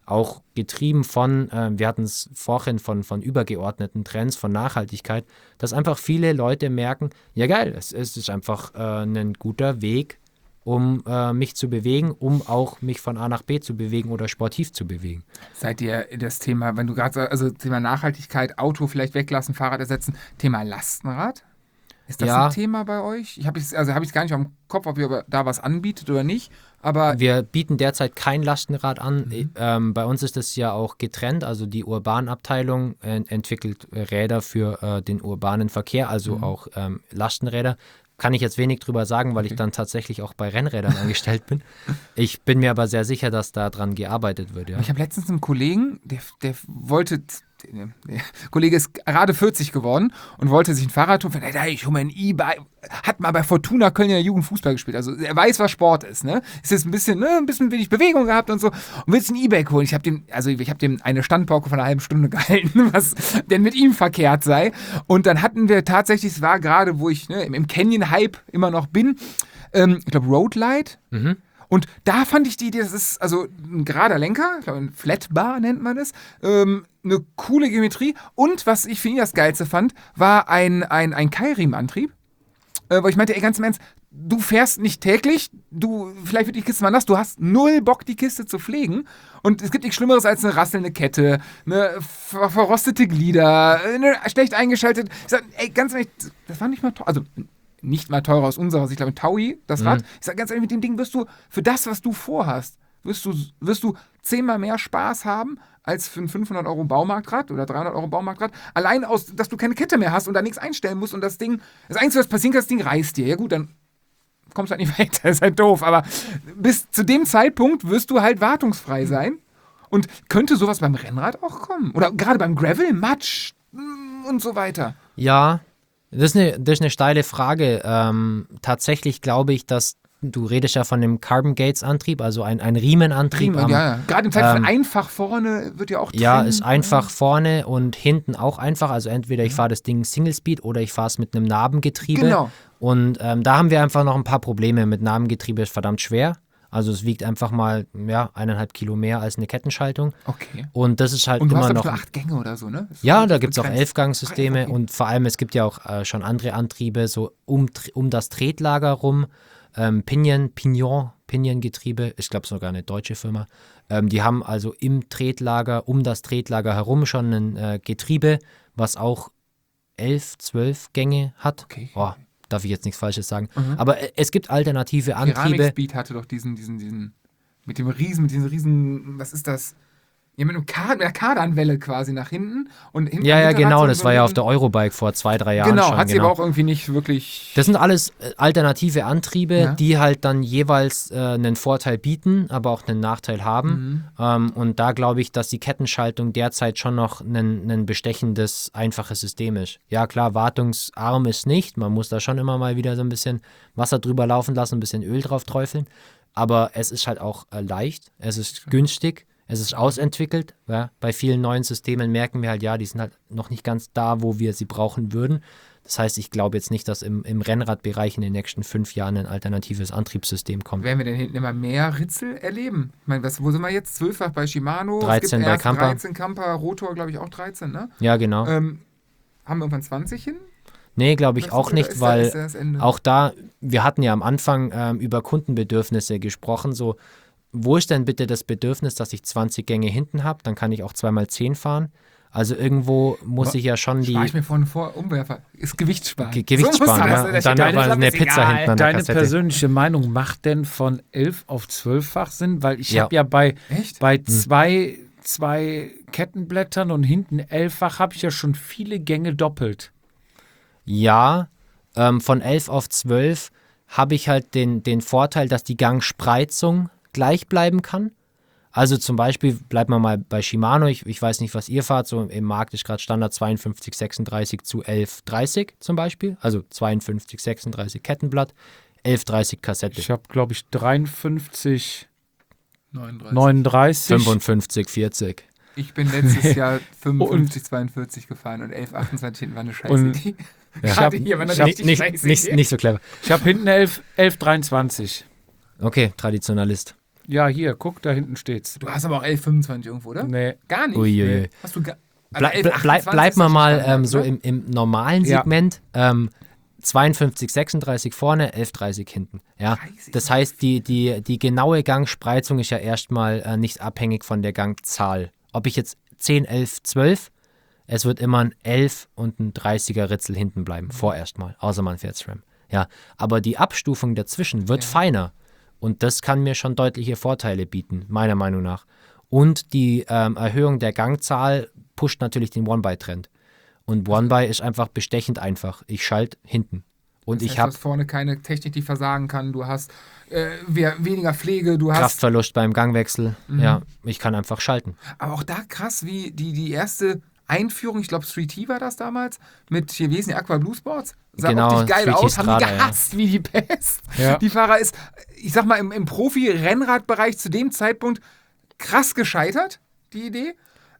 auch getrieben von, äh, wir hatten es vorhin von, von übergeordneten Trends, von Nachhaltigkeit, dass einfach viele Leute merken, ja geil, es, es ist einfach äh, ein guter Weg, um äh, mich zu bewegen, um auch mich von A nach B zu bewegen oder sportiv zu bewegen. Seid ihr das Thema, wenn du gerade sagst, also Thema Nachhaltigkeit, Auto vielleicht weglassen, Fahrrad ersetzen, Thema Lastenrad? Ist das Ja. ein Thema bei euch? Ich habe es also hab ich's gar nicht am Kopf, ob ihr da was anbietet oder nicht, aber Wir bieten derzeit kein Lastenrad an. Mhm. Ähm, bei uns ist das ja auch getrennt. Also die Urbanabteilung äh, entwickelt äh, Räder für äh, den urbanen Verkehr, also Mhm. auch ähm, Lastenräder. Kann ich jetzt wenig drüber sagen, weil Okay. ich dann tatsächlich auch bei Rennrädern angestellt bin. Ich bin mir aber sehr sicher, dass da dran gearbeitet wird. Ja. ich habe letztens einen Kollegen, der, der wollte, der, der Kollege ist gerade vierzig geworden und wollte sich ein Fahrrad tun. Hey, ich hole mir ein E-Bike. Hat mal bei Fortuna Köln in der Jugend Fußball gespielt. Also er weiß, was Sport ist. Ne? Ist jetzt ein bisschen, ne, ein bisschen wenig Bewegung gehabt und so. Und willst ein E-Bike holen. Ich habe dem, also ich habe dem eine Standpauke von einer halben Stunde gehalten, was denn mit ihm verkehrt sei. Und dann hatten wir tatsächlich, es war gerade, wo ich ne, im, im Canyon-Hype immer noch bin, ähm, ich glaube Roadlight. Mhm. Und da fand ich die Idee, das ist also ein gerader Lenker, ich glaube ein Flatbar nennt man es, ähm, eine coole Geometrie. Und was ich für ihn das Geilste fand, war ein, ein, ein Keilriemenantrieb. Äh, wo ich meinte, ey, ganz im Ernst, du fährst nicht täglich, du, vielleicht wird die Kiste mal nass, du hast null Bock, die Kiste zu pflegen. Und es gibt nichts Schlimmeres als eine rasselnde Kette, eine ver verrostete Glieder, eine schlecht eingeschaltet. Ich sag, ey, ganz ehrlich, das war nicht mal toll. Also, nicht mal teurer aus unserer Sicht, ich glaube, ein Taui, das Mhm. Rad. Ich sage ganz ehrlich, mit dem Ding wirst du, für das, was du vorhast, wirst du, wirst du zehnmal mehr Spaß haben, als für ein fünfhundert Euro Baumarktrad oder dreihundert Euro Baumarktrad. Allein aus, dass du keine Kette mehr hast und da nichts einstellen musst und das Ding, das Einzige, was passieren kann, das Ding reißt dir. Ja gut, dann kommst du halt nicht weiter, ist halt doof. Aber bis zu dem Zeitpunkt wirst du halt wartungsfrei sein. Und könnte sowas beim Rennrad auch kommen? Oder gerade beim Gravel, Matsch mm, und so weiter. Ja, das ist eine, das ist eine steile Frage. Ähm, tatsächlich glaube ich, dass du redest ja von dem Carbon Gates Antrieb, also ein, ein Riemenantrieb. Prima, am, ja, ja. Gerade im Zeit von ähm, einfach vorne wird ja auch Ja, trennen. ist einfach vorne und hinten auch einfach. Also entweder ich fahre das Ding Single Speed oder ich fahre es mit einem Nabengetriebe. Genau. Und ähm, da haben wir einfach noch ein paar Probleme. Mit Nabengetriebe ist verdammt schwer. Also es wiegt einfach mal ja, eineinhalb Kilo mehr als eine Kettenschaltung. Okay. Und das ist halt Und du hast immer glaub ich, noch. nur acht Gänge oder so, ne? Das ist Ja, so da gibt es auch begrenzt. Elfgangsysteme Okay. und vor allem, es gibt ja auch äh, schon andere Antriebe, so um, um das Tretlager rum. Ähm, Pinion, Pignon, Pinion-Getriebe, ich glaube sogar eine deutsche Firma. Ähm, die haben also im Tretlager, um das Tretlager herum schon ein äh, Getriebe, was auch elf, zwölf Gänge hat. Okay. Oh, darf ich jetzt nichts Falsches sagen. Mhm. Aber äh, es gibt alternative Antriebe. Ceramic Speed hatte doch diesen, diesen, diesen, mit dem Riesen, mit diesem Riesen, was ist das? Ja, mit, einem Kar mit einer Kardanwelle quasi nach hinten. Und hinten Ja, am ja, Hinterrad genau, so das so war ja ein- auf der Eurobike vor zwei, drei Jahren Genau, schon. hat sie aber auch irgendwie nicht wirklich. Das sind alles äh, alternative Antriebe, Ja. die halt dann jeweils äh, einen Vorteil bieten, aber auch einen Nachteil haben. Mhm. Ähm, und da glaube ich, dass die Kettenschaltung derzeit schon noch ein, ein bestechendes, einfaches System ist. Ja, klar, wartungsarm ist nicht. Man muss da schon immer mal wieder so ein bisschen Wasser drüber laufen lassen, ein bisschen Öl drauf träufeln. Aber es ist halt auch äh, leicht, es ist günstig. Es ist ausentwickelt. Ja. Bei vielen neuen Systemen merken wir halt, ja, die sind halt noch nicht ganz da, wo wir sie brauchen würden. Das heißt, ich glaube jetzt nicht, dass im, im Rennradbereich in den nächsten fünf Jahren ein alternatives Antriebssystem kommt. Werden wir denn hinten immer mehr Ritzel erleben? Ich meine, was, wo sind wir jetzt? zwölffach bei Shimano, dreizehn es gibt bei erst Kampa. dreizehn Kampa, Rotor, glaube ich, auch dreizehn, ne? Ja, genau. Ähm, haben wir irgendwann zwanzig hin? Nee, glaube ich Weißt auch du, oder nicht, ist da- weil ist da das Ende? auch da, wir hatten ja am Anfang ähm, über Kundenbedürfnisse gesprochen, so, wo ist denn bitte das Bedürfnis, dass ich zwanzig Gänge hinten habe? Dann kann ich auch zweimal zehn fahren. Also irgendwo muss Aber ich ja schon die Spare ich mir vorne vor, Umwerfer. Ist Gewicht sparen. Ge Gewicht So muss sparen, man ja. das- Und das dann steht aber da, eine ist Pizza egal. hinten an der Deine Kassette. persönliche Meinung macht denn von elf auf zwölffach Sinn? Weil ich Ja. habe ja bei, Echt? bei Hm. zwei, zwei Kettenblättern und hinten elffach habe ich ja schon viele Gänge doppelt. Ja, ähm, von elf auf zwölf habe ich halt den, den Vorteil, dass die Gangspreizung gleich bleiben kann. Also zum Beispiel, bleibt man mal bei Shimano, ich, ich weiß nicht, was ihr fahrt, so im Markt ist gerade Standard zweiundfünfzig sechsunddreißig zu elf dreißig zum Beispiel, also zweiundfünfzig sechsunddreißig Kettenblatt, elf dreißig Kassette, Ich habe, glaube ich, dreiundfünfzig neununddreißig. neununddreißig. fünfundfünfzig vierzig. Ich bin letztes Jahr fünfundfünfzig zweiundvierzig gefahren und elf achtundzwanzig hinten war eine scheiße Und- Idee. Ich Gerade hab- hier war eine ich hab richtig Nicht, scheiße nicht, Idee. nicht so clever. Ich habe hinten elf, elf dreiundzwanzig. Okay, Traditionalist. Ja, hier, guck, da hinten steht's. Du hast aber auch elf fünfundzwanzig irgendwo, oder? Nee. Gar nicht. Uiuiui. Nee. Hast du gar, also Ble elf ble bleib, achtundzwanzig bleib ist mal das mal Standard, ähm, so oder? im, im normalen Ja. Segment. Ähm, zweiundfünfzig, sechsunddreißig vorne, elf dreißig hinten. Ja? Das heißt, die, die, die genaue Gangspreizung ist ja erstmal äh, nicht abhängig von der Gangzahl. Ob ich jetzt zehn, elf, zwölf, es wird immer ein elf und ein dreißiger Ritzel hinten bleiben, vorerst mal, außer man fährt SRAM. Ja, aber die Abstufung dazwischen wird Ja. feiner und das kann mir schon deutliche Vorteile bieten, meiner Meinung nach. Und die ähm, Erhöhung der Gangzahl pusht natürlich den One-By-Trend. Und One-By ist einfach bestechend einfach. Ich schalte hinten. Und Das ich heißt, habe du hast vorne keine Technik, die versagen kann. Du hast äh, we- weniger Pflege, du hast. Kraftverlust beim Gangwechsel. Mhm. Ja, ich kann einfach schalten. Aber auch da krass, wie die, die erste Einführung, ich glaube Street T war das damals, mit hier Wesen die Aqua Blue Sports. Sah Genau, optisch geil Street T aus, haben die Strada, ja. gehasst wie die Pest. Ja. Die Fahrer ist, ich sag mal, im, im Profi-Rennradbereich zu dem Zeitpunkt krass gescheitert, die Idee.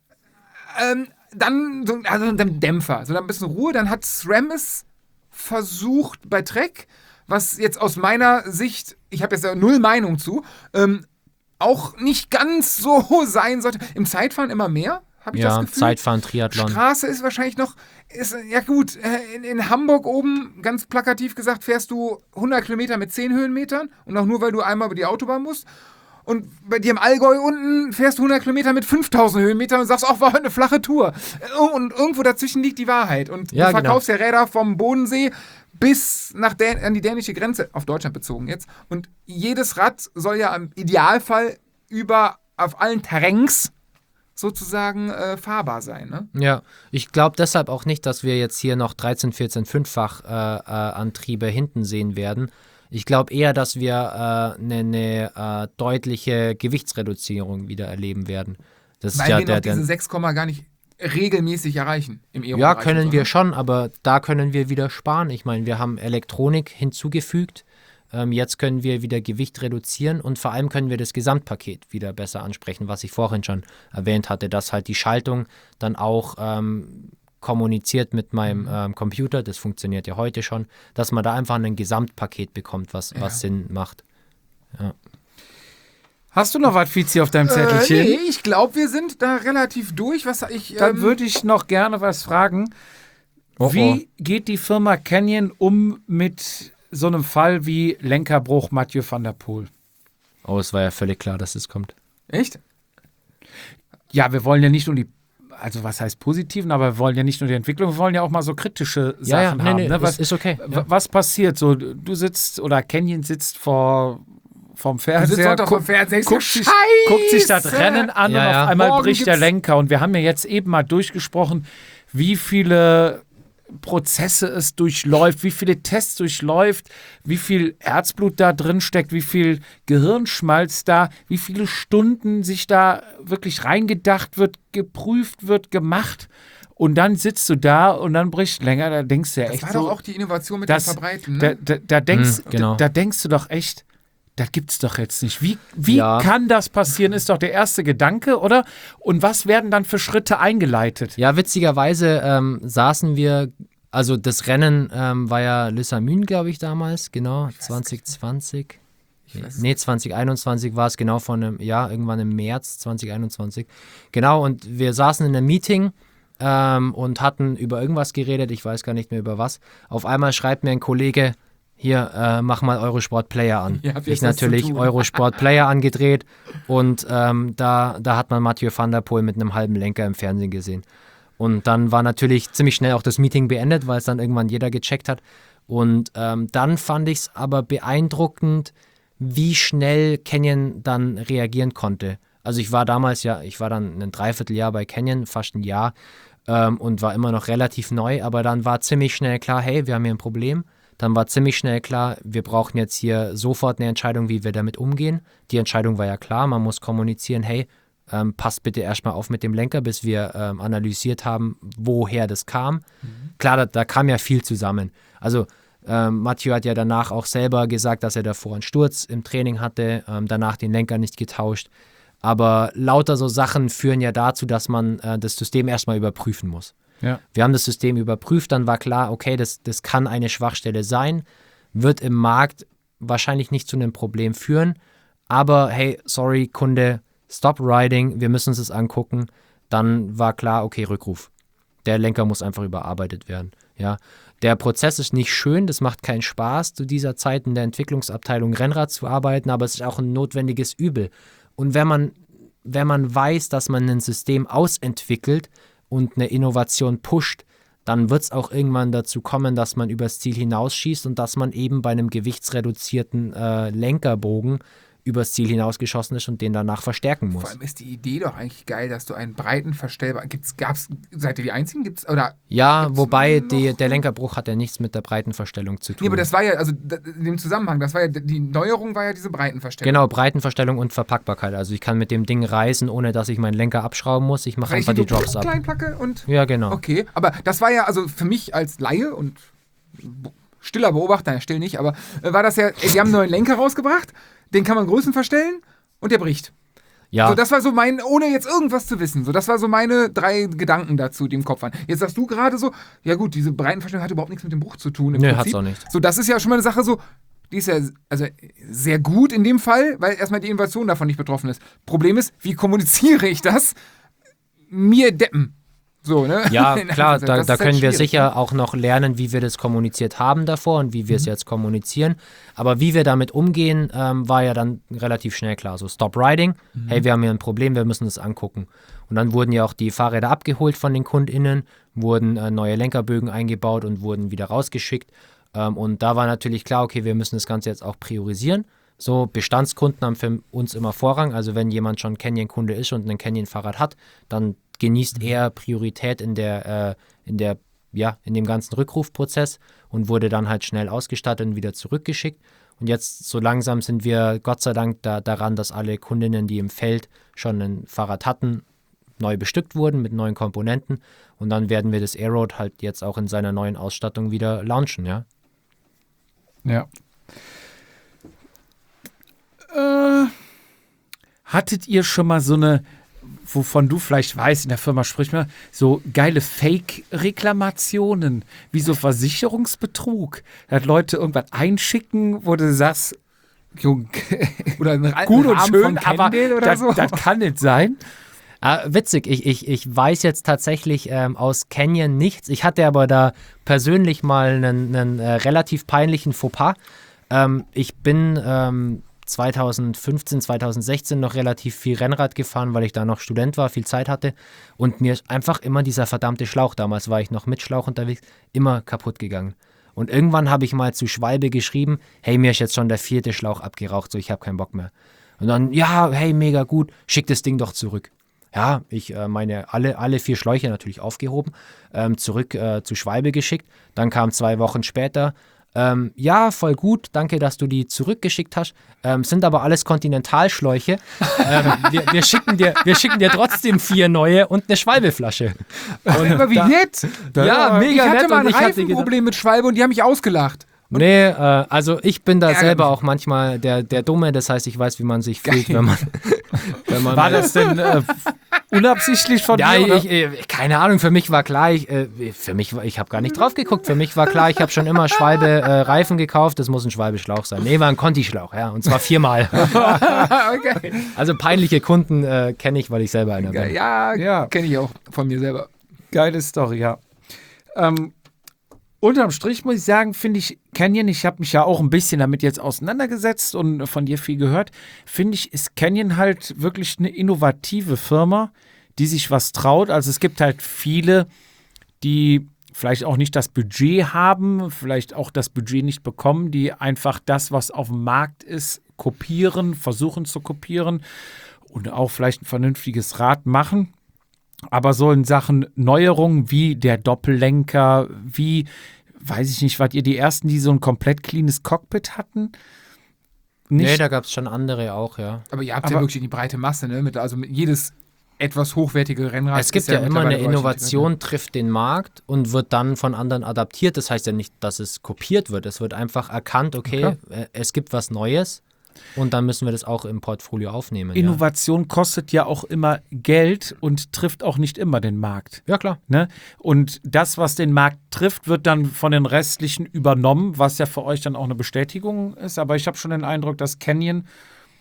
Ähm, dann so also ein Dämpfer, so dann ein bisschen Ruhe. Dann hat SRAM es versucht bei Trek, was jetzt aus meiner Sicht, ich habe jetzt ja null Meinung zu, ähm, auch nicht ganz so sein sollte. Im Zeitfahren immer mehr, habe ich Ja, das Gefühl. Zeitfahren, Triathlon. Straße ist wahrscheinlich noch, ist, ja gut, äh, in, in Hamburg oben, ganz plakativ gesagt, fährst du hundert Kilometer mit zehn Höhenmetern und auch nur, weil du einmal über die Autobahn musst. Und bei dir im Allgäu unten fährst du hundert Kilometer mit fünftausend Höhenmetern und sagst, auch war heute eine flache Tour. Und irgendwo dazwischen liegt die Wahrheit. Und Ja, du verkaufst ja Räder vom Bodensee bis nach Dän- an die dänische Grenze, auf Deutschland bezogen jetzt. Und jedes Rad soll ja im Idealfall über auf allen Terrains sozusagen äh, fahrbar sein. Ne? Ja, ich glaube deshalb auch nicht, dass wir jetzt hier noch dreizehn, vierzehn, fünffach äh, äh, Antriebe hinten sehen werden. Ich glaube eher, dass wir eine äh, ne, äh, deutliche Gewichtsreduzierung wieder erleben werden. Das ist Weil ja wir der, noch diese der, sechs, gar nicht regelmäßig erreichen im E Ja, können wir schon, aber da können wir wieder sparen. Ich meine, wir haben Elektronik hinzugefügt. Ähm, jetzt können wir wieder Gewicht reduzieren und vor allem können wir das Gesamtpaket wieder besser ansprechen, was ich vorhin schon erwähnt hatte, dass halt die Schaltung dann auch ähm, kommuniziert mit meinem ähm, Computer, das funktioniert ja heute schon, dass man da einfach ein Gesamtpaket bekommt, was, Ja. was Sinn macht. Ja. Hast du noch was, Fizi, auf deinem Zettelchen? Äh, nee, ich glaube, wir sind da relativ durch. Was ich. Dann ähm, würde ich noch gerne was fragen. Oh, Wie geht die Firma Canyon um mit so einem Fall wie Lenkerbruch Mathieu van der Poel? Oh, es war ja völlig klar, dass es kommt. Echt? Ja, wir wollen ja nicht nur die, also was heißt positiven, aber wir wollen ja nicht nur die Entwicklung, wir wollen ja auch mal so kritische Ja, ja, Sachen nee, haben. nee, ne? ist, was, ist okay. w- was passiert? So, du sitzt oder Canyon sitzt vor vom Du sitzt Fernseher, Sonntag vom guckt, Fernseher. guckt, sich, guckt sich das Rennen an Ja, und ja. auf einmal Morgen bricht der gibt's- Lenker. Und wir haben ja jetzt eben mal durchgesprochen, wie viele Prozesse es durchläuft, wie viele Tests durchläuft, wie viel Herzblut da drin steckt, wie viel Gehirnschmalz da, wie viele Stunden sich da wirklich reingedacht wird, geprüft wird, gemacht. Und dann sitzt du da und dann bricht länger, da denkst du ja Das echt war so, doch auch die Innovation mit das- dem Verbreiten. da, Ne? da, da, denkst, Hm, genau. da, da denkst du doch echt, das gibt's doch jetzt nicht. Wie, wie Ja. kann das passieren, ist doch der erste Gedanke, oder? Und was werden dann für Schritte eingeleitet? Ja, witzigerweise ähm, saßen wir, also das Rennen ähm, war ja Lyssamyn, glaube ich, damals, genau, zwanzig zwanzig. Ich weiß es Nee, zwanzig einundzwanzig war es genau von einem, ja, irgendwann im März zwanzig einundzwanzig. Genau, und wir saßen in einem Meeting ähm, und hatten über irgendwas geredet, ich weiß gar nicht mehr über was. Auf einmal schreibt mir ein Kollege, hier, äh, mach mal Eurosport Player an. Ihr habt Ich jetzt was zu natürlich tun. Eurosport Player angedreht und ähm, da, da hat man Mathieu van der Poel mit einem halben Lenker im Fernsehen gesehen. Und dann war natürlich ziemlich schnell auch das Meeting beendet, weil es dann irgendwann jeder gecheckt hat. Und ähm, dann fand ich es aber beeindruckend, wie schnell Canyon dann reagieren konnte. Also ich war damals ja, ich war dann ein Dreivierteljahr bei Canyon, fast ein Jahr ähm, und war immer noch relativ neu, aber dann war ziemlich schnell klar, hey, wir haben hier ein Problem. Dann war ziemlich schnell klar, wir brauchen jetzt hier sofort eine Entscheidung, wie wir damit umgehen. Die Entscheidung war ja klar, man muss kommunizieren, hey, ähm, passt bitte erstmal auf mit dem Lenker, bis wir ähm, analysiert haben, woher das kam. Mhm. Klar, da, da kam ja viel zusammen. Also ähm, Mathieu hat ja danach auch selber gesagt, dass er davor einen Sturz im Training hatte, ähm, danach den Lenker nicht getauscht. Aber lauter so Sachen führen ja dazu, dass man äh, das System erstmal überprüfen muss. Ja. Wir haben das System überprüft, dann war klar, okay, das, das kann eine Schwachstelle sein, wird im Markt wahrscheinlich nicht zu einem Problem führen, Aber hey, sorry, Kunde, stop riding, wir müssen uns das angucken. Dann war klar, okay, Rückruf. Der Lenker muss einfach überarbeitet werden. Ja. Der Prozess ist nicht schön, das macht keinen Spaß, zu dieser Zeit in der Entwicklungsabteilung Rennrad zu arbeiten, aber es ist auch ein notwendiges Übel. Und wenn man, wenn man weiß, dass man ein System ausentwickelt und eine Innovation pusht, dann wird es auch irgendwann dazu kommen, dass man übers Ziel hinausschießt und dass man eben bei einem gewichtsreduzierten äh, Lenkerbogen übers Ziel hinausgeschossen ist und den danach verstärken muss. Vor allem ist die Idee doch eigentlich geil, dass du einen breiten verstellbaren, gibt's, gab's, seid ihr die Einzigen? Gibt's, oder ja, gibt's wobei noch? die, der Lenkerbruch hat ja nichts mit der Breitenverstellung zu tun. Nee, aber das war ja, also in dem Zusammenhang, das war ja, die Neuerung war ja diese Breitenverstellung. Genau, Breitenverstellung und Verpackbarkeit. Also ich kann mit dem Ding reisen, ohne dass ich meinen Lenker abschrauben muss. Ich mache Weil einfach ich die den so Drops ab. klein placke und Ja, genau. okay, aber das war ja, also für mich als Laie und stiller Beobachter, ja, still nicht, aber äh, war das ja, ey, die haben einen neuen Lenker rausgebracht, den kann man Größen verstellen und der bricht. Ja, So, das war so mein, ohne jetzt irgendwas zu wissen, so, das war so meine drei Gedanken dazu, die im Kopf waren. Jetzt sagst du gerade so, ja gut, diese Breitenverstellung hat überhaupt nichts mit dem Bruch zu tun. Im Nö, Prinzip. hat's auch nicht. So, das ist ja schon mal eine Sache so, die ist ja also sehr gut in dem Fall, weil erstmal die Innovation davon nicht betroffen ist. Problem ist, wie kommuniziere ich das? Mir deppen. So, ne? ja In klar, Anführungszeichen. da, Das da ist halt können wir schwierig, sicher auch noch lernen, wie wir das kommuniziert haben davor und wie wir es jetzt kommunizieren. Aber wie wir damit umgehen, ähm, war ja dann relativ schnell klar. So, Stop Riding, hey, wir haben hier ein Problem, wir müssen das angucken. Und dann wurden ja auch die Fahrräder abgeholt von den KundInnen, wurden äh, neue Lenkerbögen eingebaut und wurden wieder rausgeschickt. Ähm, und da war natürlich klar, okay, wir müssen das Ganze jetzt auch priorisieren. So, Bestandskunden haben für uns immer Vorrang. Also wenn jemand schon Canyon-Kunde ist und ein Canyon-Fahrrad hat, dann genießt er Priorität in der, äh, in der, ja, in dem ganzen Rückrufprozess und wurde dann halt schnell ausgestattet und wieder zurückgeschickt. Und jetzt so langsam sind wir Gott sei Dank da, daran, dass alle Kundinnen, die im Feld schon ein Fahrrad hatten, neu bestückt wurden mit neuen Komponenten. Und dann werden wir das Airroad halt jetzt auch in seiner neuen Ausstattung wieder launchen, ja. Ja. Äh, hattet ihr schon mal so eine, wovon du vielleicht weißt, in der Firma spricht man, so geile Fake-Reklamationen, wie so Versicherungsbetrug? Dass Leute irgendwas einschicken, wo du sagst, Jung, Oder ein gut und Rahmen schön, von aber Candle oder das, so. das kann nicht sein. Ah, witzig, ich, ich, ich weiß jetzt tatsächlich ähm, aus Canyon nichts. Ich hatte aber da persönlich mal einen, einen äh, relativ peinlichen Fauxpas. Ähm, ich bin ähm, zwanzig fünfzehn, zwanzig sechzehn noch relativ viel Rennrad gefahren, weil ich da noch Student war, viel Zeit hatte. Und mir ist einfach immer dieser verdammte Schlauch, damals war ich noch mit Schlauch unterwegs, immer kaputt gegangen. Und irgendwann habe ich mal zu Schwalbe geschrieben, hey, mir ist jetzt schon der vierte Schlauch abgeraucht, so ich habe keinen Bock mehr. Und dann, ja, hey, mega gut, schick das Ding doch zurück. Ja, ich äh, meine, alle, alle vier Schläuche natürlich aufgehoben, ähm, zurück äh, zu Schwalbe geschickt. Dann kam zwei Wochen später, ähm, ja, voll gut, danke, dass du die zurückgeschickt hast. Ähm, sind aber alles Kontinentalschläuche. ähm, wir, wir, schicken dir, wir schicken dir trotzdem vier neue und eine Schwalbeflasche. Und Aber wie da- nett. Ja, mega ich hatte nett. mal und ein ich hatte gedacht, Reifenproblem mit Schwalbe und die haben mich ausgelacht. nee, äh, also ich bin da Ärgert selber mich. auch manchmal der, der Dumme, das heißt, ich weiß, wie man sich fühlt, wenn man, wenn man War das denn äh, unabsichtlich von Ja, dir? oder? ich, ich, keine Ahnung, für mich war klar, ich, äh, für mich, war- ich habe gar nicht drauf geguckt, für mich war klar, ich habe schon immer Schwalbe äh, Reifen gekauft, das muss ein Schwalbe-Schlauch sein. Nee, war ein Conti-Schlauch, ja, und zwar viermal. Okay. Also peinliche Kunden äh, kenne ich, weil ich selber einer bin. Ja, Ja. kenne ich auch von mir selber. Geile Story, ja. Ähm, unterm Strich muss ich sagen, finde ich Canyon, ich habe mich ja auch ein bisschen damit jetzt auseinandergesetzt und von dir viel gehört, finde ich, ist Canyon halt wirklich eine innovative Firma, die sich was traut. Also es gibt halt viele, die vielleicht auch nicht das Budget haben, vielleicht auch das Budget nicht bekommen, die einfach das, was auf dem Markt ist, kopieren, versuchen zu kopieren und auch vielleicht ein vernünftiges Rad machen. Aber so in Sachen Neuerungen wie der Doppellenker, wie, weiß ich nicht, wart ihr die Ersten, die so ein komplett cleanes Cockpit hatten? Nicht? Nee, da gab es schon andere auch, ja. Aber ihr habt Aber- ja wirklich die breite Masse, ne? Mit, also mit jedes etwas hochwertige Rennrad. Es gibt ist ja, immer mittlerweile eine bei euch Innovation, trifft den Markt und wird dann von anderen adaptiert. Das heißt ja nicht, dass es kopiert wird. Es wird einfach erkannt, okay, äh, es gibt was Neues und dann müssen wir das auch im Portfolio aufnehmen. Ja, Innovation kostet ja auch immer Geld und trifft auch nicht immer den Markt. ja klar. Ne? Und das, was den Markt trifft, wird dann von den restlichen übernommen, was ja für euch dann auch eine Bestätigung ist. Aber ich habe schon den Eindruck, dass Canyon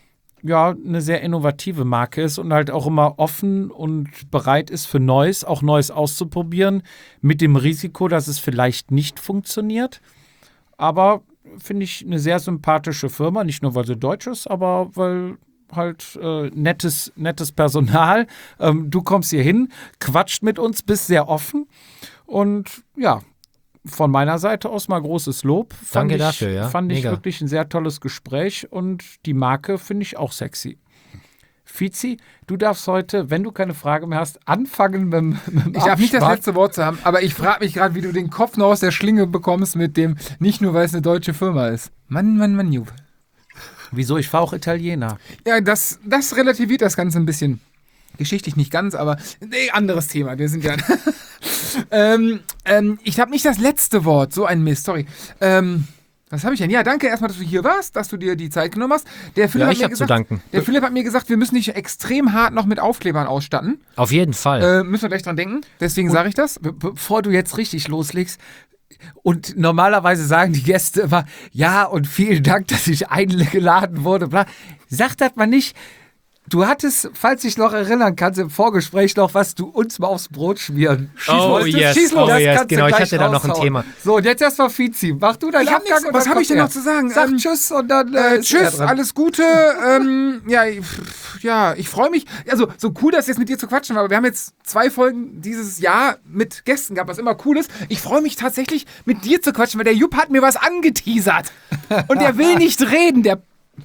ja, eine sehr innovative Marke ist und halt auch immer offen und bereit ist für Neues, auch Neues auszuprobieren, mit dem Risiko, dass es vielleicht nicht funktioniert. Aber finde ich eine sehr sympathische Firma, nicht nur weil sie deutsch ist, aber weil halt äh, nettes, nettes Personal. Ähm, du kommst hier hin, quatscht mit uns, bist sehr offen und ja, von meiner Seite aus mal großes Lob. Fand Danke ich, dafür, ja. Fand ich Mega. wirklich ein sehr tolles Gespräch und die Marke finde ich auch sexy. Fizi, du darfst heute, wenn du keine Frage mehr hast, anfangen mit, mit dem Ich darf nicht das Abspann. letzte Wort zu haben, aber ich frage mich gerade, wie du den Kopf noch aus der Schlinge bekommst mit dem, nicht nur, weil es eine deutsche Firma ist. Mann, Mann, Mann, Jupp. Wieso? Ich war auch Italiener. Ja, das, das relativiert das Ganze ein bisschen. Geschichtlich nicht ganz, aber nee, anderes Thema. Wir sind ja. ähm, ähm, ich habe nicht das letzte Wort. So ein Mist, sorry. Ähm, was habe ich denn? Ja, danke erstmal, dass du hier warst, dass du dir die Zeit genommen hast. Der Philipp, Ja, hat, ich mir hab zu gesagt, danken. der Philipp hat mir gesagt, wir müssen dich extrem hart noch mit Aufklebern ausstatten. Auf jeden Fall. Äh, müssen wir gleich dran denken. Deswegen sage ich das. Be bevor du jetzt richtig loslegst, und normalerweise sagen die Gäste immer, ja, und vielen Dank, dass ich eingeladen wurde. Bla. Sagt das mal nicht. Du hattest, falls ich noch erinnern kannst, im Vorgespräch noch, was du uns mal aufs Brot schmieren schießen Oh, wolltest. yes, Schieß los, oh, das yes, kannst du genau, ich gleich hatte da noch ein raushauen. Thema. So, und jetzt erstmal Fizi. Mach du deinen Ich hab Abgang nichts- und was dann hab ich kommt denn er. noch zu sagen? Sag Ähm, Tschüss und dann Äh, äh, ist er tschüss, dran. alles Gute. ähm, ja, ich, ja, ich freue mich. Also, so cool, dass jetzt mit dir zu quatschen war, aber wir haben jetzt zwei Folgen dieses Jahr mit Gästen gehabt, was immer cool ist. Ich freue mich tatsächlich, mit dir zu quatschen, weil der Jupp hat mir was angeteasert. Und der will nicht reden, der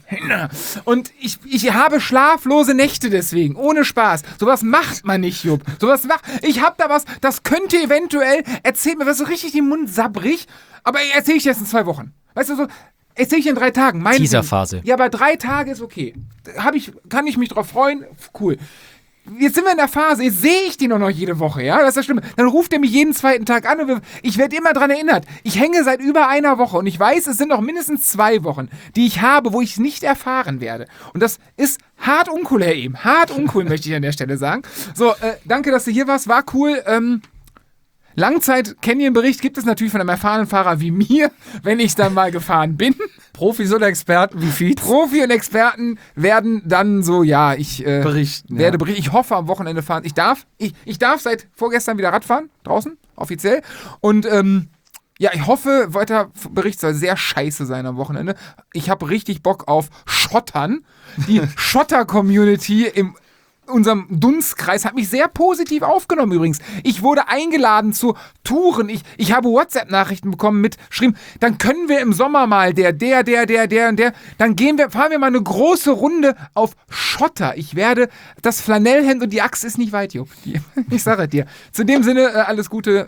und ich, ich habe schlaflose Nächte deswegen, ohne Spaß. Sowas macht man nicht, Jupp. Sowas macht. Ich hab da was, das könnte eventuell, erzählt mir was so richtig den Mund sabbrig, aber erzähl ich dir jetzt in zwei Wochen. Weißt du, so, erzähl ich dir in drei Tagen. Mein Teaserphase. Ja, aber drei Tage ist okay. Hab ich, kann ich mich drauf freuen? Cool. Jetzt sind wir in der Phase, jetzt sehe ich den auch noch jede Woche, ja, das ist das Schlimme. Dann ruft er mich jeden zweiten Tag an und wir, ich werde immer dran erinnert. Ich hänge seit über einer Woche und ich weiß, es sind noch mindestens zwei Wochen, die ich habe, wo ich es nicht erfahren werde. Und das ist hart uncool, Herr Ehm. Hart uncool, möchte ich an der Stelle sagen. So, äh, danke, dass du hier warst, war cool. Ähm, Langzeit-Canyon-Bericht gibt es natürlich von einem erfahrenen Fahrer wie mir, wenn ich dann mal gefahren bin. Profis oder Experten wie Fizi Profi und Experten werden dann so, ja, ich äh, berichten. werde ja. berichten. Ich hoffe am Wochenende fahren. Ich darf, ich, ich darf seit vorgestern wieder Radfahren, draußen, offiziell. Und ähm, ja, ich hoffe, weiter Bericht soll sehr scheiße sein am Wochenende. Ich habe richtig Bock auf Schottern. Die Schotter-Community im unserem Dunstkreis hat mich sehr positiv aufgenommen übrigens. Ich wurde eingeladen zu Touren. Ich, ich habe WhatsApp-Nachrichten bekommen mit, geschrieben, dann können wir im Sommer mal der, der, der, der, der und der, dann gehen wir, fahren wir mal eine große Runde auf Schotter. Ich werde, das Flanellhemd und die Axt ist nicht weit, Jupp. Die- Ich sage es dir. Zu dem Sinne, äh, alles Gute.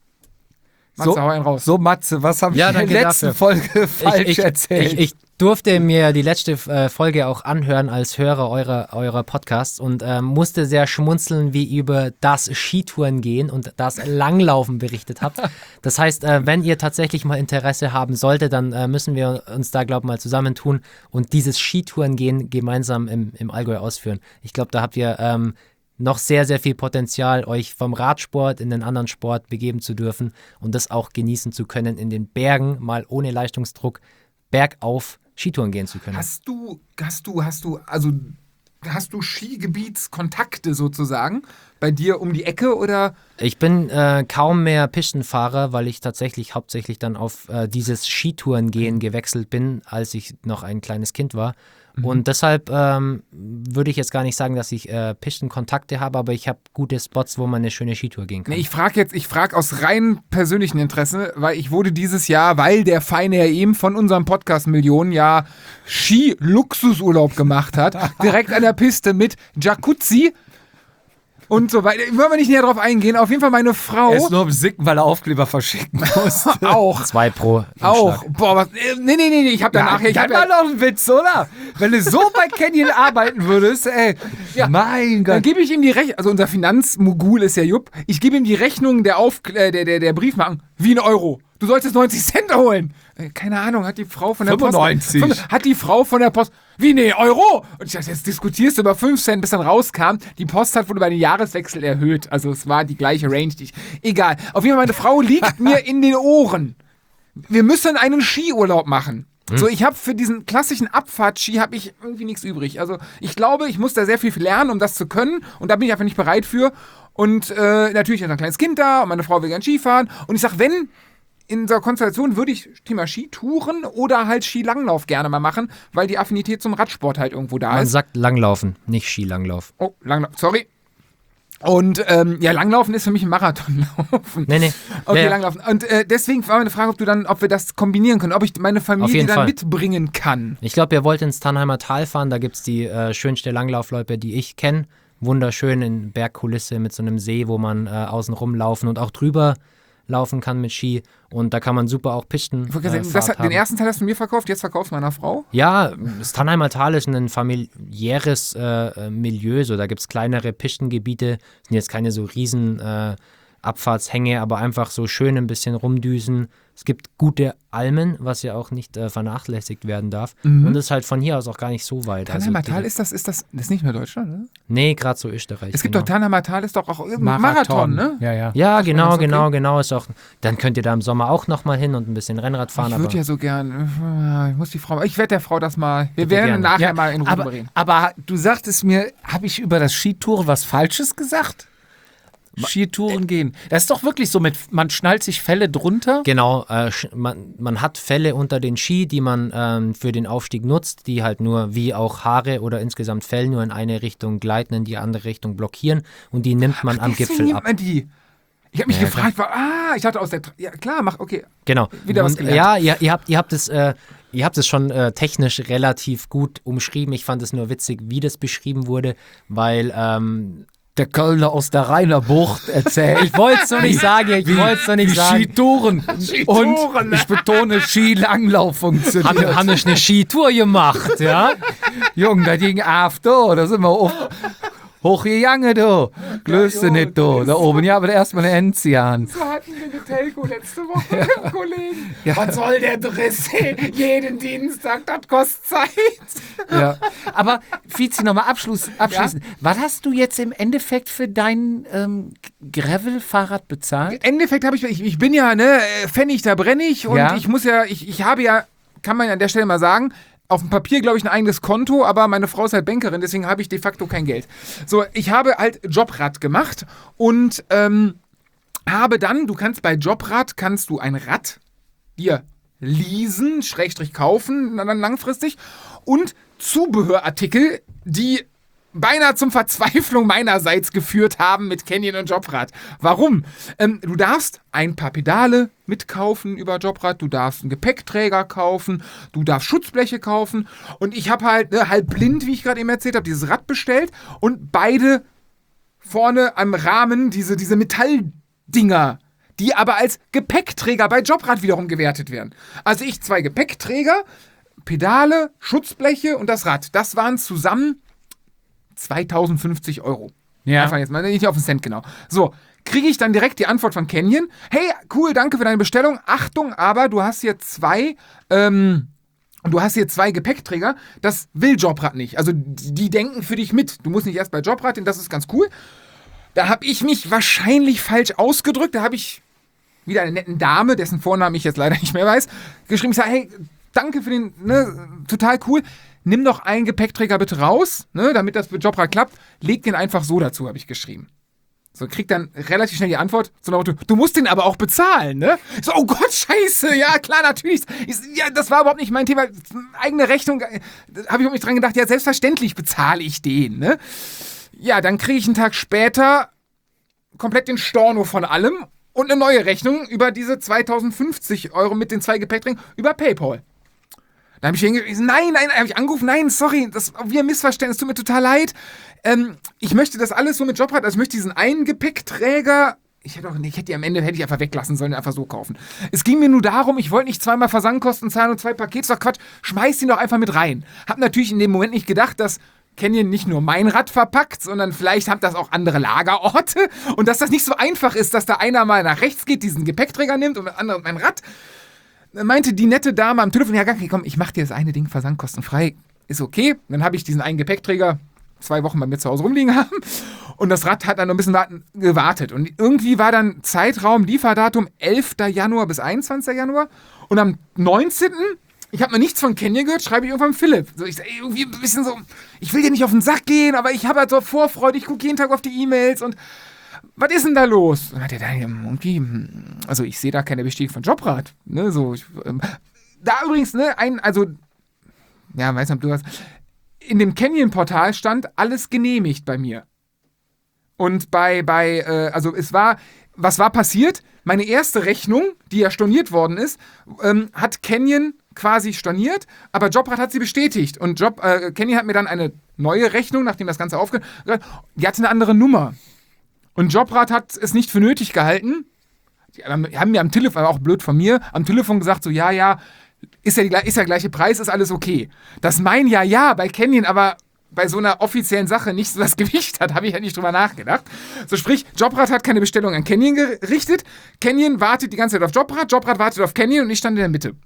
Matze, So, hau einen raus. so Matze, was habe ich Ja, in der danke letzten dafür. Folge falsch ich, ich, erzählt? Ich, ich durfte mir die letzte äh, Folge auch anhören als Hörer eurer, eurer Podcasts und ähm, musste sehr schmunzeln, wie ihr über das Skitouren gehen und das Langlaufen berichtet habt. Das heißt, äh, wenn ihr tatsächlich mal Interesse haben solltet, dann äh, müssen wir uns da, glaube ich, mal zusammentun und dieses Skitouren gehen gemeinsam im, im Allgäu ausführen. Ich glaube, da habt ihr ähm, noch sehr, sehr viel Potenzial, euch vom Radsport in den anderen Sport begeben zu dürfen und das auch genießen zu können, in den Bergen mal ohne Leistungsdruck bergauf Skitouren gehen zu können. Hast du, hast du, hast du, also hast du Skigebietskontakte sozusagen bei dir um die Ecke oder? Ich bin äh, kaum mehr Pistenfahrer, weil ich tatsächlich hauptsächlich dann auf äh, dieses Skitourengehen gewechselt bin, als ich noch ein kleines Kind war. Und deshalb ähm, würde ich jetzt gar nicht sagen, dass ich äh, Pistenkontakte habe, aber ich habe gute Spots, wo man eine schöne Skitour gehen kann. Nee, ich frage jetzt, ich frage aus rein persönlichem Interesse, weil ich wurde dieses Jahr, weil der feine Herr Ehm von unserem Podcast Millionen ja Ski-Luxusurlaub gemacht hat, direkt an der Piste mit Jacuzzi und so weiter. Wollen wir nicht näher drauf eingehen. Auf jeden Fall meine Frau Er ist nur am Sicken, weil er Aufkleber verschicken musste. auch. Zwei pro Auch. Umschlag. Boah, was. äh, Nee, nee, nee, nee, ich hab danach. Ja, ich hab dann war ja, doch ein Witz, oder? Wenn du so bei Canyon arbeiten würdest, ey. Ja. Mein Dann Gott. gebe ich ihm die Rechnung, also unser Finanzmogul ist ja Jupp, ich gebe ihm die Rechnung der, Auf äh, der, der, der Briefmarken wie ein Euro. Du solltest neunzig Cent holen. Äh, keine Ahnung, hat die Frau von der fünfundneunzig. Post... Hat die Frau von der Post... Wie, nee, Euro? Und ich dachte, jetzt diskutierst du über fünf Cent, bis dann rauskam. Die Post hat wohl über den Jahreswechsel erhöht. Also es war die gleiche Range. Die ich, egal. Auf jeden Fall, meine Frau liegt mir in den Ohren. Wir müssen einen Skiurlaub machen. So, ich habe für diesen klassischen Abfahrtski habe ich irgendwie nichts übrig. Also ich glaube, ich muss da sehr viel lernen, um das zu können. Und da bin ich einfach nicht bereit für. Und äh, natürlich ist ein kleines Kind da und meine Frau will gerne Skifahren. Und ich sage, wenn in dieser Konstellation würde ich Thema Skitouren oder halt Skilanglauf gerne mal machen, weil die Affinität zum Radsport halt irgendwo da Man ist. sagt Langlaufen, nicht Skilanglauf. Oh, Langlauf, sorry. Und ähm, ja, Langlaufen ist für mich ein Marathonlaufen. Nee, nee. Okay, Ja, ja. Langlaufen. Und äh, deswegen war meine Frage, ob du dann, ob wir das kombinieren können, ob ich meine Auf Familie jeden dann Fall. mitbringen kann. Ich glaube, ihr wollt ins Tannheimer Tal fahren, da gibt es die äh, schönste Langlaufloipe, die ich kenne. Wunderschön in Bergkulisse mit so einem See, wo man äh, außen rumlaufen und auch drüber laufen kann mit Ski. Und da kann man super auch Pisten Ich wollte äh, gerade sagen, das Fahrt hat, den haben. ersten Teil hast du mir verkauft, jetzt verkaufst du meiner Frau. Ja, das Tannheimer Tal ist ein familiäres äh, Milieu, so da gibt es kleinere Pistengebiete, sind jetzt keine so riesen äh, Abfahrtshänge, aber einfach so schön ein bisschen rumdüsen. Es gibt gute Almen, was ja auch nicht äh, vernachlässigt werden darf. Mhm. Und es ist halt von hier aus auch gar nicht so weit. Tannheimer also, Tal, ist das, ist das, das ist nicht mehr Deutschland, ne? Nee, gerade so Österreich. Es gibt genau. doch, Tannheimer Tal ist doch auch irgendein Marathon, ne? Ja, ja. Ja, Ach, genau, das ist okay. genau, genau. Ist auch, dann könnt ihr da im Sommer auch nochmal hin und ein bisschen Rennrad fahren. Ich aber würde ja so gern, ich muss die Frau, ich werde der Frau das mal, wir Bitte werden gerne. nachher Ja, mal in Ruhe aber, reden. aber du sagtest mir, habe ich über das Skitouren was Falsches gesagt? Skitouren gehen. Das ist doch wirklich so mit, man schnallt sich Felle drunter. Genau, äh, sch- man, man hat Felle unter den Ski, die man ähm, für den Aufstieg nutzt, die halt nur wie auch Haare oder insgesamt Fell nur in eine Richtung gleiten, in die andere Richtung blockieren und die nimmt man am Deswegen Gipfel nimmt ab. man die. Ich habe mich Ja, gefragt, war, ah, ich dachte aus der, Tra- ja klar, mach, okay. Genau. Wieder was Und, gelernt. ja, ihr, ihr habt, ihr habt es, äh, ihr habt es schon äh, technisch relativ gut umschrieben. Ich fand es nur witzig, wie das beschrieben wurde, weil ähm, Der Kölner aus der Rheiner Bucht erzählt. ich wollte es noch nicht sagen, ich wollte es noch nicht wie sagen. Skitouren. Skitouren. Und ich betone, Skilanglauf funktioniert. Haben, haben ich eine Skitour gemacht, ja? Junge, das ging auf da, da sind wir auf, hochgegangen da. Größte nicht da. Da oben, ja, aber erstmal eine Enzian. So hatten wir eine Telco letzte Woche mit dem Kollegen. Ja. Was soll der Driss? Jeden Dienstag, das kostet Zeit. Ja. Aber Fizi, nochmal abschluss, abschließend. Was hast du jetzt im Endeffekt für dein ähm, Gravel-Fahrrad bezahlt? Im Endeffekt habe ich, ich, ich bin ja, ne, Pfennig, da brenne ich und Ja. ich muss ja, ich, ich habe ja, kann man an der Stelle mal sagen, auf dem Papier, glaube ich, ein eigenes Konto, aber meine Frau ist halt Bankerin, deswegen habe ich de facto kein Geld. So, ich habe halt Jobrad gemacht und ähm, habe dann, du kannst bei Jobrad, kannst du ein Rad dir leasen, Schrägstrich kaufen, dann langfristig und Zubehörartikel, die beinahe zum Verzweiflung meinerseits geführt haben mit Canyon und Jobrad. Warum? Ähm, du darfst ein paar Pedale mitkaufen über Jobrad, du darfst einen Gepäckträger kaufen, du darfst Schutzbleche kaufen und ich habe halt, ne, halb blind, wie ich gerade eben erzählt habe, dieses Rad bestellt und beide vorne am Rahmen diese, diese Metalldinger, die aber als Gepäckträger bei Jobrad wiederum gewertet werden. Also ich zwei Gepäckträger, Pedale, Schutzbleche und das Rad. Das waren zusammen zweitausendfünfzig Euro. Ja. Einfach jetzt mal, nicht auf den Cent genau. So, kriege ich dann direkt die Antwort von Canyon. Hey, cool, danke für deine Bestellung. Achtung, aber du hast hier zwei, ähm, du hast hier zwei Gepäckträger. Das will Jobrad nicht. Also die, die denken für dich mit. Du musst nicht erst bei Jobrad hin, das ist ganz cool. Da habe ich mich wahrscheinlich falsch ausgedrückt. Da habe ich wieder eine nette Dame, dessen Vornamen ich jetzt leider nicht mehr weiß, geschrieben. Ich sage, hey, danke für den, ne, total cool. Nimm doch einen Gepäckträger bitte raus, ne, damit das mit Jobrad klappt. Leg den einfach so dazu, habe ich geschrieben. So, kriegt dann relativ schnell die Antwort, so nach dem Motto, du musst den aber auch bezahlen, ne? Ich so, oh Gott, scheiße, ja, klar, natürlich. Ich, ja, das war überhaupt nicht mein Thema. Eigene Rechnung, da habe ich auch nicht dran gedacht, ja, selbstverständlich bezahle ich den, ne? Ja, dann kriege ich einen Tag später komplett den Storno von allem und eine neue Rechnung über diese zweitausendfünfzig Euro mit den zwei Gepäckträgern über PayPal. Da habe ich hingewiesen, nein, nein, habe ich angerufen, nein, sorry, das war wie ein Missverständnis, tut mir total leid. Ähm, ich möchte das alles so mit Jobrad, also ich möchte diesen einen Gepäckträger, ich hätte, auch, ich hätte die am Ende hätte ich einfach weglassen sollen, einfach so kaufen. Es ging mir nur darum, ich wollte nicht zweimal Versandkosten zahlen und zwei Pakete, doch Quatsch, schmeiß ihn doch einfach mit rein. Hab natürlich in dem Moment nicht gedacht, dass Canyon nicht nur mein Rad verpackt, sondern vielleicht haben das auch andere Lagerorte und dass das nicht so einfach ist, dass da einer mal nach rechts geht, diesen Gepäckträger nimmt und der andere mein Rad. Meinte die nette Dame am Telefon, ja, okay, komm, ich mach dir das eine Ding versandkostenfrei, ist okay. Dann habe ich diesen einen Gepäckträger zwei Wochen bei mir zu Hause rumliegen haben und das Rad hat dann noch ein bisschen warten, gewartet. Und irgendwie war dann Zeitraum, Lieferdatum elfter Januar bis einundzwanzigster Januar und am neunzehnten ich habe mal nichts von Canyon gehört, schreibe ich irgendwann Philipp. So, ich sag, irgendwie ein bisschen so, ich will dir nicht auf den Sack gehen, aber ich habe halt so Vorfreude, ich gucke jeden Tag auf die E-Mails und was ist denn da los? Und hat er da irgendwie, also ich sehe da keine Bestätigung von Jobrat. Ne, so, ich, ähm, da übrigens, ne, ein, also, ja, weiß nicht, ob du was, in dem Canyon-Portal stand alles genehmigt bei mir. Und bei, bei, äh, also es war, was war passiert? Meine erste Rechnung, die ja storniert worden ist, ähm, hat Canyon quasi storniert, aber Jobrat hat sie bestätigt. Und Job, äh, Canyon hat mir dann eine neue Rechnung, nachdem das Ganze aufgehört hat, die hatte eine andere Nummer. Und Jobrat hat es nicht für nötig gehalten. Die haben mir am Telefon, aber auch blöd von mir, am Telefon gesagt, so, ja, ja, ist ja, die, ist ja der gleiche Preis, ist alles okay. Das mein ja, ja, bei Canyon, aber bei so einer offiziellen Sache nicht so das Gewicht hat, habe ich ja nicht drüber nachgedacht. So sprich, Jobrat hat keine Bestellung an Canyon gerichtet, Canyon wartet die ganze Zeit auf Jobrat, Jobrat wartet auf Canyon und ich stand in der Mitte.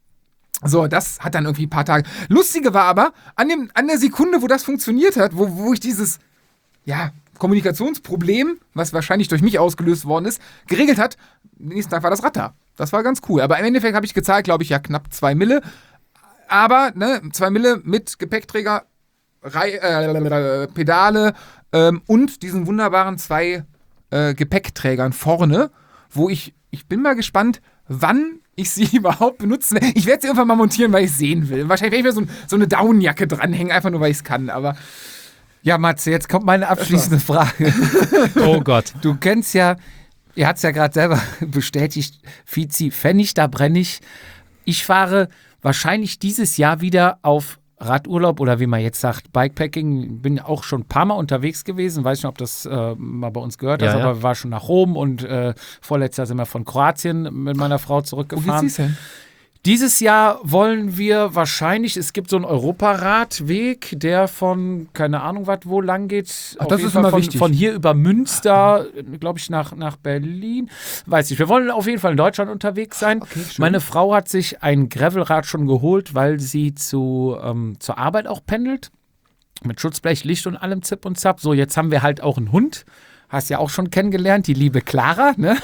So, das hat dann irgendwie ein paar Tage. Lustige war aber, an, dem, an der Sekunde, wo das funktioniert hat, wo, wo ich dieses, ja, Kommunikationsproblem, was wahrscheinlich durch mich ausgelöst worden ist, geregelt hat, nächsten Tag war das Rad da. Das war ganz cool. Aber im Endeffekt habe ich gezahlt, glaube ich, ja knapp zwei Mille. Aber, ne, zwei Mille mit Gepäckträger, Rei- äh, Pedale ähm, und diesen wunderbaren zwei äh, Gepäckträgern vorne, wo ich, ich bin mal gespannt, wann ich sie überhaupt benutzen werde. Ich werde sie irgendwann mal montieren, weil ich es sehen will. Wahrscheinlich werde ich mir so, so eine Daunenjacke dranhängen, einfach nur, weil ich es kann, aber Ja, Matze, jetzt kommt meine abschließende Frage. Oh Gott. Du kennst ja, ihr hat es ja gerade selber bestätigt, Fizi, Pfennig, da brenne ich. Ich fahre wahrscheinlich dieses Jahr wieder auf Radurlaub oder wie man jetzt sagt, Bikepacking. Bin auch schon ein paar Mal unterwegs gewesen. Weiß nicht, ob das äh, mal bei uns gehört Ja, hast, ja. aber wir waren schon nach Rom und äh, vorletztes Jahr sind wir von Kroatien mit meiner Frau wo zurückgefahren. geht's denn? Dieses Jahr wollen wir wahrscheinlich, es gibt so einen Europaradweg, der von, keine Ahnung was, wo lang geht. Ach, Auf das jeden ist Fall immer von, wichtig. Von hier über Münster, glaube ich, nach, nach Berlin. Weiß nicht, wir wollen auf jeden Fall in Deutschland unterwegs sein. Okay, schön. Meine Frau hat sich ein Gravelrad schon geholt, weil sie zu, ähm, zur Arbeit auch pendelt. Mit Schutzblech, Licht und allem Zip und Zap. So, jetzt haben wir halt auch einen Hund. Hast ja auch schon kennengelernt, die liebe Clara, ne?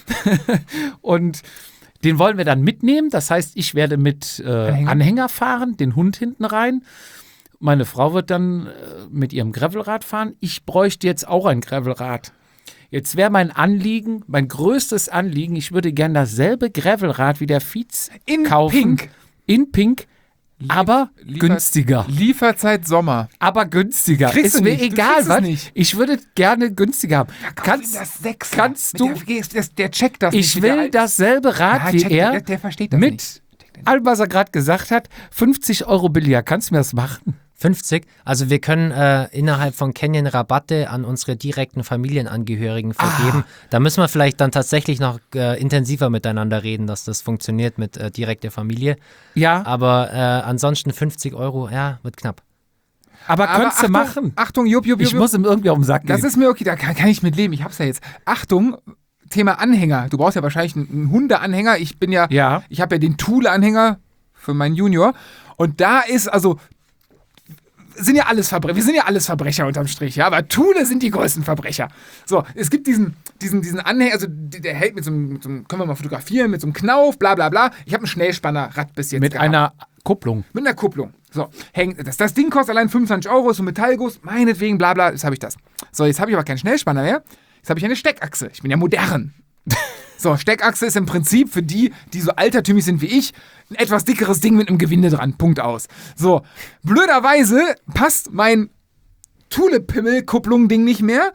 Und den wollen wir dann mitnehmen. Das heißt, ich werde mit äh, Anhänger? Anhänger fahren, den Hund hinten rein. Meine Frau wird dann äh, mit ihrem Gravelrad fahren. Ich bräuchte jetzt auch ein Gravelrad. Jetzt wäre mein Anliegen, mein größtes Anliegen, ich würde gerne dasselbe Gravelrad wie der Fietz In kaufen. Pink. In Pink, aber Liefer- günstiger. Lieferzeit Sommer. Aber günstiger. Kriegst Ist du mir nicht, du egal, kriegst es was. nicht. Ich würde gerne günstiger haben. Kannst, das sechs. kannst du- Der, der, der checkt das ich nicht. will der, dasselbe Rad Ja, wie checkt- er der, der versteht das mit nicht. allem, was er gerade gesagt hat, fünfzig Euro billiger. Kannst du mir das machen? fünfzig. Also wir können äh, innerhalb von Canyon Rabatte an unsere direkten Familienangehörigen vergeben. Da müssen wir vielleicht dann tatsächlich noch äh, intensiver miteinander reden, dass das funktioniert mit äh, direkter Familie. Ja, Aber äh, ansonsten fünfzig Euro, ja, wird knapp. aber, Aber könntest du Achtung, machen. Achtung, Jupp, Jupp, Jupp. Ich muss ihm irgendwie auf den Sack Das gehen. ist mir okay, da kann, kann ich mit leben. Ich hab's ja jetzt. Achtung, Thema Anhänger. Du brauchst ja wahrscheinlich einen, einen Hundeanhänger. Ich bin ja, Ja. ich habe ja den Thule-Anhänger für meinen Junior. Und da ist, also, sind ja alles Verbrecher. Wir sind ja alles Verbrecher unterm Strich, ja. Aber Thule sind die größten Verbrecher. So, es gibt diesen, diesen, diesen Anhänger, also die- der hält mit so, einem, mit so einem, können wir mal fotografieren, mit so einem Knauf, bla bla bla. Ich habe ein Schnellspannerrad bis jetzt Mit gehabt. einer Kupplung. Mit einer Kupplung. So, hängt, das, das Ding kostet allein fünfundzwanzig Euro, ist so ein Metallguss, meinetwegen, bla bla, jetzt habe ich das. So, jetzt habe ich aber keinen Schnellspanner mehr. Jetzt habe ich eine Steckachse. Ich bin ja modern. So, Steckachse ist im Prinzip für die, die so altertümlich sind wie ich, ein etwas dickeres Ding mit einem Gewinde dran. Punkt aus. So, blöderweise passt mein Thule-Pimmel-Kupplung-Ding nicht mehr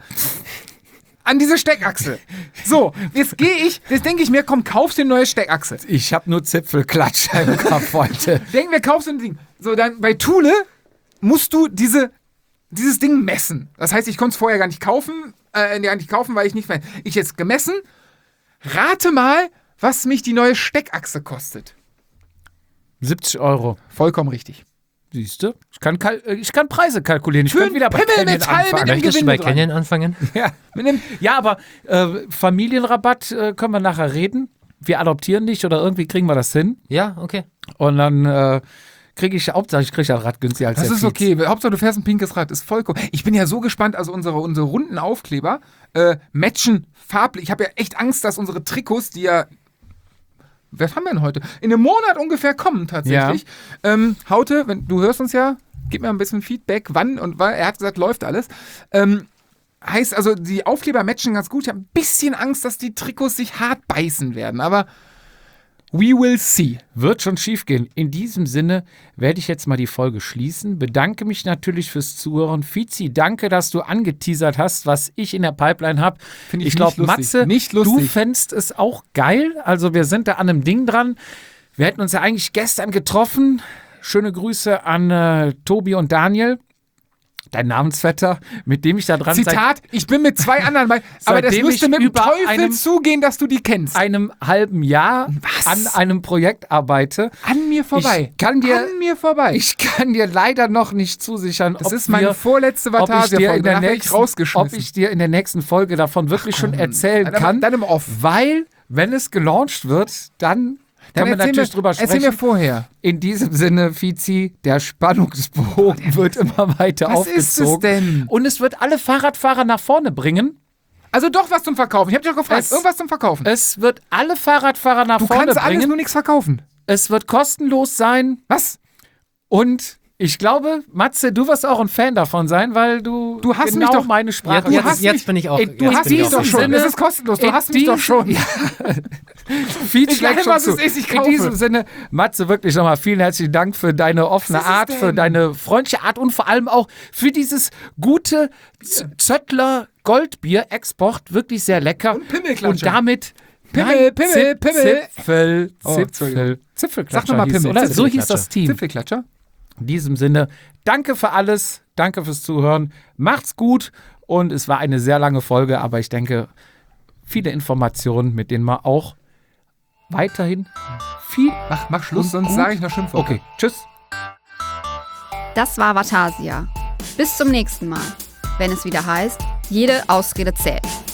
an diese Steckachse. So, jetzt gehe ich, jetzt denke ich mir, komm, kaufst dir eine neue Steckachse. Ich habe nur Zipfelklatsch im Kopf heute. Denk, wer kaufst du ein Ding? So, dann bei Thule musst du diese, dieses Ding messen. Das heißt, ich konnte es vorher gar nicht kaufen, äh, gar nicht kaufen, weil ich nicht mehr. Ich jetzt gemessen. Rate mal, was mich die neue Steckachse kostet. siebzig Euro. Vollkommen richtig. Siehst du? Ich kann, kal- äh, ich kann Preise kalkulieren. Ich Für könnte ein wieder bei Pimmel Canyon Metall mit anfangen. einem Möchtest du Gewinde bei dran. Canyon anfangen? Ja. Mit einem, Ja, aber äh, Familienrabatt äh, können wir nachher reden. Wir adoptieren dich oder irgendwie kriegen wir das hin. Ja, okay. Und dann äh, kriege ich, Hauptsache ich kriege das Rad günstiger als das der ist Fietz. okay. Hauptsache, du fährst ein pinkes Rad. Ist vollkommen. Ich bin ja so gespannt, also unsere, unsere runden Aufkleber äh, matchen farblich. Ich habe ja echt Angst, dass unsere Trikots, die ja was haben wir denn heute? In einem Monat ungefähr kommen tatsächlich. Ja. Ähm, Haute, wenn, du hörst uns ja, gib mir ein bisschen Feedback, wann und wann. Er hat gesagt, läuft alles. Ähm, heißt also, die Aufkleber matchen ganz gut. Ich habe ein bisschen Angst, dass die Trikots sich hart beißen werden, aber we will see. Wird schon schief gehen. In diesem Sinne werde ich jetzt mal die Folge schließen. Bedanke mich natürlich fürs Zuhören. Fizi, danke, dass du angeteasert hast, was ich in der Pipeline habe. Finde ich ich glaube, nicht lustig. Matze, Nicht lustig. du fändest es auch geil. Also wir sind da an einem Ding dran. Wir hätten uns ja eigentlich gestern getroffen. Schöne Grüße an äh, Tobi und Daniel. Dein Namensvetter, mit dem ich da dran Zitat, ich bin mit zwei anderen bei, aber das Seitdem müsste ich mit dem über Teufel einem- zugehen, dass du die kennst. einem halben Jahr Was? an einem Projekt arbeite. An mir vorbei. Ich kann dir, An mir vorbei. ich kann dir leider noch nicht zusichern, das ob ist meine wir, vorletzte ob ich dir Vatasia-Folge, in der danach werde ich nächsten, rausgeschmissen. ob ich dir in der nächsten Folge davon wirklich schon erzählen Dann- kann, dann im Off. weil wenn es gelauncht wird, dann Dann können wir erzähl natürlich mir, drüber Erzähl sprechen. mir vorher. In diesem Sinne, Fizi, der Spannungsbogen wird immer weiter Was aufgezogen. ist es denn? Und es wird alle Fahrradfahrer nach vorne bringen. Also doch was zum Verkaufen. Ich habe dich doch gefragt. Es- Irgendwas zum Verkaufen. Es wird alle Fahrradfahrer nach Du vorne kannst alles bringen. nur nichts verkaufen. Es wird kostenlos sein. Was? Und ich glaube, Matze, du wirst auch ein Fan davon sein, weil du, Du hast genau mich doch- meine Sprache Jetzt, du jetzt, hast jetzt mich- bin ich auch. Ey, du jetzt hast bin ich mich auch doch doch für. schon. Sinne- Es ist kostenlos. Du in hast mich doch diesem- schon. Ja. Feed Egal, schlägt schon was zu. es ist, ich In kaufe. diesem Sinne, Matze, wirklich nochmal vielen herzlichen Dank für deine offene Was ist es Art, denn? für deine freundliche Art und vor allem auch für dieses gute Z- Zöttler Goldbier Export. Wirklich sehr lecker. Und Pimmelklatscher. Und damit Pimmel, Nein, Pimmel, Zip- Pimmel. Zipfel, Oh, Zipfel, Entschuldigung. Zipfelklatscher Sag noch mal hieß es, Pimmel, oder? So hieß Zipfelklatscher. das Team. Zipfelklatscher. In diesem Sinne, danke für alles, danke fürs Zuhören, macht's gut und es war eine sehr lange Folge, aber ich denke, viele Informationen, mit denen man auch weiterhin viel... Mach, mach Schluss, Und sonst gut. sage ich noch Schimpfwörter. Okay, tschüss. Das war Vatasia. Bis zum nächsten Mal, wenn es wieder heißt, jede Ausrede zählt.